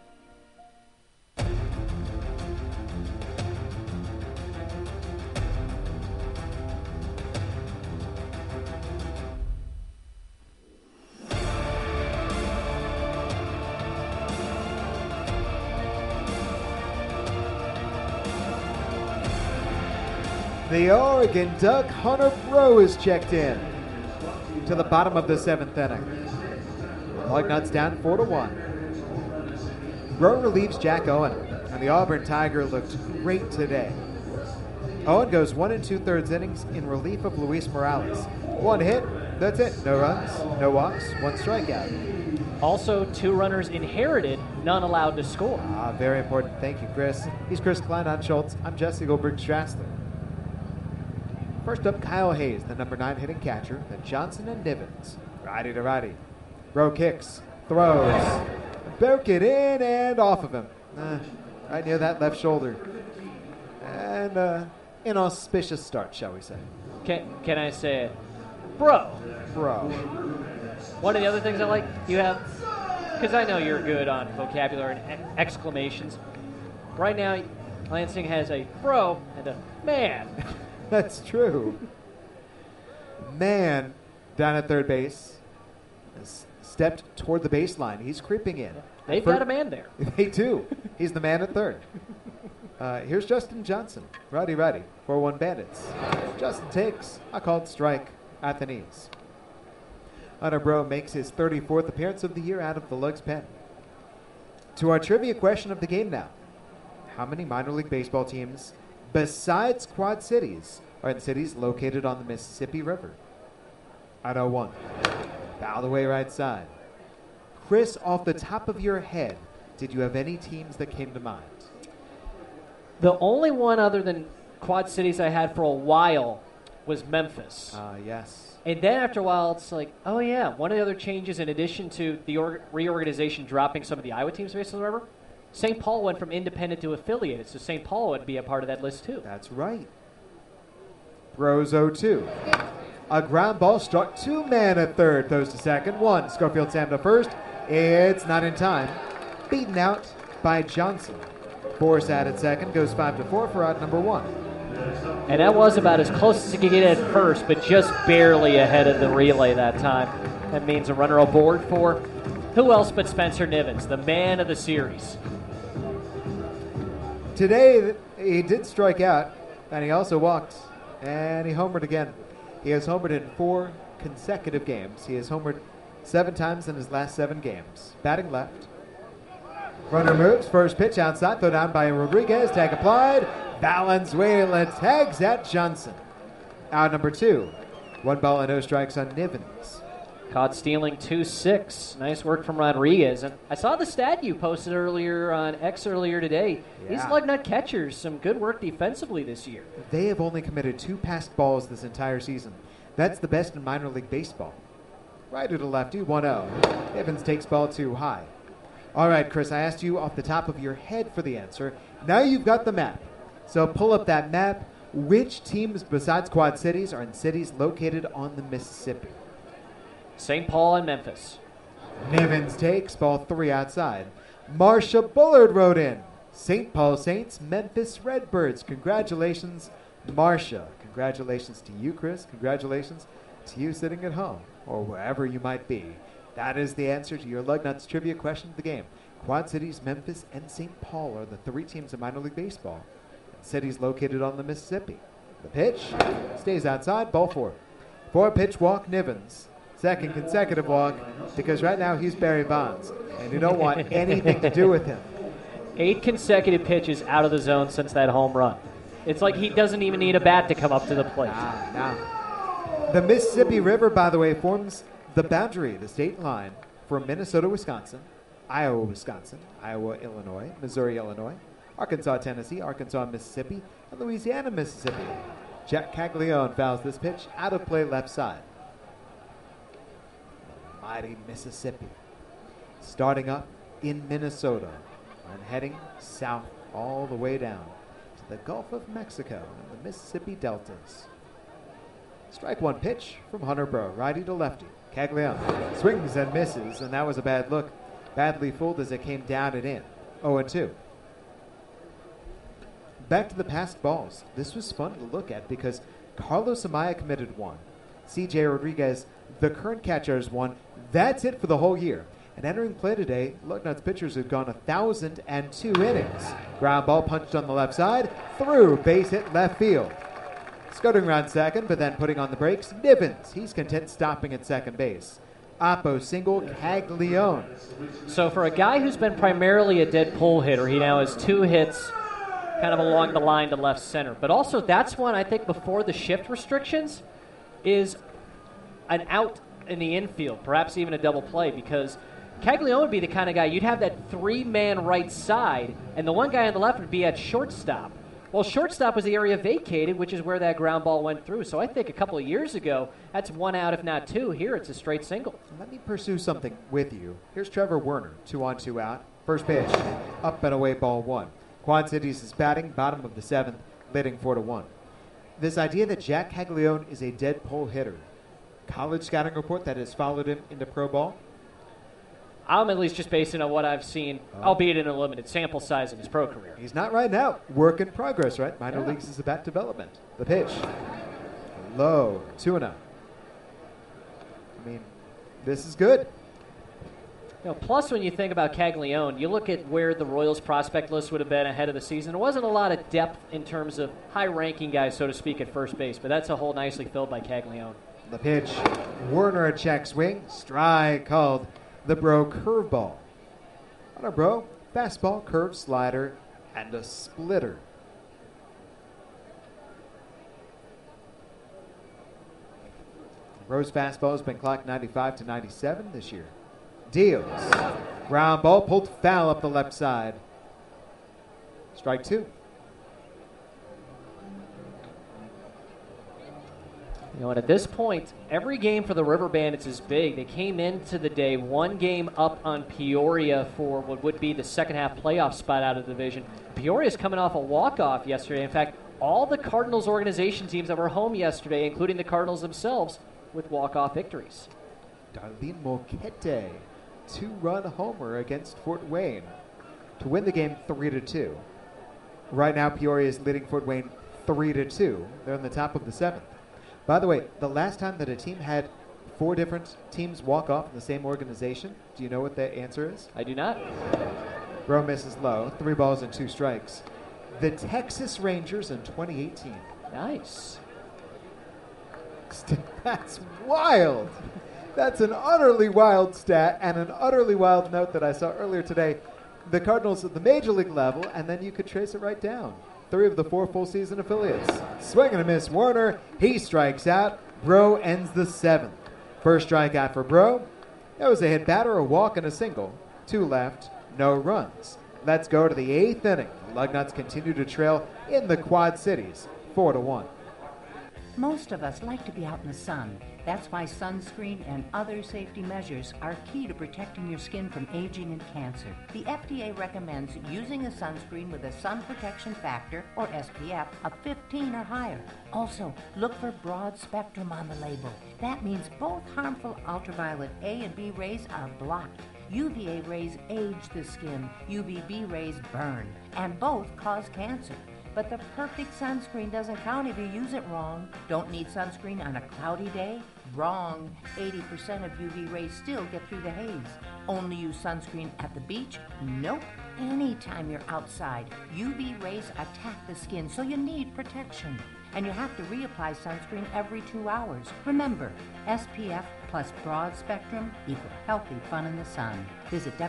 The Oregon Duck, Hunter Breaux, is checked in to the bottom of the 7th inning. Lugnuts down 4-1. Breaux relieves Jack Owen, and the Auburn Tiger looked great today. Owen goes 1 2/3 innings in relief of Luis Morales. 1 hit, that's it. No runs, no walks, 1 strikeout. Also, 2 runners inherited, none allowed to score. Very important. Thank you, Chris. He's Chris Klein on Schultz. I'm Jesse Goldberg-Strassler. First up, Kyle Hayes, the number 9 hitting catcher, then Johnson and Nivens. Righty to righty. Breaux kicks, throws, broke it in and off of him. Right near that left shoulder. And inauspicious start, shall we say. Can I say it? Bro. One of the other things I like, you have, because I know you're good on vocabulary and exclamations. Right now, Lansing has a bro and a man. That's true. Man down at third base has stepped toward the baseline. He's creeping in. They've got a man there. They do. He's the man at third. Here's Justin Johnson. Righty. 4-1 Bandits. Justin takes a called strike at the knees. Hunter Breaux makes his 34th appearance of the year out of the Lugs pen. To our trivia question of the game now. How many minor league baseball teams besides Quad Cities are in cities located on the Mississippi River? I know 1. Fouled away right side. Chris, off the top of your head, did you have any teams that came to mind? The only one other than Quad Cities I had for a while was Memphis. Yes. And then after a while, it's like, oh, yeah, one of the other changes, in addition to the reorganization dropping some of the Iowa teams based on the river, St. Paul went from independent to affiliated, so St. Paul would be a part of that list, too. That's right. Bros 0-2. A ground ball struck two men at third, throws to second. One, Schofield Sam to first. It's not in time. Beaten out by Johnson. Borsad at second, goes 5-4 for out number one. And that was about as close as he could get at first, but just barely ahead of the relay that time. That means a runner aboard for who else but Spencer Nivens, the man of the series. Today, he did strike out, and he also walked, and he homered again. He has homered in 4 consecutive games. He has homered 7 times in his last 7 games. Batting left. Runner moves. First pitch outside. Throw down by Rodriguez. Tag applied. Valenzuela tags at Johnson. Out number 2. 1 ball and no strikes on Nivens. Caught stealing 2-6. Nice work from Rodriguez. And I saw the stat you posted earlier on X earlier today. Yeah. These Lugnut catchers, some good work defensively this year. They have only committed 2 passed balls this entire season. That's the best in minor league baseball. Righty to lefty, 1-0. Evans takes ball too high. All right, Chris, I asked you off the top of your head for the answer. Now you've got the map. So pull up that map. Which teams besides Quad Cities are in cities located on the Mississippi? St. Paul and Memphis. Nivens takes ball 3 outside. Marcia Bullard wrote in. St. Paul Saints, Memphis Redbirds. Congratulations, Marcia. Congratulations to you, Chris. Congratulations to you sitting at home or wherever you might be. That is the answer to your Lugnuts trivia question of the game. Quad Cities, Memphis, and St. Paul are the 3 teams in minor league baseball. Cities located on the Mississippi. The pitch stays outside, ball 4. 4-pitch walk, Nivens. Second consecutive walk, because right now he's Barry Bonds, and you don't want anything to do with him. 8 consecutive pitches out of the zone since that home run. It's like he doesn't even need a bat to come up to the plate. The Mississippi River, by the way, forms the boundary, the state line for Minnesota, Wisconsin, Iowa, Wisconsin, Iowa, Illinois, Missouri, Illinois, Arkansas, Tennessee, Arkansas, Mississippi, and Louisiana, Mississippi. Jack Caglione fouls this pitch out of play left side. Mighty Mississippi. Starting up in Minnesota and heading south all the way down to the Gulf of Mexico and the Mississippi Deltas. Strike 1 pitch from Hunter Breaux, righty to lefty. Caglione swings and misses, and that was a bad look. Badly fooled as it came down and in. 0-2. Back to the passed balls. This was fun to look at because Carlos Amaya committed 1. C.J. Rodriguez, the current catcher, has 1. That's it for the whole year. And entering play today, Lugnuts pitchers have gone 1,002 innings. Ground ball punched on the left side, through, base hit left field. Scooting around second, but then putting on the brakes, Nivens. He's content stopping at second base. Oppo single, Caglione. So for a guy who's been primarily a dead pull hitter, he now has 2 hits kind of along the line to left center. But also that's one, I think, before the shift restrictions, is an out in the infield, perhaps even a double play, because Caglione would be the kind of guy, you'd have that 3-man right side, and the one guy on the left would be at shortstop. Well, shortstop was the area vacated, which is where that ground ball went through. So I think a couple of years ago, that's 1 out, if not 2. Here, it's a straight single. Let me pursue something with you. Here's Trevor Werner, 2 on, 2 out. First pitch, up and away, ball 1. Quad Cities is batting, bottom of the 7th, leading 4-1. This idea that Jack Caglione is a dead pull hitter, college scouting report that has followed him into pro ball? I'm at least just basing on what I've seen, albeit in a limited sample size in his pro career. He's not right now. Work in progress, right? Minor leagues is about development. The pitch. Low. 2-0. I mean, this is good. You know, plus, when you think about Caglione, you look at where the Royals prospect list would have been ahead of the season. There wasn't a lot of depth in terms of high-ranking guys, so to speak, at first base, but that's a hole nicely filled by Caglione. The pitch. Werner a check swing. Strike called. The Breaux curveball. Hunter Breaux, fastball, curve, slider, and a splitter. Breaux's fastball has been clocked 95 to 97 this year. Deals. Ground ball pulled foul up the left side. Strike 2. And at this point, every game for the River Bandits is big. They came into the day one game up on Peoria for what would be the second half playoff spot out of the division. Peoria's coming off a walk-off yesterday. In fact, all the Cardinals organization teams that were home yesterday, including the Cardinals themselves, with walk-off victories. Darlene Molkete, 2-run homer against Fort Wayne to win the game 3-2. Right now, Peoria is leading Fort Wayne 3-2. They're on the top of the 7th. By the way, the last time that a team had 4 different teams walk off in the same organization, do you know what the answer is? I do not. Bro misses low, 3 balls and 2 strikes. The Texas Rangers in 2018. Nice. That's wild. That's an utterly wild stat and an utterly wild note that I saw earlier today. The Cardinals at the major league level, and then you could trace it right down. 3 of the 4 full season affiliates. Swing and a miss, Warner. He strikes out. Bro ends the 7th. First strikeout for Bro. That was a hit batter, a walk, and a single. 2 left, no runs. Let's go to the 8th inning. The Lugnuts continue to trail in the Quad Cities, 4-1. Most of us like to be out in the sun. That's why sunscreen and other safety measures are key to protecting your skin from aging and cancer. The FDA recommends using a sunscreen with a sun protection factor, or SPF, of 15 or higher. Also, look for broad spectrum on the label. That means both harmful ultraviolet A and B rays are blocked. UVA rays age the skin, UVB rays burn, and both cause cancer. But the perfect sunscreen doesn't count if you use it wrong. Don't need sunscreen on a cloudy day? Wrong. 80% of UV rays still get through the haze. Only use sunscreen at the beach? Nope. Anytime you're outside, UV rays attack the skin, so you need protection. And you have to reapply sunscreen every 2 hours. Remember, SPF plus broad spectrum equal healthy fun in the sun. Visit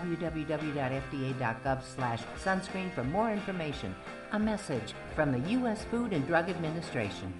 www.fda.gov/sunscreen for more information. A message from the U.S. Food and Drug Administration.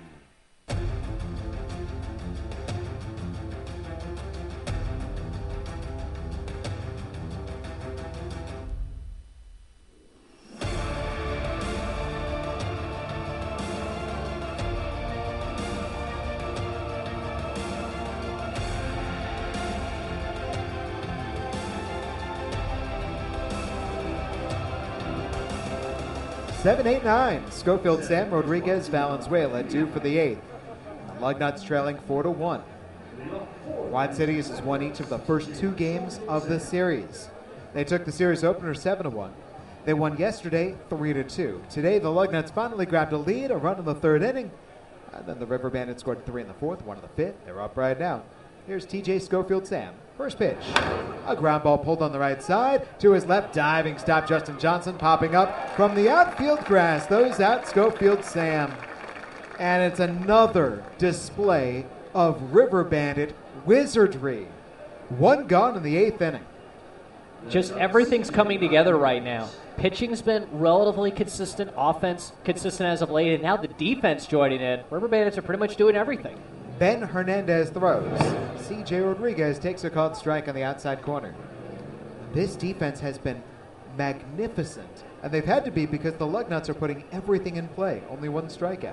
Seven, 8, 9. Schofield, Sam, Rodriguez, Valenzuela due for the 8th. Lugnuts trailing 4-1. Quad Cities has won each of the first 2 games of the series. They took the series opener 7-1. They won yesterday 3-2. Today the Lugnuts finally grabbed a lead, a run in the 3rd inning, and then the River Bandits scored 3 in the 4th, 1 in the 5th. They're up right now. Here's TJ Schofield, Sam. First pitch. A ground ball pulled on the right side. To his left, diving stop. Justin Johnson popping up from the outfield grass. Those out, Schofield, Sam. And it's another display of River Bandit wizardry. 1 gone in the 8th inning. Just everything's coming together right now. Pitching's been relatively consistent. Offense consistent as of late. And now the defense joining in. River Bandits are pretty much doing everything. Ben Hernandez throws. C.J. Rodriguez takes a called strike on the outside corner. This defense has been magnificent, and they've had to be because the Lugnuts are putting everything in play. Only 1 strikeout.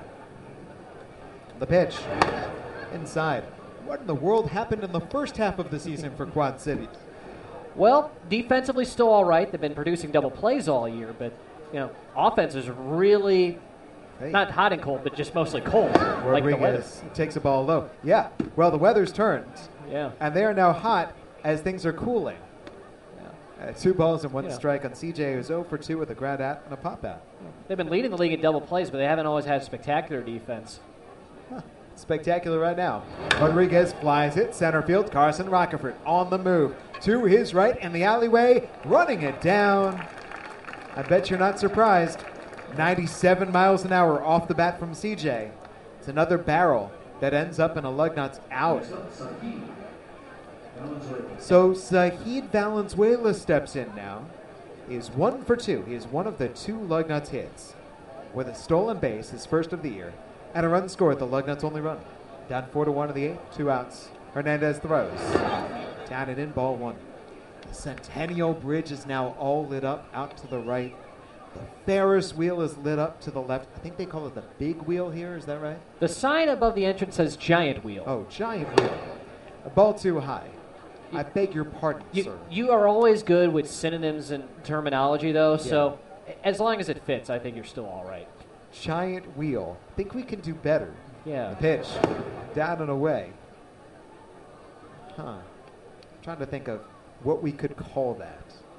The pitch. Inside. What in the world happened in the first half of the season for Quad Cities? Well, defensively still all right. They've been producing double plays all year, but offense is really not hot and cold, but just mostly cold. Like the weather. Takes a ball low. Yeah. Well, the weather's turned. Yeah. And they are now hot as things are cooling. 2 balls and 1 strike on CJ, who's 0 for 2 with a ground out and a pop out. They've been leading the league in double plays, but they haven't always had spectacular defense. Spectacular right now. Rodriguez flies it center field. Carson Rockefort on the move to his right in the alleyway, running it down. I bet you're not surprised. 97 miles an hour off the bat from CJ. It's another barrel that ends up in a Lugnuts out. So Zahid Valenzuela steps in now. He is 1 for 2. He is one of the 2 Lugnuts hits with a stolen base, his first of the year, and a run scored, the Lugnuts only run. Down 4-1 in the 8th, 2 outs. Hernandez throws. Down and in, ball 1. The Centennial Bridge is now all lit up out to the right. The Ferris wheel is lit up to the left. I think they call it the big wheel here. Is that right? The sign above the entrance says giant wheel. Oh, giant wheel. A ball too high. I beg your pardon, sir. You are always good with synonyms and terminology, though, so as long as it fits, I think you're still all right. Giant wheel. Think we can do better. Yeah. The pitch. Down and away. I'm trying to think of what we could call that.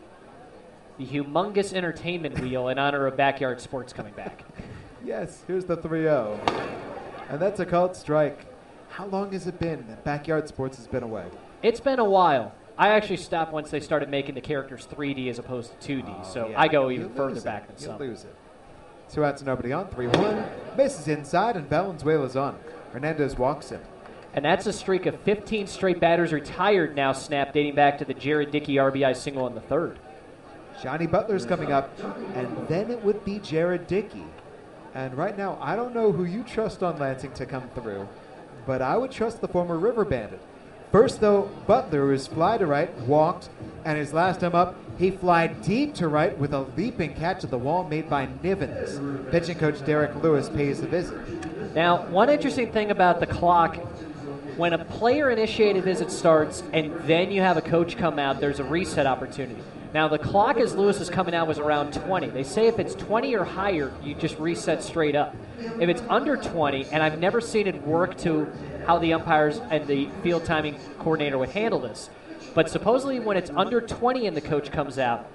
The humongous entertainment wheel in honor of backyard sports coming back. Yes, here's the 3-0. And that's a called strike. How long has it been that backyard sports has been away? It's been a while. I actually stopped once they started making the characters 3D as opposed to 2D, so I go even further back than some. You'll lose it. 2 outs and nobody on, 3-1. Bases inside, and Valenzuela's on. Hernandez walks him. And that's a streak of 15 straight batters retired now snapped, dating back to the Jared Dickey RBI single in the third. Johnny Butler's coming up, and then it would be Jared Dickey. And right now, I don't know who you trust on Lansing to come through, but I would trust the former River Bandit. First, though, Butler is fly to right, walked, and his last time up, he flied deep to right with a leaping catch at the wall made by Nivens. Pitching coach Derek Lewis pays the visit. Now, one interesting thing about the clock, when a player-initiated visit starts and then you have a coach come out, there's a reset opportunity. Now, the clock as Lewis is coming out was around 20. They say if it's 20 or higher, you just reset straight up. If it's under 20, and I've never seen it work to how the umpires and the field timing coordinator would handle this, but supposedly when it's under 20 and the coach comes out,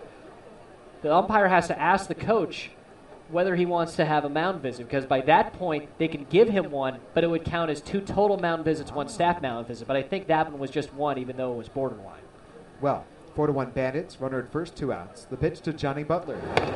the umpire has to ask the coach whether he wants to have a mound visit, because by that point, they can give him one, but it would count as 2 total mound visits, 1 staff mound visit. But I think that one was just 1, even though it was borderline. Well, 4-1 Bandits, runner at first, 2 outs. The pitch to Johnny Butler.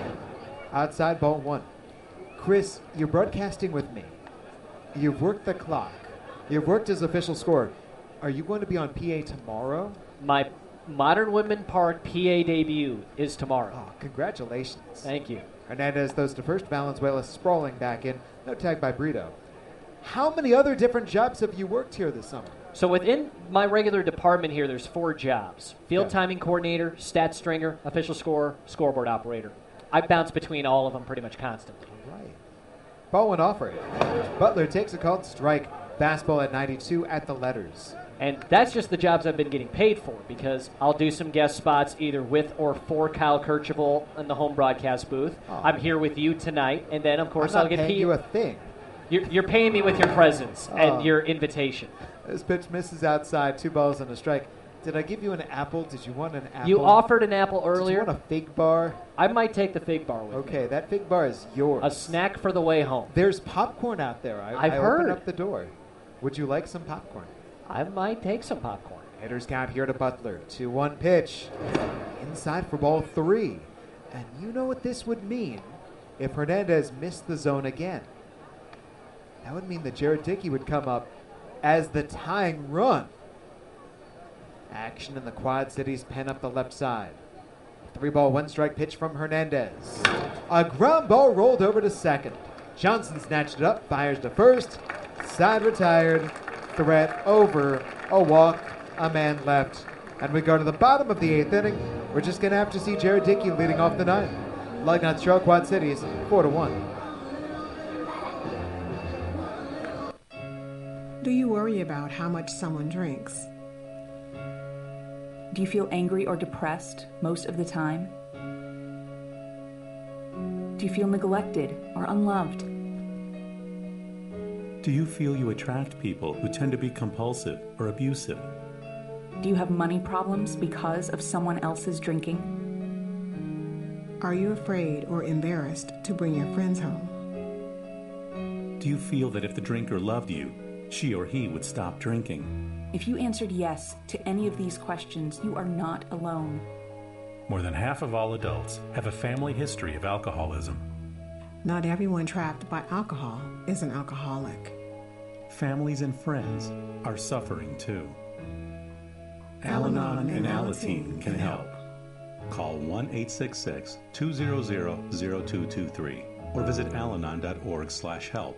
Outside, ball 1. Chris, you're broadcasting with me. You've worked the clock. You've worked as official scorer. Are you going to be on PA tomorrow? My Modern Woodmen Park PA debut is tomorrow. Oh, congratulations. Thank you. Hernandez throws to first. Valenzuela sprawling back in. No tag by Brito. How many other different jobs have you worked here this summer? So within my regular department here, there's 4 jobs. Field timing coordinator, stat stringer, official scorer, scoreboard operator. I bounce between all of them pretty much constantly. All right. Ball went off for it. Butler takes a called strike. Fastball at 92 at the letters. And that's just the jobs I've been getting paid for, because I'll do some guest spots either with or for Kyle Kirchhoff in the home broadcast booth. Oh. I'm here with you tonight, and then, of course, I'm I'll not get paying you a thing. You're paying me with your presence and your invitation. This pitch misses outside, 2 balls and a strike. Did I give you an apple? Did you want an apple? You offered an apple earlier. Did you want a fig bar? I might take the fig bar with me. Okay, that fig bar is yours. A snack for the way home. There's popcorn out there. I've I heard. Opened up the door. Would you like some popcorn? I might take some popcorn. Hitters count here to Butler. 2-1 pitch. Inside for ball 3. And you know what this would mean if Hernandez missed the zone again. That would mean that Jared Dickey would come up as the tying run. Action in the Quad Cities pen up the left side. 3-ball, 1-strike pitch from Hernandez. A ground ball rolled over to second. Johnson snatched it up, fires to first. Side retired. Threat over. A walk. A man left. And we go to the bottom of the 8th inning. We're just going to have to see Jared Dickey leading off the 9th. Lugnut Trail Quad Cities, 4-1. Do you worry about how much someone drinks? Do you feel angry or depressed most of the time? Do you feel neglected or unloved? Do you feel you attract people who tend to be compulsive or abusive? Do you have money problems because of someone else's drinking? Are you afraid or embarrassed to bring your friends home? Do you feel that if the drinker loved you, she or he would stop drinking? If you answered yes to any of these questions, you are not alone. More than half of all adults have a family history of alcoholism. Not everyone trapped by alcohol is an alcoholic. Families and friends are suffering too. Al-Anon and Alateen can help. Call 1-866-200-0223 or visit alanon.org/help.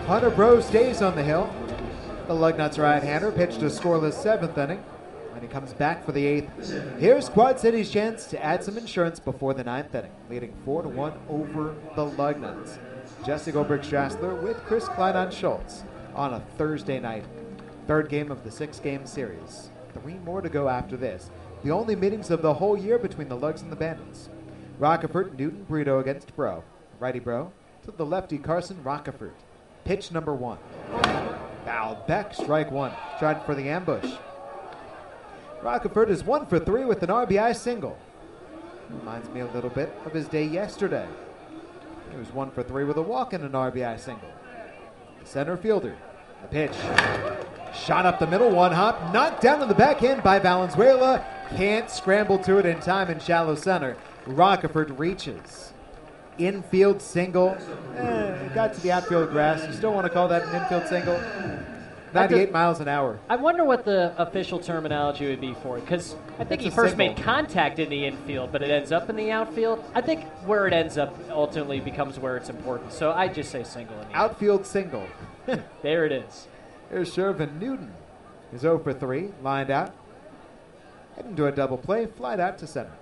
Hunter Bro stays on the hill. The Lugnuts right-hander pitched a scoreless 7th inning. When he comes back for the 8th, here's Quad City's chance to add some insurance before the 9th inning, leading 4-1 over the Lugnuts. Jesse Goldberg-Strassler with Chris Klein-Schultz on a Thursday night. 3rd game of the 6-game series. 3 more to go after this. The only meetings of the whole year between the Lugs and the Bandits. Rockefort, Newton, Brito against Bro. Righty Bro to the lefty Carson Rockefort. Pitch number 1. Fouled back, strike 1. Tried for the ambush. Rockefort is 1 for 3 with an RBI single. Reminds me a little bit of his day yesterday. He was 1 for 3 with a walk and an RBI single. The center fielder. The pitch. Shot up the middle, 1 hop. Knocked down to the backhand by Valenzuela. Can't scramble to it in time in shallow center. Rockefort reaches. Infield single. Got to the outfield grass. You still want to call that an infield single? 98 miles an hour. I wonder what the official terminology would be for it, because I think he first made contact in the infield, but it ends up in the outfield. I think where it ends up ultimately becomes where it's important, so I just say single. In the outfield single. There it is. Here's Shervin Newton. He's 0 for 3, lined out. Heading to a double play, flied out to center.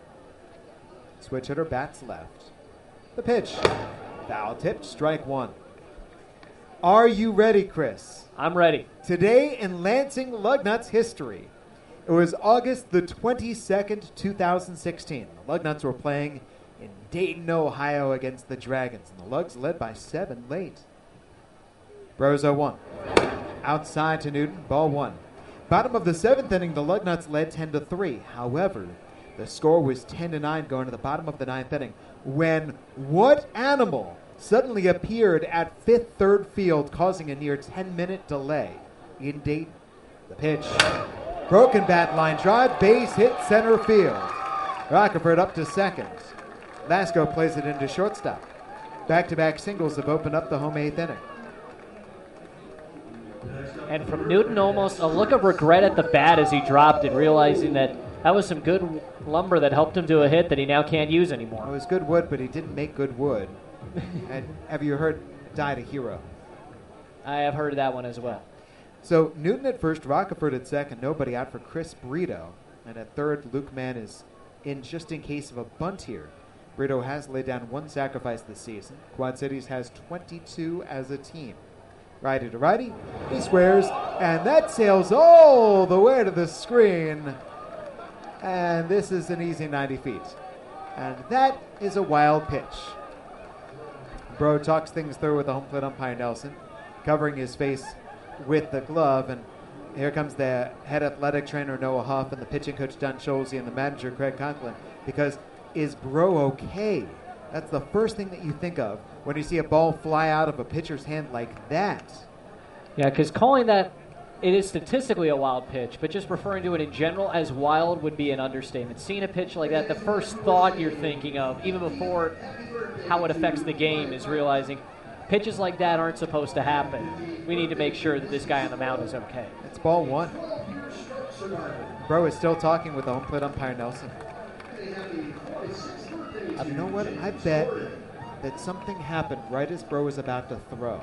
Switch hitter bats left. The pitch. Foul tipped, strike 1. Are you ready, Chris? I'm ready. Today in Lansing Lugnuts history, it was August the 22nd, 2016. The Lugnuts were playing in Dayton, Ohio against the Dragons, and the Lugs led by 7 late. Bros 0-1. Outside to Newton, ball 1. Bottom of the 7th inning, the Lugnuts led 10-3. However, the score was 10-9 going to the bottom of the 9th inning when what animal suddenly appeared at 5th third field, causing a near 10-minute delay in Dayton. The pitch. Broken bat line drive, base hit center field. Rockefort up to second. Lasco plays it into shortstop. Back-to-back singles have opened up the home 8th inning. And from Newton, almost a look of regret at the bat as he dropped it, realizing that was some good lumber that helped him do a hit that he now can't use anymore. It was good wood, but he didn't make good wood. And have you heard Died a Hero? I have heard that one as well. So Newton at first, Rockefort at second, nobody out for Chris Brito. And at third, Luke Mann is in just in case of a bunt here. Brito has laid down 1 sacrifice this season. Quad Cities has 22 as a team. Righty to righty, he squares, and that sails all the way to the screen. And this is an easy 90 feet. And that is a wild pitch. Bro talks things through with the home plate umpire Nelson, covering his face with the glove. And here comes the head athletic trainer Noah Huff and the pitching coach Don Scholze and the manager Craig Conklin. Because is Bro okay? That's the first thing that you think of when you see a ball fly out of a pitcher's hand like that. Yeah, because calling that, it is statistically a wild pitch, but just referring to it in general as wild would be an understatement. Seeing a pitch like that, the first thought you're thinking of, even before how it affects the game, is realizing pitches like that aren't supposed to happen. We need to make sure that this guy on the mound is okay. It's ball 1. Bro is still talking with the home plate umpire Nelson. You know what? I bet that something happened right as Bro was about to throw.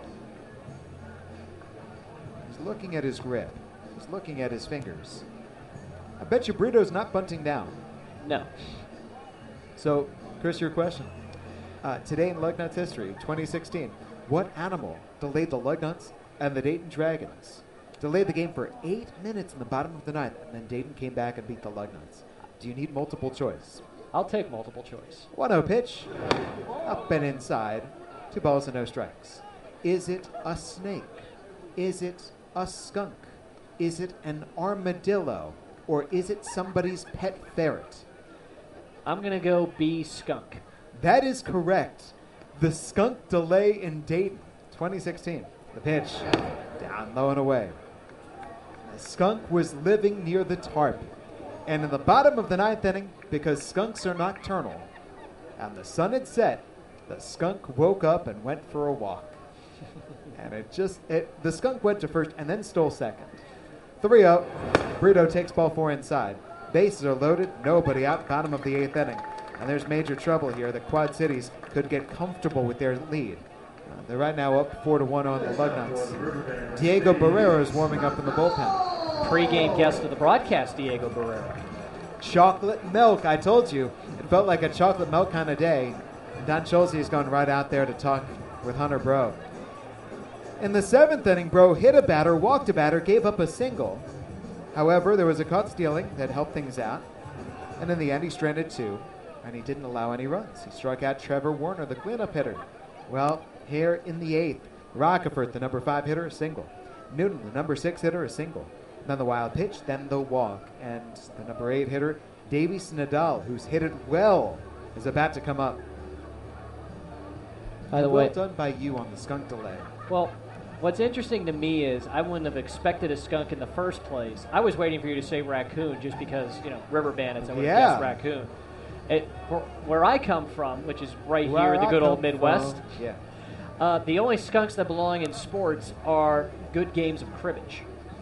He's looking at his grip. He's looking at his fingers. I bet you Brito's not bunting down. No. So, Chris, your question. Today in Lugnuts history, 2016, what animal delayed the Lugnuts and the Dayton Dragons? Delayed the game for 8 minutes in the bottom of the 9th, and then Dayton came back and beat the Lugnuts. Do you need multiple choice? I'll take multiple choice. 1-0 pitch. Up and inside. 2 balls and no strikes. Is it a snake? Is it a skunk? Is it an armadillo? Or is it somebody's pet ferret? I'm going to go B, skunk. That is correct. The skunk delay in Dayton, 2016. The pitch. Down low and away. The skunk was living near the tarp. And in the bottom of the 9th inning, because skunks are nocturnal, and the sun had set, the skunk woke up and went for a walk. And the skunk went to first and then stole second. 3-0. Brito takes ball 4 inside. Bases are loaded, nobody out, bottom of the 8th inning. And there's major trouble here. The Quad Cities could get comfortable with their lead. They're right now up 4-1 on the Lugnuts. Diego Barrera is warming up in the bullpen. Pre-game guest of the broadcast, Diego Barrera. Chocolate milk, I told you. It felt like a chocolate milk kind of day. Don Schulze is going right out there to talk with Hunter Bro. In the 7th inning, Bro hit a batter, walked a batter, gave up a single. However, there was a caught stealing that helped things out. And in the end, he stranded 2, and he didn't allow any runs. He struck out Trevor Warner, the cleanup hitter. Well, here in the 8th, Rockefort, the number 5 hitter, a single. Newton, the number 6 hitter, a single. Then the wild pitch, then the walk. And the number 8 hitter, Davies Nadal, who's hit it well, is about to come up. By the way, well done by you on the skunk delay. Well, what's interesting to me is I wouldn't have expected a skunk in the first place. I was waiting for you to say raccoon just because, River Bandits, I would have guessed raccoon. Where I come from, which is right here in the good old Midwest, the only skunks that belong in sports are good games of cribbage.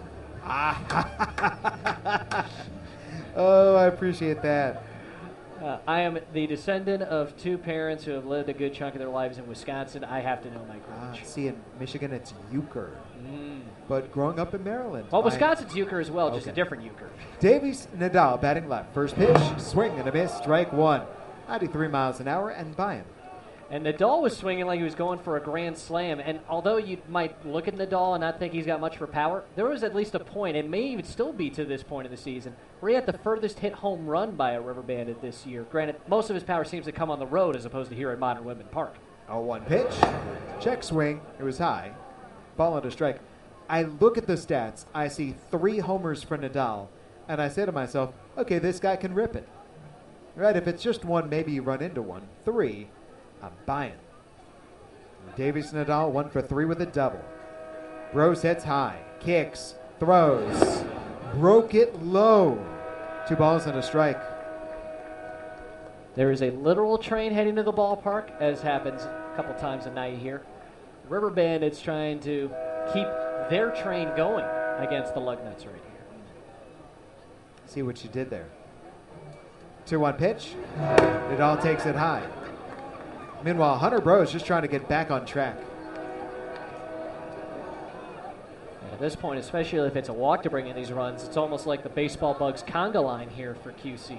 Oh, I appreciate that. I am the descendant of 2 parents who have lived a good chunk of their lives in Wisconsin. I have to know my cribbage. See, in Michigan, it's euchre. But growing up in Maryland. Well, Wisconsin's euchre as well, just a different euchre. Davies Nadal batting left. First pitch, swing and a miss, strike 1. 93 miles an hour and by him. And Nadal was swinging like he was going for a grand slam. And although you might look at Nadal and not think he's got much for power, there was at least a point, it may even still be to this point of the season, where he had the furthest hit home run by a River Bandit this year. Granted, most of his power seems to come on the road as opposed to here at Modern Woodmen Park. 0-1 pitch, check swing, it was high, ball under strike. I look at the stats, I see 3 homers for Nadal, and I say to myself, okay, this guy can rip it. Right, if it's just 1, maybe you run into 1. 3, I'm buying. Davies Nadal 1 for 3 with a double. Bros hits high, kicks, throws, broke it low. 2 balls and a strike. There is a literal train heading to the ballpark, as happens a couple times a night here. River Bandits trying to keep their train going against the Lugnuts right here. See what you did there. 2-1 pitch. Nadal takes it high. Meanwhile, Hunter Bro is just trying to get back on track. At this point, especially if it's a walk to bring in these runs, it's almost like the baseball bugs conga line here for QC.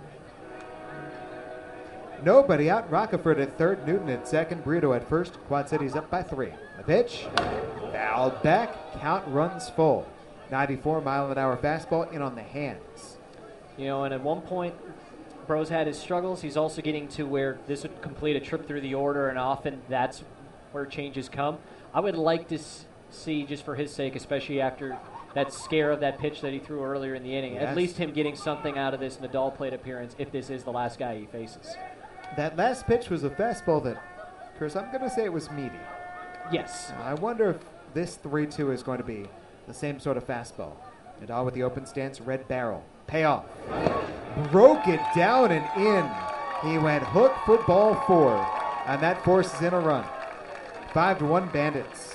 Nobody out. Rockefort at third, Newton at second, Brito at first. Quad City's up by 3. A pitch, fouled back, count runs full. 94-mile-an-hour fastball in on the hands. And at one point, Bros had his struggles. He's also getting to where this would complete a trip through the order, and often that's where changes come. I would like to see, just for his sake, especially after that scare of that pitch that he threw earlier in the inning, at least him getting something out of this Nadal plate appearance if this is the last guy he faces. That last pitch was a fastball that, Chris, I'm going to say it was meaty. Yes. I wonder if this 3-2 is going to be the same sort of fastball. Nadal with the open stance, red barrel. Payoff. Broke it down and in. He went hook, football, 4. And that forces in a run. 5-1 Bandits.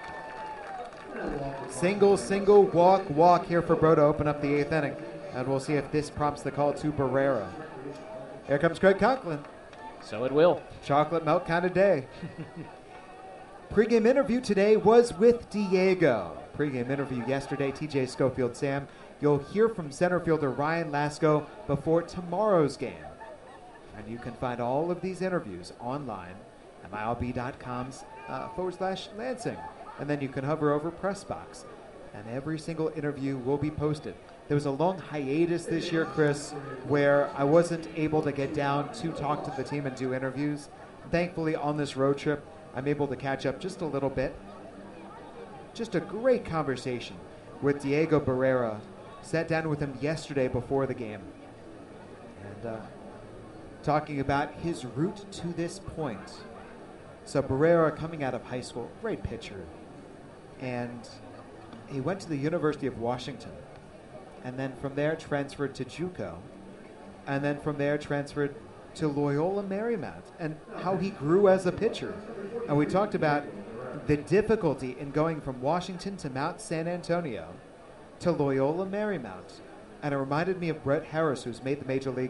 Single, walk here for Bro to open up the 8th inning. And we'll see if this prompts the call to Barrera. Here comes Craig Conklin. So it will. Chocolate milk kind of day. Pre-game interview today was with Diego. Pre-game interview yesterday, TJ Schofield Sam. You'll hear from center fielder Ryan Lasko before tomorrow's game. And you can find all of these interviews online at MyLB.com's/Lansing. And then you can hover over Press Box. And every single interview will be posted. There was a long hiatus this year, Chris, where I wasn't able to get down to talk to the team and do interviews. Thankfully, on this road trip, I'm able to catch up just a little bit. Just a great conversation with Diego Barrera. Sat down with him yesterday before the game. And talking about his route to this point. So Barrera coming out of high school, great pitcher. And he went to the University of Washington. And then from there transferred to JUCO. And then from there transferred to Loyola Marymount. And how he grew as a pitcher. And we talked about the difficulty in going from Washington to Mount San Antonio to Loyola Marymount. And it reminded me of Brett Harris, who's made the major leagues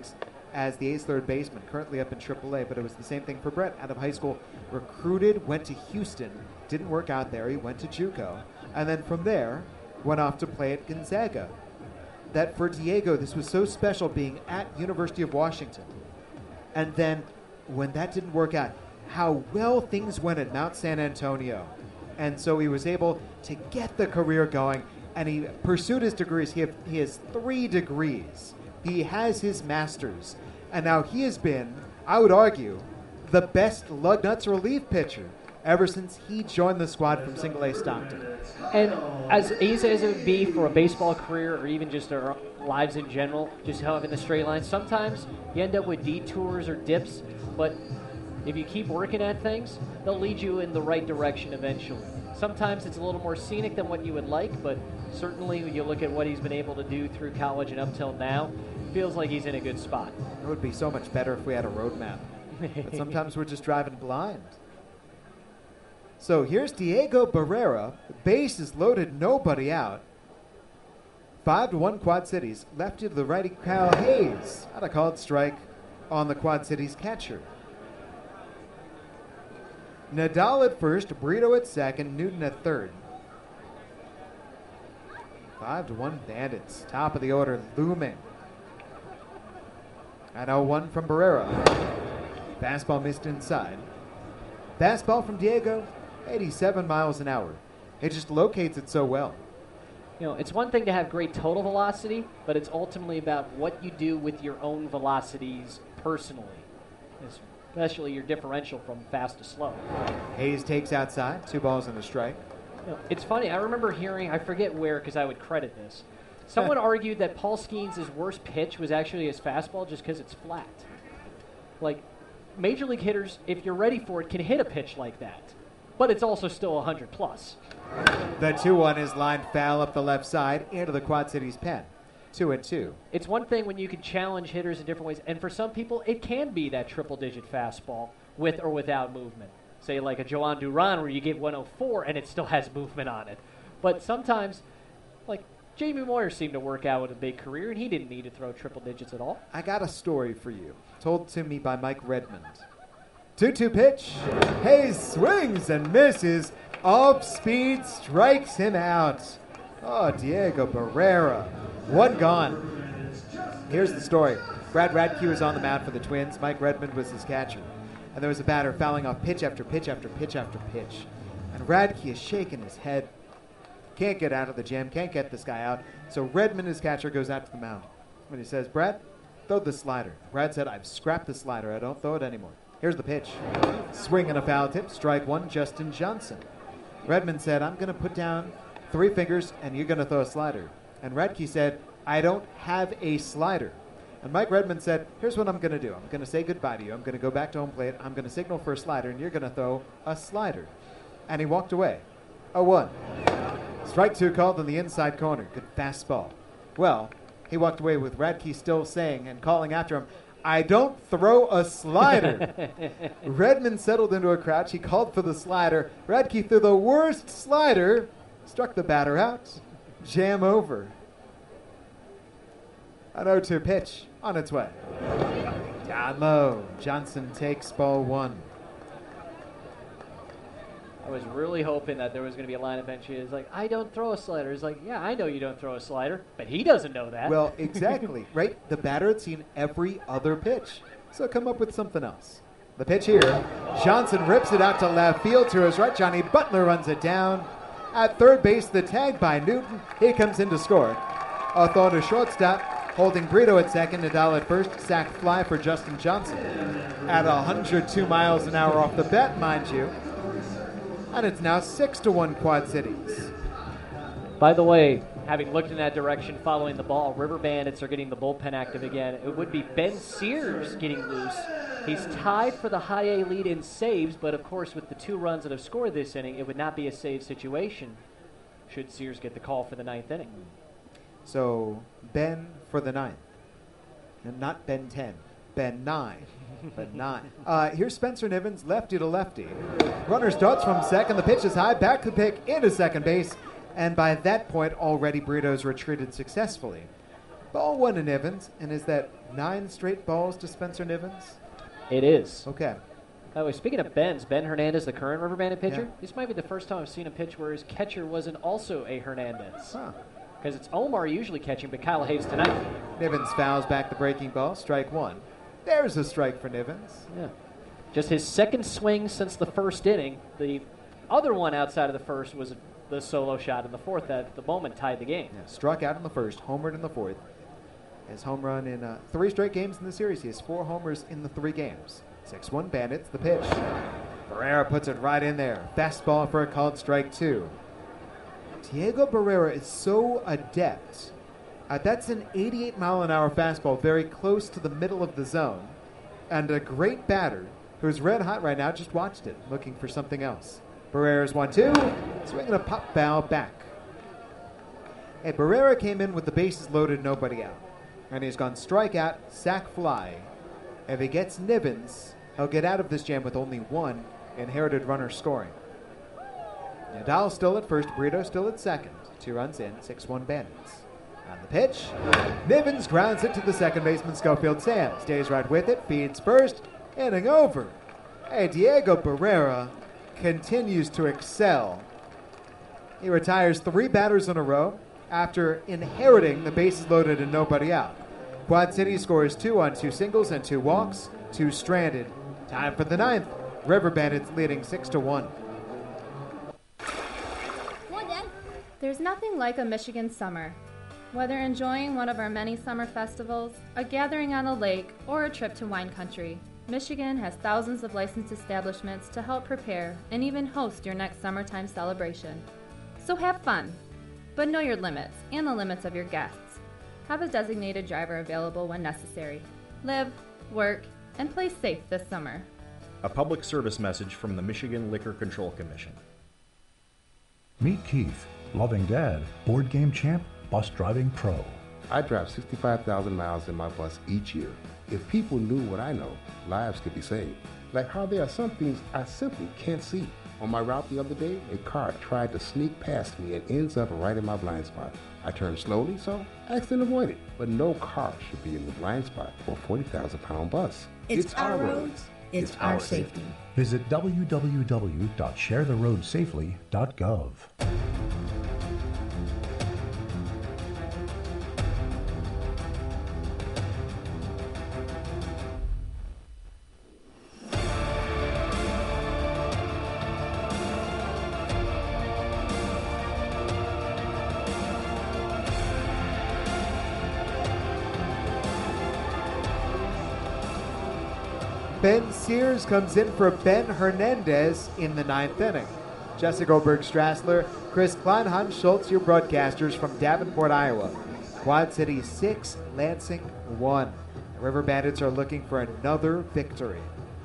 as the A's third baseman, currently up in AAA, but it was the same thing for Brett. Out of high school, recruited, went to Houston, didn't work out there. He went to JUCO, and then from there, went off to play at Gonzaga. That for Diego, this was so special being at University of Washington. And then when that didn't work out, how well things went at Mount San Antonio. And so he was able to get the career going, and he pursued his degrees. He has 3 degrees. He has his master's. And now he has been, I would argue, the best lug nuts relief pitcher ever since he joined the squad from Single A Stockton. And as easy as it would be for a baseball career or even just our lives in general, just having the straight line, sometimes you end up with detours or dips, but if you keep working at things, they'll lead you in the right direction eventually. Sometimes it's a little more scenic than what you would like, but certainly when you look at what he's been able to do through college and up till now, it feels like he's in a good spot. It would be so much better if we had a roadmap. But sometimes we're just driving blind. So here's Diego Barrera. Base is loaded, nobody out. 5-1 Quad Cities. Lefty to the righty, Kyle Hayes. Had a called strike on the Quad Cities catcher. Nadal at first, Brito at second, Newton at third. 5-1 Bandits. Top of the order looming. At 0-1 from Barrera. Fastball missed inside. Fastball from Diego, 87 miles an hour. It just locates it so well. You know, it's one thing to have great total velocity, but it's ultimately about what you do with your own velocities personally, especially your differential from fast to slow. Hayes takes outside, 2 balls and a strike. You know, it's funny, I remember hearing, I forget where because I would credit this, someone argued that Paul Skeens' worst pitch was actually his fastball just because it's flat. Like, major league hitters, if you're ready for it, can hit a pitch like that. But it's also still 100 plus. The 2-1 is lined foul up the left side into the Quad Cities pen. 2-2. It's one thing when you can challenge hitters in different ways, and for some people, it can be that triple-digit fastball with or without movement. Say like a Joan Duran where you give 104 and it still has movement on it. But sometimes, like Jamie Moyer seemed to work out with a big career, and he didn't need to throw triple digits at all. I got a story for you, told to me by Mike Redmond. 2-2 pitch. Hayes swings and misses. Off speed, strikes him out. Oh, Diego Barrera. 1 gone. Here's the story. Brad Radke was on the mound for the Twins. Mike Redmond was his catcher. And there was a batter fouling off pitch after pitch after pitch after pitch. And Radke is shaking his head. Can't get out of the jam. Can't get this guy out. So Redmond, his catcher, goes out to the mound. And he says, Brad, throw the slider. Brad said, I've scrapped the slider. I don't throw it anymore. Here's the pitch. Swing and a foul tip. Strike 1, Justin Johnson. Redmond said, I'm going to put down 3 fingers and you're going to throw a slider. And Radke said, I don't have a slider. And Mike Redmond said, here's what I'm going to do. I'm going to say goodbye to you. I'm going to go back to home plate. I'm going to signal for a slider, and you're going to throw a slider. And he walked away. 0-1. Strike 2 called on the inside corner. Good fastball. Well, he walked away with Radke still saying and calling after him, I don't throw a slider. Redmond settled into a crouch. He called for the slider. Radke threw the worst slider, struck the batter out. Jam over. An 0-2 pitch on its way. Down low. Johnson takes ball 1. I was really hoping that there was going to be a line eventually. It's like, I don't throw a slider. It's like, yeah, I know you don't throw a slider, but he doesn't know that. Well, exactly, right? The batter had seen every other pitch, so come up with something else. The pitch here. Johnson rips it out to left field to his right. Johnny Butler runs it down. At third base, the tag by Newton. He comes in to score. A throw to shortstop. Holding Brito at second, Nadal at first, sac fly for Justin Johnson. At 102 miles an hour off the bat, mind you. And it's now 6-1 Quad Cities. By the way, having looked in that direction following the ball, River Bandits are getting the bullpen active again. It would be Ben Sears getting loose. He's tied for the high A lead in saves, but of course with the 2 runs that have scored this inning, it would not be a save situation should Sears get the call for the 9th inning. So, Ben for the 9th. And not Ben 10. Ben 9. But 9. Here's Spencer Nivens, lefty to lefty. Runner starts from second. The pitch is high. Back to pick into second base. And by that point, already Brito's retreated successfully. Ball 1 to Nivens, and is that 9 straight balls to Spencer Nivens? It is. Okay. By the way, speaking of Ben's, Ben Hernandez, the current River Bandit pitcher, Yeah. this might be the first time I've seen a pitch where his catcher wasn't also a Hernandez. Huh. Because it's Omar usually catching, but Kyle Hayes tonight. Nivens fouls back the breaking ball, strike 1. There's a strike for Nivens. Yeah. Just his second swing since the first inning. The other one outside of the first was the solo shot in the fourth that at the moment tied the game. Yeah, struck out in the first, homered in the fourth. His home run in 3 straight games in the series. He has 4 homers in the 3 games. 6-1 Bandits, the pitch. Barrera puts it right in there. Fastball for a called strike 2. Diego Barrera is so adept. That's an 88-mile-an-hour fastball very close to the middle of the zone. And a great batter who's red hot right now just watched it, looking for something else. Barrera's 1-2, swinging a pop foul back. Hey, Barrera came in with the bases loaded, nobody out. And he's gone strikeout, sac fly. If he gets Nivens, he'll get out of this jam with only 1 inherited runner scoring. Nadal still at first, Brito still at second. 2 runs in, 6-1 Bandits. On the pitch, Nivens grounds it to the second baseman, Schofield Sam. Stays right with it, feeds first, inning over. Hey, Diego Barrera continues to excel. He retires 3 batters in a row after inheriting the bases loaded and nobody out. Quad City scores 2 on 2 singles and 2 walks, 2 stranded. Time for the 9th. River Bandits leading 6-1. There's nothing like a Michigan summer. Whether enjoying one of our many summer festivals, a gathering on a lake, or a trip to wine country, Michigan has thousands of licensed establishments to help prepare and even host your next summertime celebration. So have fun, but know your limits and the limits of your guests. Have a designated driver available when necessary. Live, work, and play safe this summer. A public service message from the Michigan Liquor Control Commission. Meet Keith, loving dad, board game champ, bus driving pro. I drive 65,000 miles in my bus each year. If people knew what I know, lives could be saved. Like how there are some things I simply can't see. On my route the other day, a car tried to sneak past me and ends up right in my blind spot. I turned slowly, so I accidentally avoided. But no car should be in the blind spot for a 40,000-pound bus. It's our roads. It's our safety. Visit www.sharetheroadsafely.gov. Ben Sears comes in for Ben Hernandez in the 9th inning. Jesse Goldberg Strassler, Chris Kleinhan Schultz, your broadcasters from Davenport, Iowa. Quad City 6, Lansing 1. The River Bandits are looking for another victory.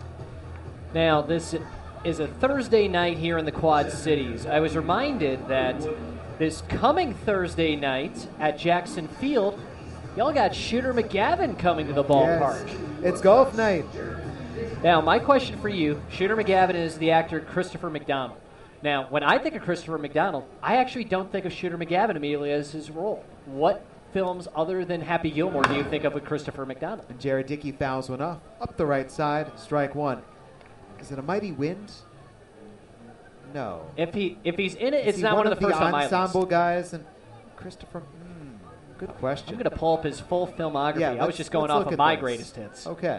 Now, this is a Thursday night here in the Quad Cities. I was reminded that this coming Thursday night at Jackson Field, y'all got Shooter McGavin coming to the ballpark. Yes, it's golf night. Now, my question for you, Shooter McGavin is the actor Christopher McDonald. Now, when I think of Christopher McDonald, I actually don't think of Shooter McGavin immediately as his role. What films other than Happy Gilmore do you think of with Christopher McDonald? And Jared Dickey fouls one off. Up the right side, strike 1. Is it A Mighty Wind? No. If he's in it, it's not one one of the first on my list. ensemble guys? And Christopher, good question. I'm going to pull up his full filmography. Yeah, I was just going off of my greatest hits. Okay.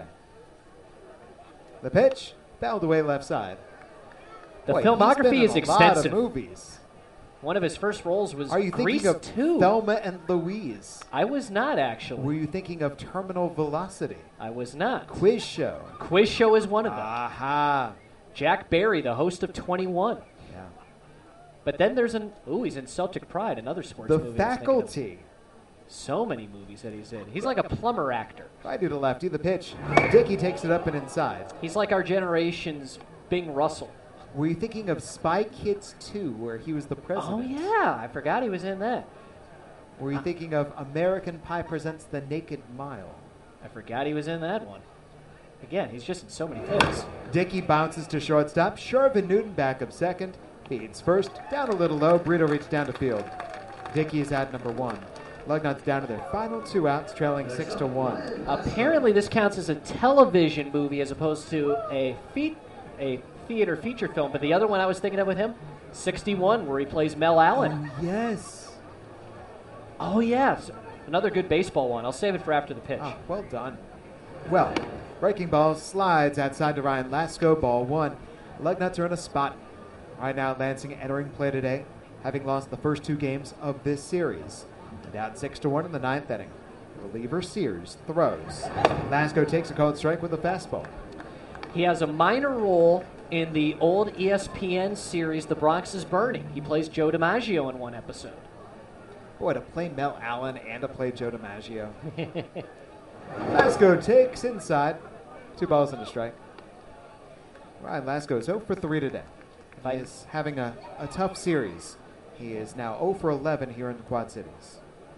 The pitch, fouled away left side. The Boy, filmography is he's been in a extensive. lot of movies. One of his first roles was Are you Grease thinking of 2. Thelma and Louise? I was not, actually. Were you thinking of Terminal Velocity? I was not. Quiz Show. Quiz Show is one of them. Aha. Jack Barry, the host of 21. Yeah. But then there's he's in Celtic Pride, another sports The movie. I was thinking of. Faculty. So many movies that he's in. He's like a plumber actor. Right to the lefty, the pitch. Dickey takes it up and inside. He's like our generation's Bing Russell. Were you thinking of Spy Kids 2, where he was the president? Oh, yeah. I forgot he was in that. Were you thinking of American Pie Presents The Naked Mile? I forgot he was in that one. Again, he's just in so many things. Dickey bounces to shortstop. Shervin Newton back up second. Feeds first. Down a little low. Brito reached down to field. Dickey is at number 1. Lugnuts down to their final 2 outs, trailing 6-1. Apparently, this counts as a television movie as opposed to a theater feature film. But the other one I was thinking of with him, 61, where he plays Mel Allen. Oh, yes. Oh, yes. Another good baseball one. I'll save it for after the pitch. Oh, well done. Well, breaking ball slides outside to Ryan Lasko, ball 1. Lugnuts are in a spot. Right now, Lansing entering play today, having lost the first 2 games of this series. Down 6-1 in the 9th inning. Reliever Sears throws. Lasko takes a called strike with a fastball. He has a minor role in the old ESPN series The Bronx is Burning. He plays Joe DiMaggio in one episode. Boy, to play Mel Allen and to play Joe DiMaggio. Lasko takes inside. 2 balls and a strike. Ryan Lasko is 0 for 3 today. He is having a tough series. He is now 0 for 11 here in the Quad Cities.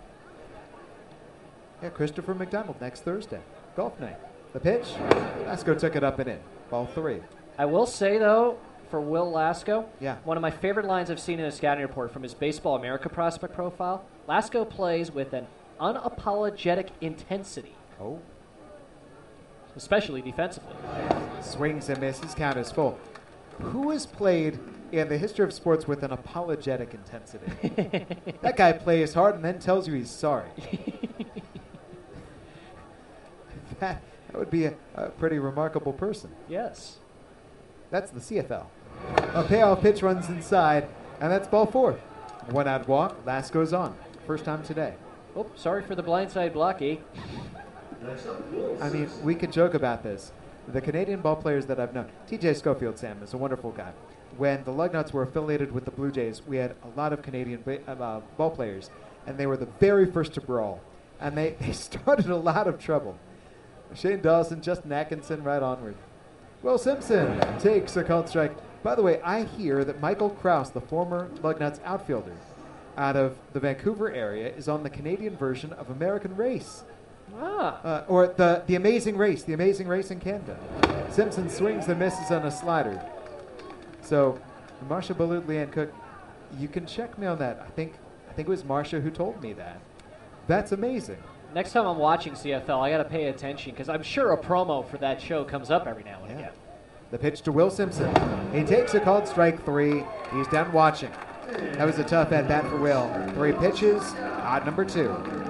Yeah, Christopher McDonald next Thursday. Golf night. The pitch. Lasko took it up and in. Ball 3. I will say, though, for Will Lasko, yeah, one of my favorite lines I've seen in a scouting report from his Baseball America prospect profile, Lasko plays with an unapologetic intensity. Oh. Especially defensively. Swings and misses. Count is full. Who has played in the history of sports with an apologetic intensity? That guy plays hard and then tells you he's sorry. That would be a pretty remarkable person. Yes. That's the CFL. A payoff pitch runs inside, and that's ball 4. 1 out walk. Lasko's on. First time today. Oh, sorry for the blindside block, E. I mean, we could joke about this. The Canadian ball players that I've known, TJ Schofield, Sam, is a wonderful guy. When the Lugnuts were affiliated with the Blue Jays, we had a lot of Canadian ball players, and they were the very first to brawl. And they started a lot of trouble. Shane Dawson, Justin Atkinson, right onward. Will Simpson takes a called strike. By the way, I hear that Michael Krause, the former Lugnuts outfielder out of the Vancouver area, is on the Canadian version of American Race. Or the Amazing Race in Canada. Simpson swings and misses on a slider. So, Marsha Balut, Leanne Cook, you can check me on that. I think it was Marsha who told me that. That's amazing. Next time I'm watching CFL, I got to pay attention because I'm sure a promo for that show comes up every now and again. The pitch to Will Simpson. He takes a called strike 3. He's done watching. That was a tough at-bat for Will. 3 pitches, odd number 2.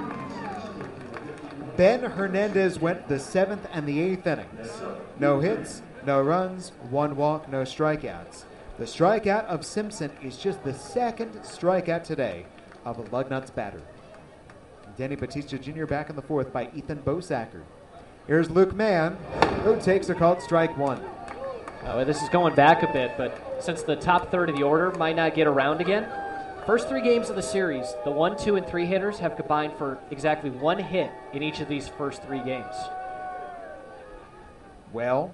Ben Hernandez went the 7th and the 8th innings. No hits, no runs, 1 walk, no strikeouts. The strikeout of Simpson is just the 2nd strikeout today of a Lugnuts batter. Danny Batista Jr. back in the 4th by Ethan Bosacker. Here's Luke Mann, who takes a called strike 1. This is going back a bit, but since the top third of the order might not get around again, first 3 games of the series, the 1, 2, and 3 hitters have combined for exactly 1 hit in each of these first 3 games. Well,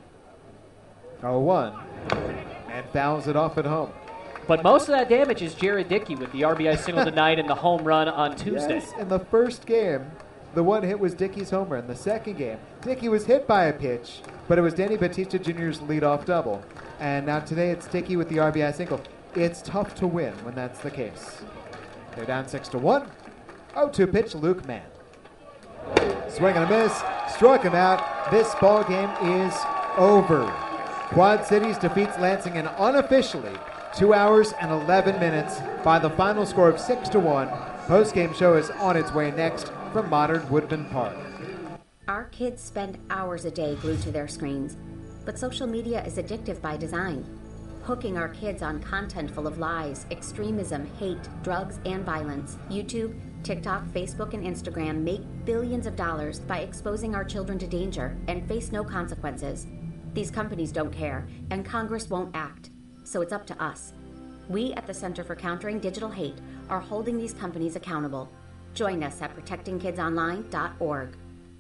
0-1, and fouls it off at home. But most of that damage is Jared Dickey with the RBI single tonight and the home run on Tuesday. Yes, in the first game, the 1 hit was Dickey's homer. In the second game, Dickey was hit by a pitch, but it was Danny Batista Jr.'s leadoff double. And now today it's Dickey with the RBI single. It's tough to win when that's the case. They're down 6-1. 0-2 pitch, Luke Mann. Swing and a miss, struck him out. This ball game is over. Quad Cities defeats Lansing in unofficially 2 hours and 11 minutes by the final score of 6-1. Post-game show is on its way next from modern Woodman Park. Our kids spend hours a day glued to their screens, but social media is addictive by design. Hooking our kids on content full of lies, extremism, hate, drugs, and violence. YouTube, TikTok, Facebook, and Instagram make billions of dollars by exposing our children to danger and face no consequences. These companies don't care, and Congress won't act. So it's up to us. We at the Center for Countering Digital Hate are holding these companies accountable. Join us at protectingkidsonline.org.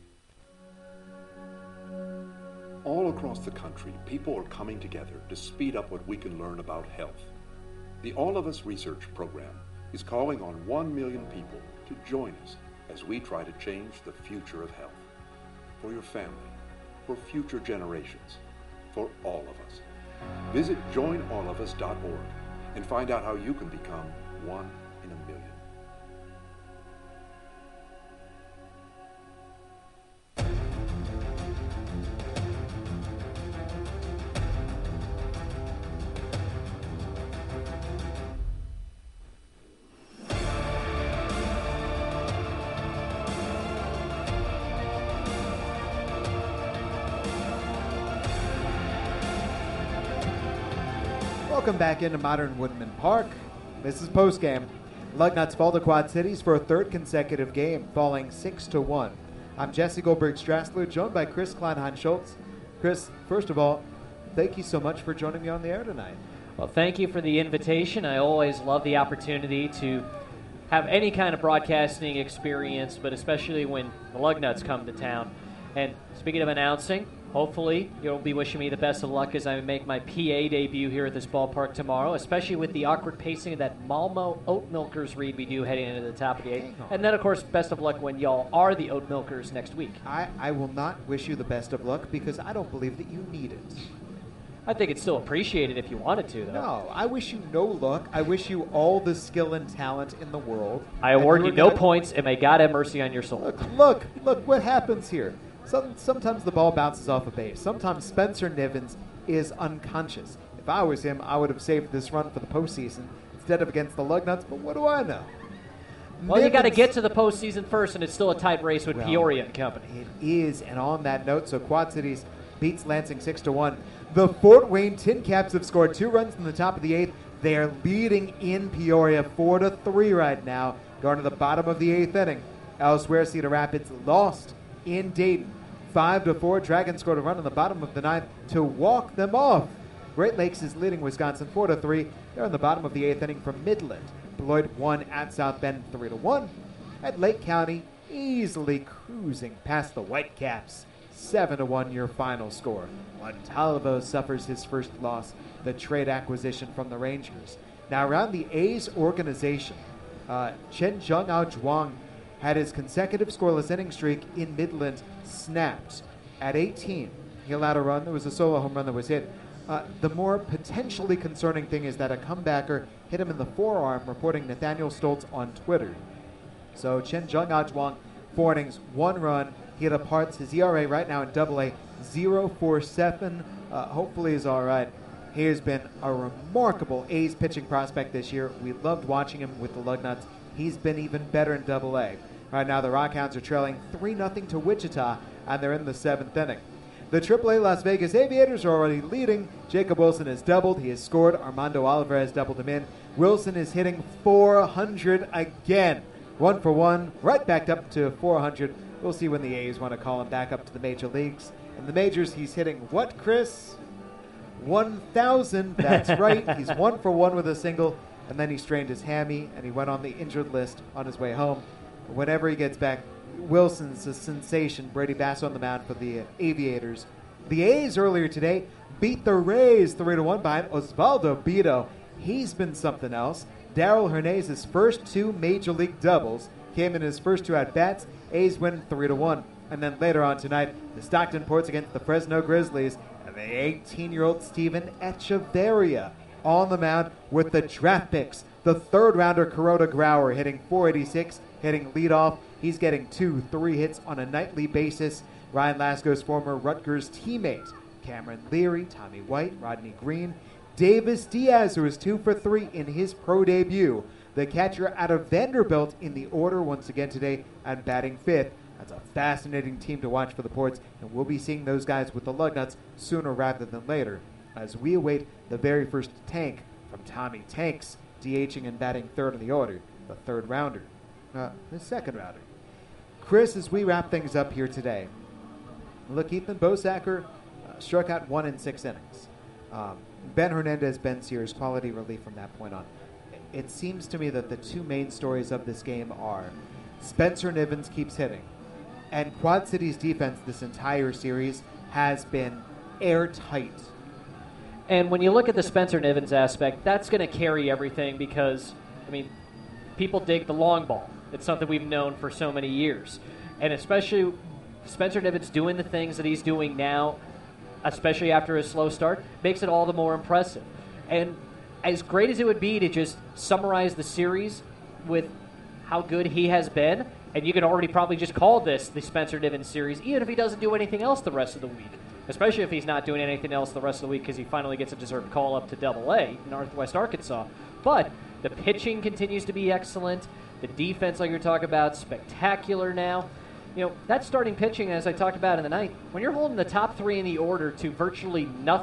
All across the country, people are coming together to speed up what we can learn about health. The All of Us Research Program is calling on 1 million people to join us as we try to change the future of health. For your family, for future generations, for all of us. Visit joinallofus.org and find out how you can become 1 in a million. Welcome back into Modern Woodman Park. This is postgame. Lugnuts fall to Quad Cities for a third consecutive game, falling 6-1. I'm Jesse Goldberg-Strassler, joined by Chris Kleinheim-Schultz. Chris, first of all, thank you so much for joining me on the air tonight. Well, thank you for the invitation. I always love the opportunity to have any kind of broadcasting experience, but especially when the Lugnuts come to town. And speaking of announcing, hopefully you'll be wishing me the best of luck as I make my PA debut here at this ballpark tomorrow, especially with the awkward pacing of that Malmo Oat Milkers read we do heading into the top of the 8th. And then, of course, best of luck when y'all are the Oat Milkers next week. I will not wish you the best of luck because I don't believe that you need it. I think it's still appreciated if you wanted to, though. No, I wish you no luck. I wish you all the skill and talent in the world. I award you no points, and may God have mercy on your soul. Look what happens here. Sometimes the ball bounces off a base. Sometimes Spencer Nivens is unconscious. If I was him, I would have saved this run for the postseason instead of against the Lugnuts, but what do I know? Well, you got to get to the postseason first, and it's still a tight race with Peoria and company. It is, and on that note, so Quad Cities beats Lansing 6-1. The Fort Wayne Tin Caps have scored 2 runs in the top of the 8th. They are leading in Peoria 4-3 right now, going to the bottom of the 8th inning. Elsewhere, Cedar Rapids lost in Dayton 5-4. Dragons scored a run in the bottom of the 9th to walk them off. Great Lakes is leading Wisconsin 4-3. They're in the bottom of the 8th inning from Midland. Beloit won at South Bend 3-1. At Lake County, easily cruising past the Whitecaps 7-1 your final score. Montalvo suffers his first loss, the trade acquisition from the Rangers. Now around the A's organization, Chen Jung-Ao Zhuang had his consecutive scoreless inning streak in Midland snapped. At 18, he allowed a run. There was a solo home run that was hit. The more potentially concerning thing is that a comebacker hit him in the forearm, reporting Nathaniel Stoltz on Twitter. So Chen Jung-Ao Zhuang, 4 innings, 1 run. He departs. His ERA right now in AA, 0.47. Hopefully he's all right. He has been a remarkable A's pitching prospect this year. We loved watching him with the Lugnuts. He's been even better in AA. Right now, the Rockhounds are trailing 3-0 to Wichita, and they're in the 7th inning. The AAA Las Vegas Aviators are already leading. Jacob Wilson has doubled. He has scored. Armando Oliver has doubled him in. Wilson is hitting 400 again. 1 for 1, right back up to 400. We'll see when the A's want to call him back up to the major leagues. In the majors, he's hitting what, Chris? 1,000. That's right. He's 1 for 1 with a single, and then he strained his hammy, and he went on the injured list on his way home. Whenever he gets back, Wilson's a sensation. Brady Bass on the mound for the Aviators. The A's earlier today beat the Rays 3-1 behind Osvaldo Bido. He's been something else. Darryl Hernandez's first 2 major league doubles came in his first 2 at-bats. A's win 3-1. And then later on tonight, the Stockton Ports against the Fresno Grizzlies, and the 18-year-old Steven Echeverria on the mound with the draft picks. The third-rounder Kuroda Grauer hitting 486, hitting leadoff. He's getting 2-3 hits on a nightly basis. Ryan Lasko's former Rutgers teammate, Cameron Leary, Tommy White, Rodney Green, Davis Diaz, who was 2 for 3 in his pro debut. The catcher out of Vanderbilt in the order once again today and batting 5th. That's a fascinating team to watch for the Ports, and we'll be seeing those guys with the Lugnuts sooner rather than later as we await the very first tank from Tommy Tanks, DHing and batting 3rd in the order, the third-rounder. The second-rounder. Chris, as we wrap things up here today, look, Ethan Bosacker struck out 1 in 6 innings. Ben Hernandez, Ben Sears, quality relief from that point on. It seems to me that the 2 main stories of this game are Spencer Nivens keeps hitting, and Quad City's defense this entire series has been airtight. And when you look at the Spencer Nivens aspect, that's going to carry everything because, people dig the long ball. It's something we've known for so many years. And especially Spencer Nivens doing the things that he's doing now, especially after his slow start, makes it all the more impressive. And as great as it would be to just summarize the series with how good he has been, and you can already probably just call this the Spencer Nivens series, even if he doesn't do anything else the rest of the week, especially if he's not doing anything else the rest of the week because he finally gets a deserved call up to AA in Northwest Arkansas. But the pitching continues to be excellent. The defense, like you're talking about, spectacular now. That starting pitching, as I talked about in the night, when you're holding the top 3 in the order to virtually nothing,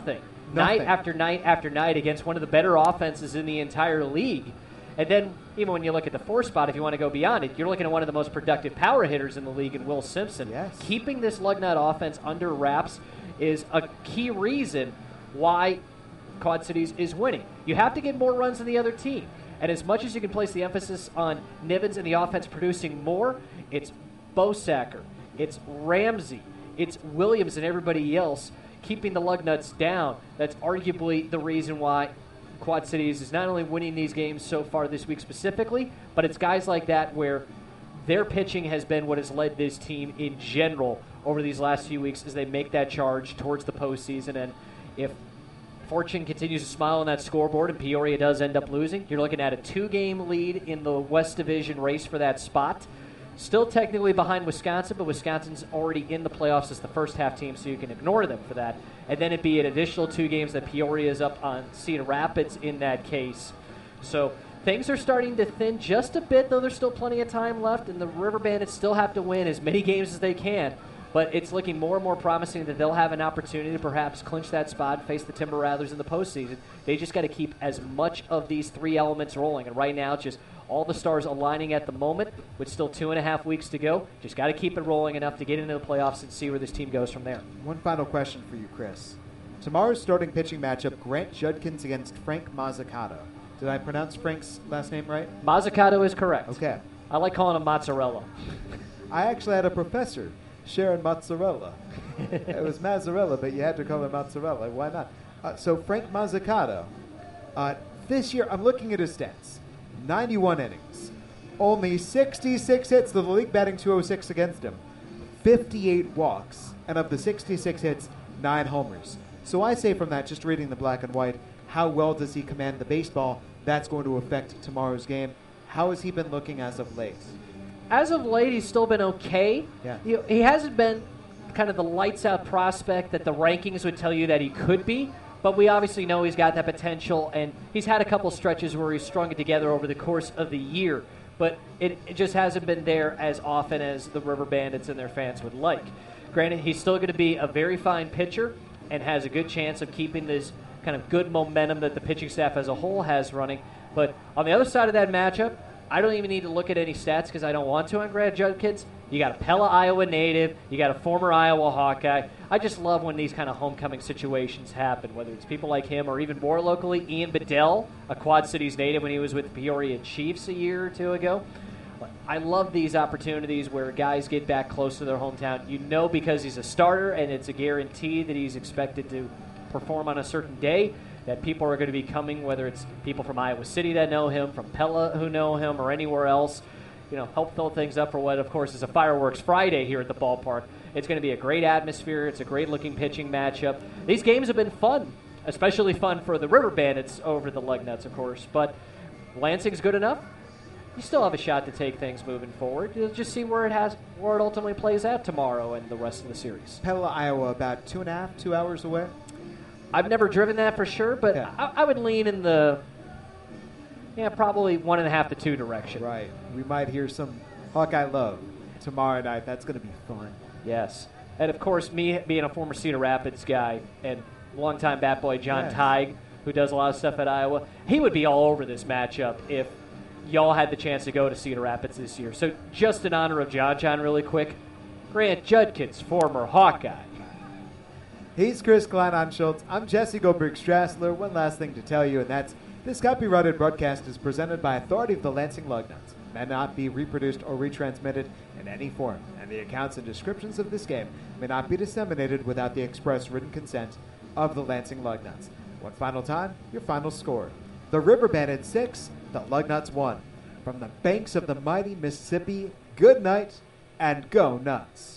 night after night after night against one of the better offenses in the entire league. And then even when you look at the 4 spot, if you want to go beyond it, you're looking at one of the most productive power hitters in the league in Will Simpson. Yes. Keeping this Lugnut offense under wraps is a key reason why Quad Cities is winning. You have to get more runs than the other team. And as much as you can place the emphasis on Nivens and the offense producing more, it's Bosacker, it's Ramsey, it's Williams and everybody else keeping the Lugnuts down. That's arguably the reason why Quad Cities is not only winning these games so far this week specifically, but it's guys like that where their pitching has been what has led this team in general over these last few weeks as they make that charge towards the postseason. And if fortune continues to smile on that scoreboard and Peoria does end up losing, you're looking at a 2-game lead in the West Division race for that spot. Still technically behind Wisconsin, but Wisconsin's already in the playoffs as the first half team, so you can ignore them for that. And then it'd be an additional 2 games that Peoria is up on Cedar Rapids in that case. So things are starting to thin just a bit, though there's still plenty of time left, and the River Bandits still have to win as many games as they can. But it's looking more and more promising that they'll have an opportunity to perhaps clinch that spot and face the Timber Rattlers in the postseason. They just got to keep as much of these 3 elements rolling. And right now, it's just all the stars aligning at the moment with still 2.5 weeks to go. Just got to keep it rolling enough to get into the playoffs and see where this team goes from there. One final question for you, Chris. Tomorrow's starting pitching matchup, Grant Judkins against Frank Mazzucato. Did I pronounce Frank's last name right? Mazzucato is correct. Okay. I like calling him mozzarella. I actually had a professor, Sharon Mozzarella. It was Mazzarella, but you had to call her mozzarella. Why not? So Frank Mazzucato, this year, I'm looking at his stats. 91 innings. Only 66 hits to the league batting 206 against him. 58 walks. And of the 66 hits, 9 homers. So I say from that, just reading the black and white, how well does he command the baseball? That's going to affect tomorrow's game. How has he been looking as of late? As of late, he's still been okay. Yeah. He hasn't been kind of the lights-out prospect that the rankings would tell you that he could be, but we obviously know he's got that potential, and he's had a couple stretches where he's strung it together over the course of the year, but it just hasn't been there as often as the River Bandits and their fans would like. Granted, he's still going to be a very fine pitcher and has a good chance of keeping this kind of good momentum that the pitching staff as a whole has running, but on the other side of that matchup, I don't even need to look at any stats because I don't want to on Grant Judkins. You got a Pella, Iowa native. You got a former Iowa Hawkeye. I just love when these kind of homecoming situations happen, whether it's people like him or even more locally, Ian Bedell, a Quad Cities native when he was with the Peoria Chiefs a year or 2 ago. I love these opportunities where guys get back close to their hometown. You know because he's a starter and it's a guarantee that he's expected to perform on a certain day, that people are going to be coming, whether it's people from Iowa City that know him, from Pella who know him, or anywhere else, help fill things up for what, of course, is a Fireworks Friday here at the ballpark. It's going to be a great atmosphere. It's a great-looking pitching matchup. These games have been fun, especially fun for the River Bandits over the Lugnuts, of course. But Lansing's good enough. You still have a shot to take things moving forward. You'll just see where it ultimately plays out tomorrow and the rest of the series. Pella, Iowa, about 2 hours away. I've never driven that for sure, but okay. I would lean in the probably 1.5 to 2 direction. Right. We might hear some Hawkeye love tomorrow night. That's going to be fun. Yes. And, of course, me being a former Cedar Rapids guy and longtime bat boy John Teig, who does a lot of stuff at Iowa, he would be all over this matchup if y'all had the chance to go to Cedar Rapids this year. So just in honor of John really quick, Grant Judkins, former Hawkeye. He's Chris Klein-Schultz. I'm Jesse Goldberg-Strassler. One last thing to tell you, and that's this copyrighted broadcast is presented by authority of the Lansing Lugnuts. May not be reproduced or retransmitted in any form, and the accounts and descriptions of this game may not be disseminated without the express written consent of the Lansing Lugnuts. One final time, your final score. The River Bandits 6, the Lugnuts 1. From the banks of the mighty Mississippi, good night and go nuts.